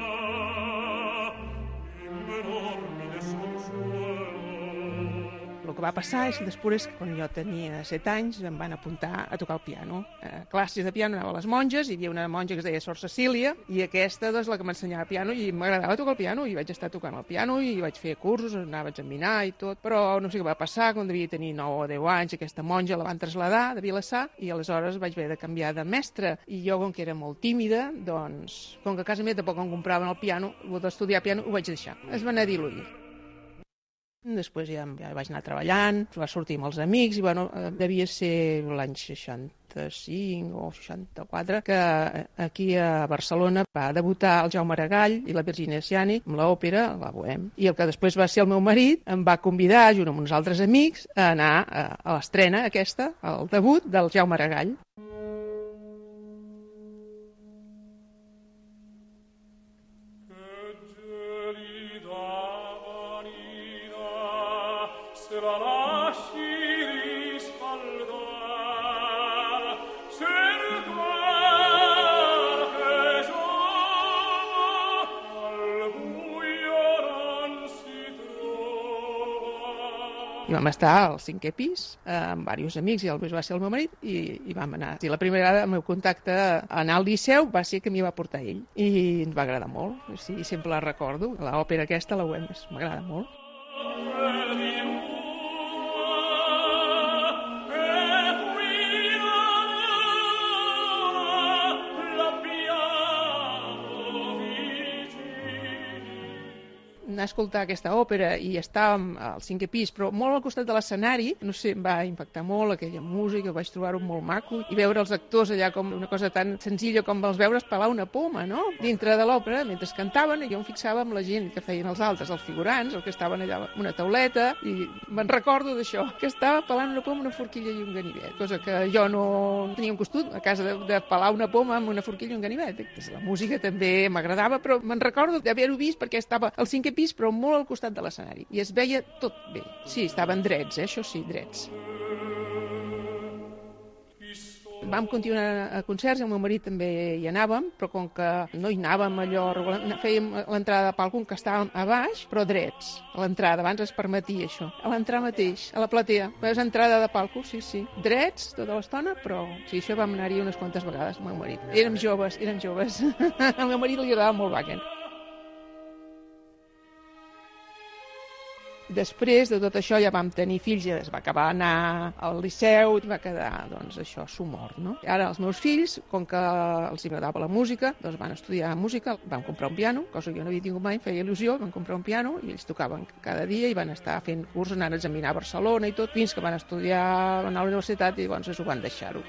y menor mi desconsuelo. El que va passar és que després, quan jo tenia 7 anys, em van apuntar a tocar el piano. A classes de piano anava a les monges, hi havia una monja que es deia Sor Cecília, i aquesta és la que m'ensenyava piano, i m'agradava tocar el piano, i vaig estar tocant el piano, i vaig fer cursos, anava a examinar i tot, però no sé què va passar, quan devia tenir 9 o 10 anys, aquesta monja la van traslladar de Vilassar, i aleshores vaig haver de canviar de mestre, i jo, com que era molt tímida, doncs, com que a casa meva tampoc em compraven el piano, o d'estudiar piano, ho vaig deixar. Es va anar diluint. Després ja vaig anar treballant, va sortir amb els amics, i bueno, devia ser l'any 65 o 64, que aquí a Barcelona va debutar el Jaume Aragall i la Virginia Ciani amb l'òpera, la Bohème. I el que després va ser el meu marit em va convidar, junt amb uns altres amics, a anar a l'estrena aquesta, al debut del Jaume Aragall. I vam estar al 5è pis amb diversos amics, i el va ser el meu marit, i vam anar. I la primera vegada el meu contacte a anar al Liceu va ser que m'hi va portar ell, i ens va agradar molt. O sigui, sempre la recordo. L'òpera aquesta, la Bohème, m'agrada molt. Anar a escoltar aquesta òpera i estàvem al 5è pis, però molt al costat de l'escenari, no sé, em va impactar molt aquella música, vaig trobar-ho molt maco, i veure els actors allà com una cosa tan senzilla com els veure's pelar una poma, no?, dintre de l'òpera, mentre cantaven, i jo em fixava amb la gent que feien els altres, els figurants, els que estaven allà amb una tauleta, i me'n recordo d'això, que estava pelant una poma, una forquilla i un ganivet, cosa que jo no tenia un costum a casa de pelar una poma amb una forquilla i un ganivet. La música també m'agradava, però me'n recordo d'haver-ho vist perquè estava al 5è pis, però molt al costat de l'escenari, i es veia tot bé. Sí, estaven drets, això sí, drets. Vam continuar a concerts, i el meu marit també hi anàvem, però com que no hi anàvem allò, fèiem l'entrada de palco que estàvem a baix, però drets. A l'entrada, abans es permetia això. A l'entrar mateix, a la platea. És entrada de palco, sí, sí. Drets tota l'estona, però sí, això vam anar-hi unes quantes vegades, el meu marit. Érem joves. Al meu marit li agradava molt Wagner. Després de tot això ja vam tenir fills, ja es va acabar anar al Liceu, i va quedar, doncs, això, sumort, no? I ara els meus fills, com que els agradava la música, doncs van estudiar música, van comprar un piano, cosa que jo no havia tingut mai, feia il·lusió, van comprar un piano, i ells tocaven cada dia, i van estar fent curs, anant a examinar a Barcelona i tot, fins que van estudiar, anar a la universitat, i llavors ho van deixar-ho.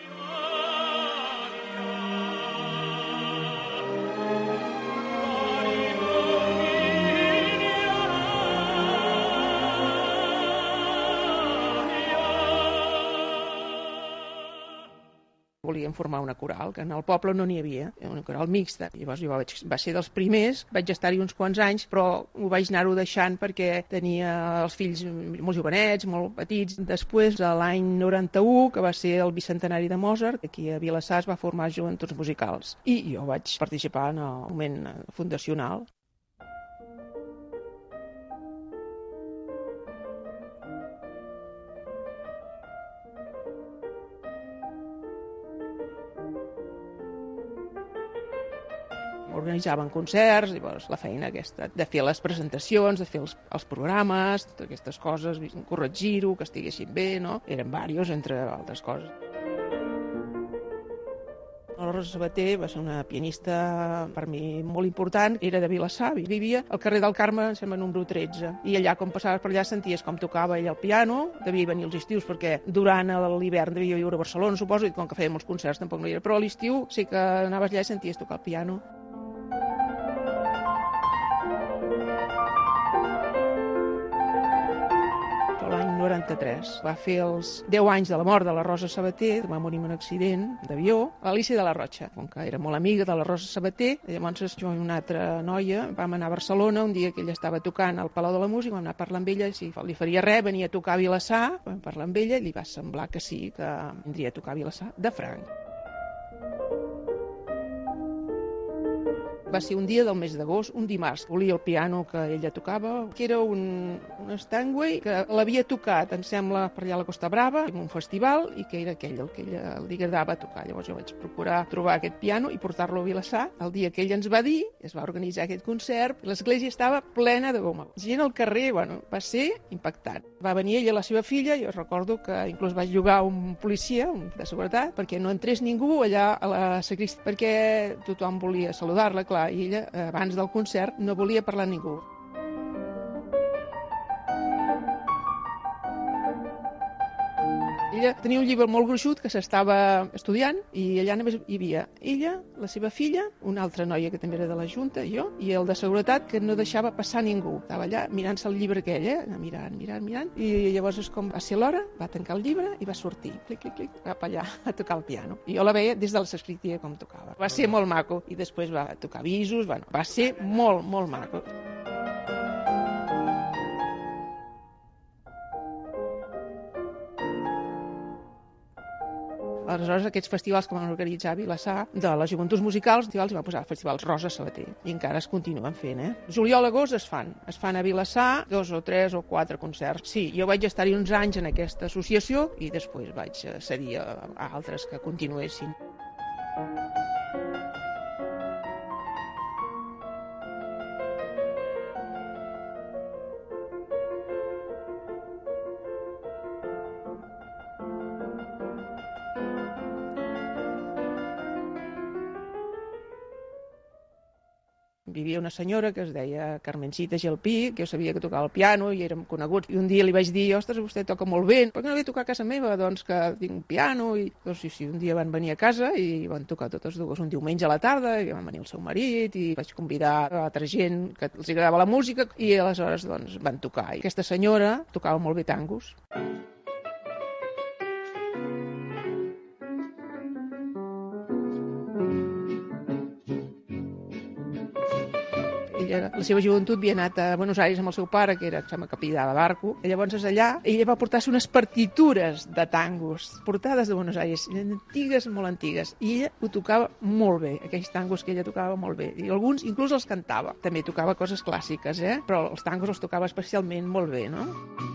Volíem formar una coral, que en el poble no n'hi havia, una coral mixta. Llavors jo va ser dels primers, vaig estar-hi uns quants anys, però ho vaig anar-ho deixant perquè tenia els fills molt jovenets, molt petits. Després, a l'any 91, que va ser el bicentenari de Mozart, aquí a Vilassar es va formar Joventuts Musicals. I jo vaig participar en el moment fundacional. Organitzaven concerts, llavors la feina aquesta de fer les presentacions, de fer els programes, totes aquestes coses, corregir-ho, que estiguessin bé, no? Eren diversos, entre altres coses. La Rosa Sabater va ser una pianista per mi molt important, era de Vilassar, vivia al carrer del Carme, em sembla, número 13, i allà, com passaves per allà, senties com tocava ell el piano, devia venir els estius, perquè durant l'hivern devia viure a Barcelona, suposo, i com que feia molts concerts tampoc no hi era, però a l'estiu sí que anaves allà i senties tocar el piano. L'any 93. Va fer els 10 anys de la mort de la Rosa Sabater, va morir en un accident d'avió, l'Alícia de la Rocha. Com que era molt amiga de la Rosa Sabater, llavors jo i una altra noia vam anar a Barcelona un dia que ella estava tocant al Palau de la Música, vam anar a parlar amb ella, si li faria res, venia a tocar a Vilassar, vam parlar amb ella i li va semblar que sí, que vindria a tocar a Vilassar de franc. Va ser un dia del mes d'agost, un dimarts. Volia el piano que ella tocava, que era un Steinway, que l'havia tocat, em sembla, per allà a la Costa Brava, en un festival, i que era aquell el que ella li agradava tocar. Llavors jo vaig procurar trobar aquest piano i portar-lo a Vilassar. El dia que ella ens va dir, es va organitzar aquest concert, l'església estava plena de goma. Gent al carrer, bueno, va ser impactant. Va venir ella i la seva filla, jo recordo que inclús vaig llogar un policia, un de seguretat, perquè no entrés ningú allà a la sagristia, perquè tothom volia saludar-la, clar, i ella, abans del concert, no volia parlar amb ningú. Ella tenia un llibre molt gruixut que s'estava estudiant i allà només hi havia ella, la seva filla, una altra noia que també era de la Junta, jo, i el de seguretat que no deixava passar ningú. Estava allà mirant-se el llibre aquell, mirant, i llavors és com va ser l'hora, va tancar el llibre i va sortir, clic, cap allà a tocar el piano. I jo la veia des de la sagristia com tocava. Va ser molt maco i després va tocar avisos, bueno, va ser molt, molt maco. Aleshores, aquests festivals que van organitzar a Vilassar, de les joventuts musicals, i van posar festivals Rosa Sabater, i encara es continuen fent, Juliol, agost es fan a Vilassar 2 o 3 o 4 concerts. Sí, jo vaig estar-hi uns anys en aquesta associació i després vaig cedir a altres que continuessin. Vivia una senyora que es deia Carmencita Gelpí, que jo sabia que tocava el piano i érem coneguts. I un dia li vaig dir, ostres, vostè toca molt bé, per què no ve a tocar a casa meva? Doncs que tinc un piano. I doncs sí, un dia van venir a casa i van tocar totes dues un diumenge a la tarda, i van venir el seu marit, i vaig convidar a altra gent que els agradava la música, i aleshores doncs van tocar. I aquesta senyora tocava molt bé tangos. Ella, la seva joventut, havia anat a Buenos Aires amb el seu pare, que era, sembla, capità de barco. I llavors allà ella va portar-se unes partitures de tangos, portades de Buenos Aires, antigues, molt antigues. I ella ho tocava molt bé, aquells tangos que ella tocava molt bé. I alguns inclús els cantava. També tocava coses clàssiques, però els tangos els tocava especialment molt bé, no?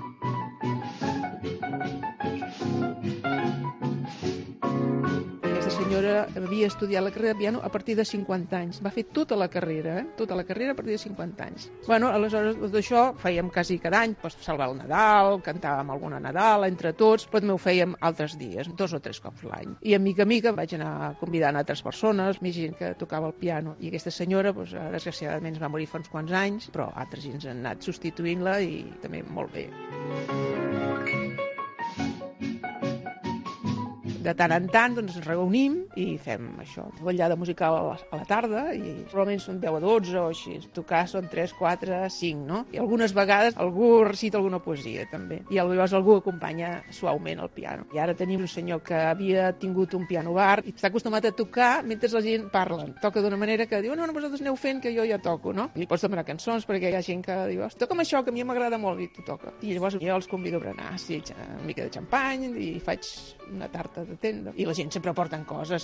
Senyora havia estudiat la carrera de piano a partir de 50 anys. Va fer tota la carrera a partir de 50 anys. Bueno, aleshores, tot això fèiem quasi cada any, salvar el Nadal, cantàvem alguna Nadal entre tots, però també ho fèiem altres dies, 2 o 3 cops l'any. I a mica vaig anar convidant altres persones, més gent que tocava el piano. I aquesta senyora, desgraciadament, va morir fa uns quants anys, però altres gens han anat substituint-la i també molt bé. De tant en tant doncs, ens reunim i fem això, ballada musical a la tarda, i probablement són 10 a 12 o així. Tocar són 3, 4, 5, no? I algunes vegades algú recita alguna poesia, també. I llavors algú acompanya suaument el piano. I ara tenim un senyor que havia tingut un piano bar i està acostumat a tocar mentre la gent parla. Toca d'una manera que diu, no, vosaltres aneu fent que jo ja toco, no? I li pots demanar cançons perquè hi ha gent que diu, toca'm això, que a mi m'agrada molt, i tu toca. I llavors jo els convido a berenar, sí, una mica de xampany, i faig una tarta de tenda. I la gent sempre porten coses,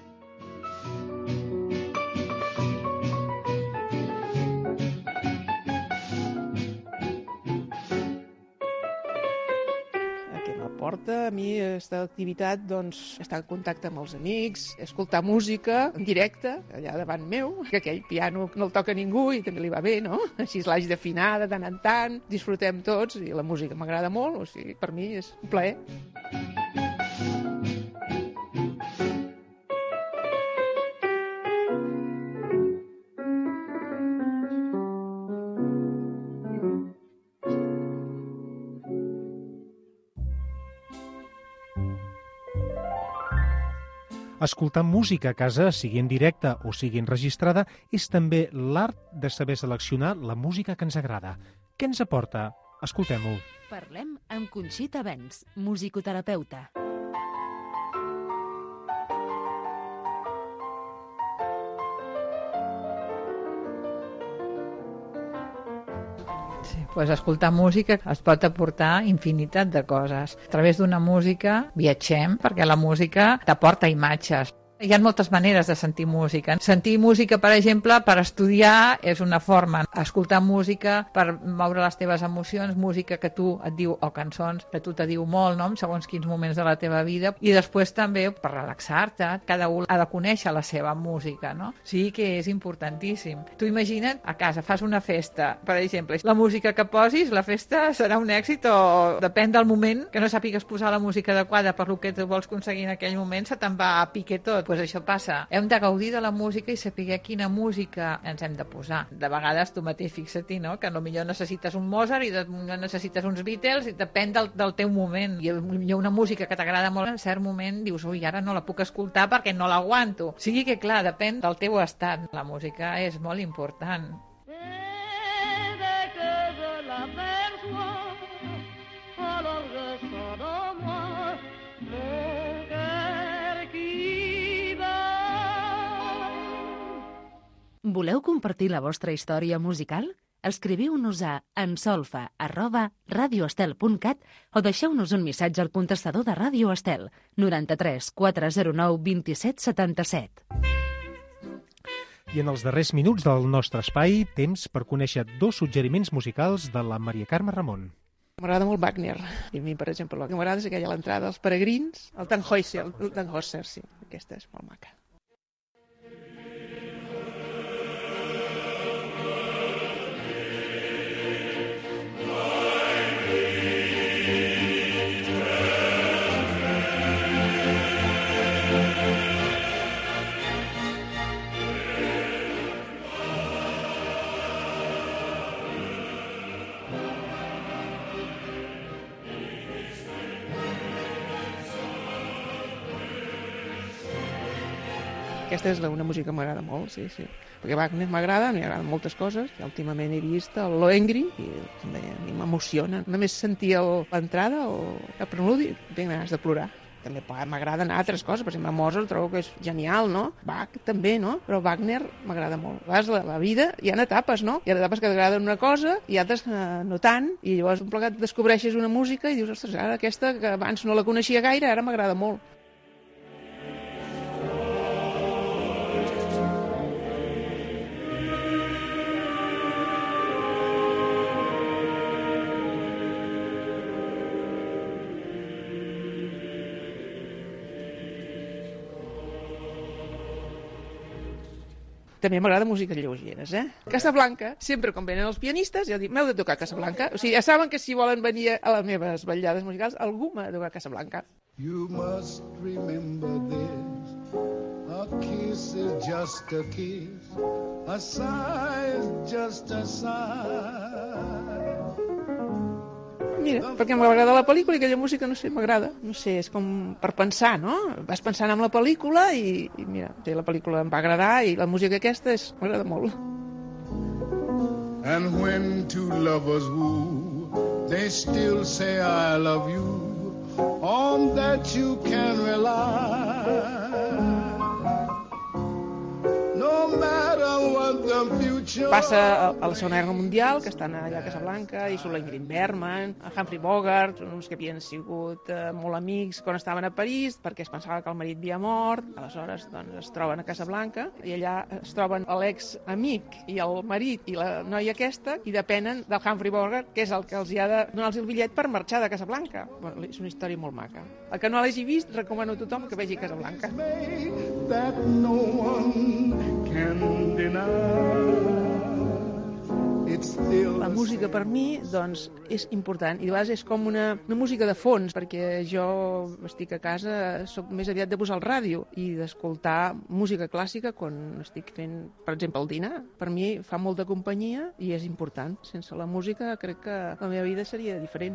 M'aporta a mi aquesta activitat, doncs, estar en contacte amb els amics, escoltar música en directe, allà davant meu, que aquell piano no el toca ningú i també li va bé, no? Així l'haig d'afinar de tant en tant, disfrutem tots i la música m'agrada molt, o sigui, per mi és un plaer. Escoltar música a casa, sigui en directe o sigui enregistrada, és també l'art de saber seleccionar la música que ens agrada. Què ens aporta? Escoltem-ho. Parlem amb Conxita Bens, musicoterapeuta. Pues escoltar música es pot aportar infinitat de coses. A través d'una música viatgem, perquè la música t'aporta imatges. Hi ha moltes maneres de sentir música. Sentir música, per exemple, per estudiar és una forma. Escoltar música per moure les teves emocions, música que tu et diu, o cançons que tu te diu molt, no?, en segons quins moments de la teva vida. I després també per relaxar-te. Cada un ha de conèixer la seva música, no? Sí que és importantíssim. Tu imagina't, a casa fas una festa, per exemple, la música que posis, la festa serà un èxit o depèn del moment, que no sàpigues posar la música adequada per lo que tu vols aconseguir en aquell moment, se te'n va a pique tot. Pues això passa. Hem de gaudir de la música i saber quina música ens hem de posar. De vegades tu mateix fixa-t'hi, no?, que potser necessites un Mozart i potser necessites uns Beatles, i depèn del teu moment. Hi ha una música que t'agrada molt, en cert moment dius, ui, ara no la puc escoltar perquè no l'aguanto. O sigui que, clar, depèn del teu estat. La música és molt important. Voleu compartir la vostra història musical? Escriviu-nos a ensolfa@radioestel.cat o deixeu-nos un missatge al contestador de Ràdio Estel 93 409 27 77. I en els darrers minuts del nostre espai, temps per conèixer 2 suggeriments musicals de la Maria Carme Ramon. M'agrada molt Wagner. I a mi, per exemple, el que m'agrada és aquella l'entrada dels peregrins, el Tannhäuser, sí. Aquesta és molt maca. Aquesta és una música que m'agrada molt, sí. Perquè Wagner m'agrada, m'agraden moltes coses. Últimament he vist el Lohengrin i a mi m'emociona. Només sentir l'entrada o el preludi, tinc ganes de plorar. També m'agraden altres coses, per exemple, Mozart trobo que és genial, no? Bach també, no? Però Wagner m'agrada molt. A vegades la vida hi ha etapes, no? Hi ha etapes que t'agraden una cosa i altres no tant, i llavors un plegat descobreixes una música i dius, ostres, ara aquesta que abans no la coneixia gaire, ara m'agrada molt. També m'agrada músiques lleugeres, Casablanca, sempre quan venen els pianistes, ja dic, m'heu de tocar Casablanca. O sigui, ja saben que si volen venir a les meves vetllades musicals, algú m'ha de tocar Casablanca. You must remember this. A kiss is just a kiss. A sigh is just a sigh. Mira, perquè m'agrada la pel·lícula i aquella música, no sé, m'agrada. No sé, és com per pensar, no? Vas pensant en la pel·lícula i mira, la pel·lícula em va agradar i la música aquesta m'agrada molt. And when two lovers woo, they still say I love you, on that you can rely. No matter what the future... Passa a la Segona Guerra Mundial, que estan allà a Casablanca, i són l'Ingrid Bergman, el Humphrey Bogart, són uns que havien sigut molt amics quan estaven a París, perquè es pensava que el marit havia mort. Aleshores, doncs, es troben a Casablanca, i allà es troben l'ex-amic i el marit i la noia aquesta, i depenen del Humphrey Bogart, que és el que els ha de donar-los el bitllet per marxar de Casablanca. Bueno, és una història molt maca. El que no l'hagi vist, recomano a tothom que vegi Casablanca. That no one can deny. La música per mi doncs, és important i de vegades és com una música de fons, perquè jo estic a casa, soc més aviat de posar el ràdio i d'escoltar música clàssica quan estic fent, per exemple, el dinar. Per mi fa molta companyia i és important. Sense la música crec que la meva vida seria diferent.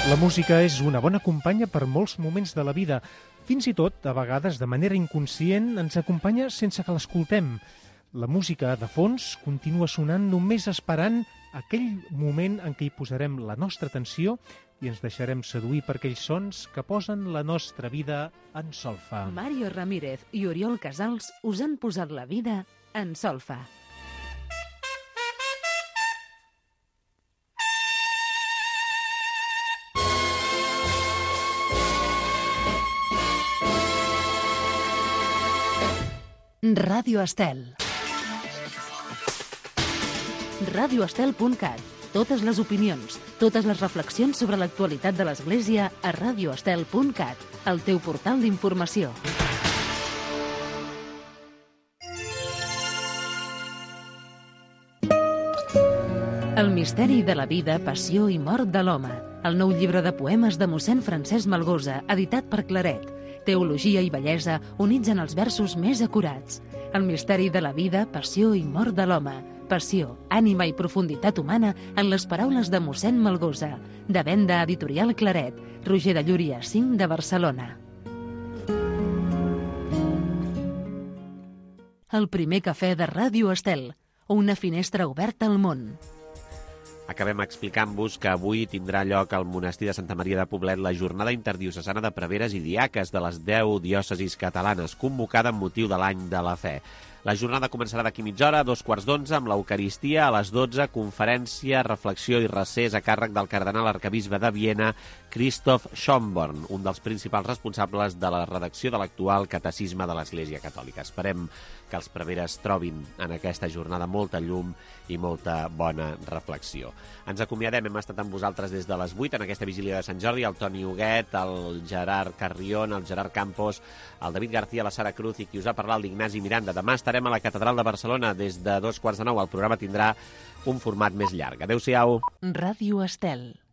La música és una bona companya per molts moments de la vida. Fins i tot, a vegades, de manera inconscient, ens acompanya sense que l'escoltem. La música, de fons, continua sonant només esperant aquell moment en què hi posarem la nostra atenció i ens deixarem seduir per aquells sons que posen la nostra vida en solfa. Mario Ramírez i Oriol Casals us han posat la vida en solfa. Ràdio Estel. radioestel.cat. Totes les opinions, totes les reflexions sobre l'actualitat de l'Església a radioestel.cat, el teu portal d'informació. El misteri de la vida, passió i mort de l'home. El nou llibre de poemes de mossèn Francesc Malgosa, editat per Claret. Teologia i bellesa units en els versos més acurats. El misteri de la vida, passió i mort de l'home. Passió, ànima i profunditat humana en les paraules de mossèn Malgosa. De venda editorial Claret. Roger de Llúria, 5 de Barcelona. El primer cafè de Ràdio Estel. Una finestra oberta al món. Acabem explicant-vos que avui tindrà lloc al monestir de Santa Maria de Poblet la jornada interdiocesana de preveres i diaques de les 10 diòcesis catalanes, convocada amb motiu de l'any de la fe. La jornada començarà d'aquí mitja hora, a 2:15, amb l'Eucaristia, a les 12, conferència, reflexió i recés a càrrec del cardenal arquebisbe de Viena, Christoph Schönborn, un dels principals responsables de la redacció de l'actual Catecisme de l'Església Catòlica. Esperem que els preveres trobin en aquesta jornada molta llum i molta bona reflexió. Ens acomiadem, hem estat amb vosaltres des de les 8 en aquesta vigília de Sant Jordi, el Toni Huguet, el Gerard Carrion, el Gerard Campos, el David García, la Sara Cruz i qui us ha parlat, l'Ignasi Miranda. Demà estarem a la Catedral de Barcelona des de 2:15. El programa tindrà un format més llarg. Adéu-siau. Ràdio Estel.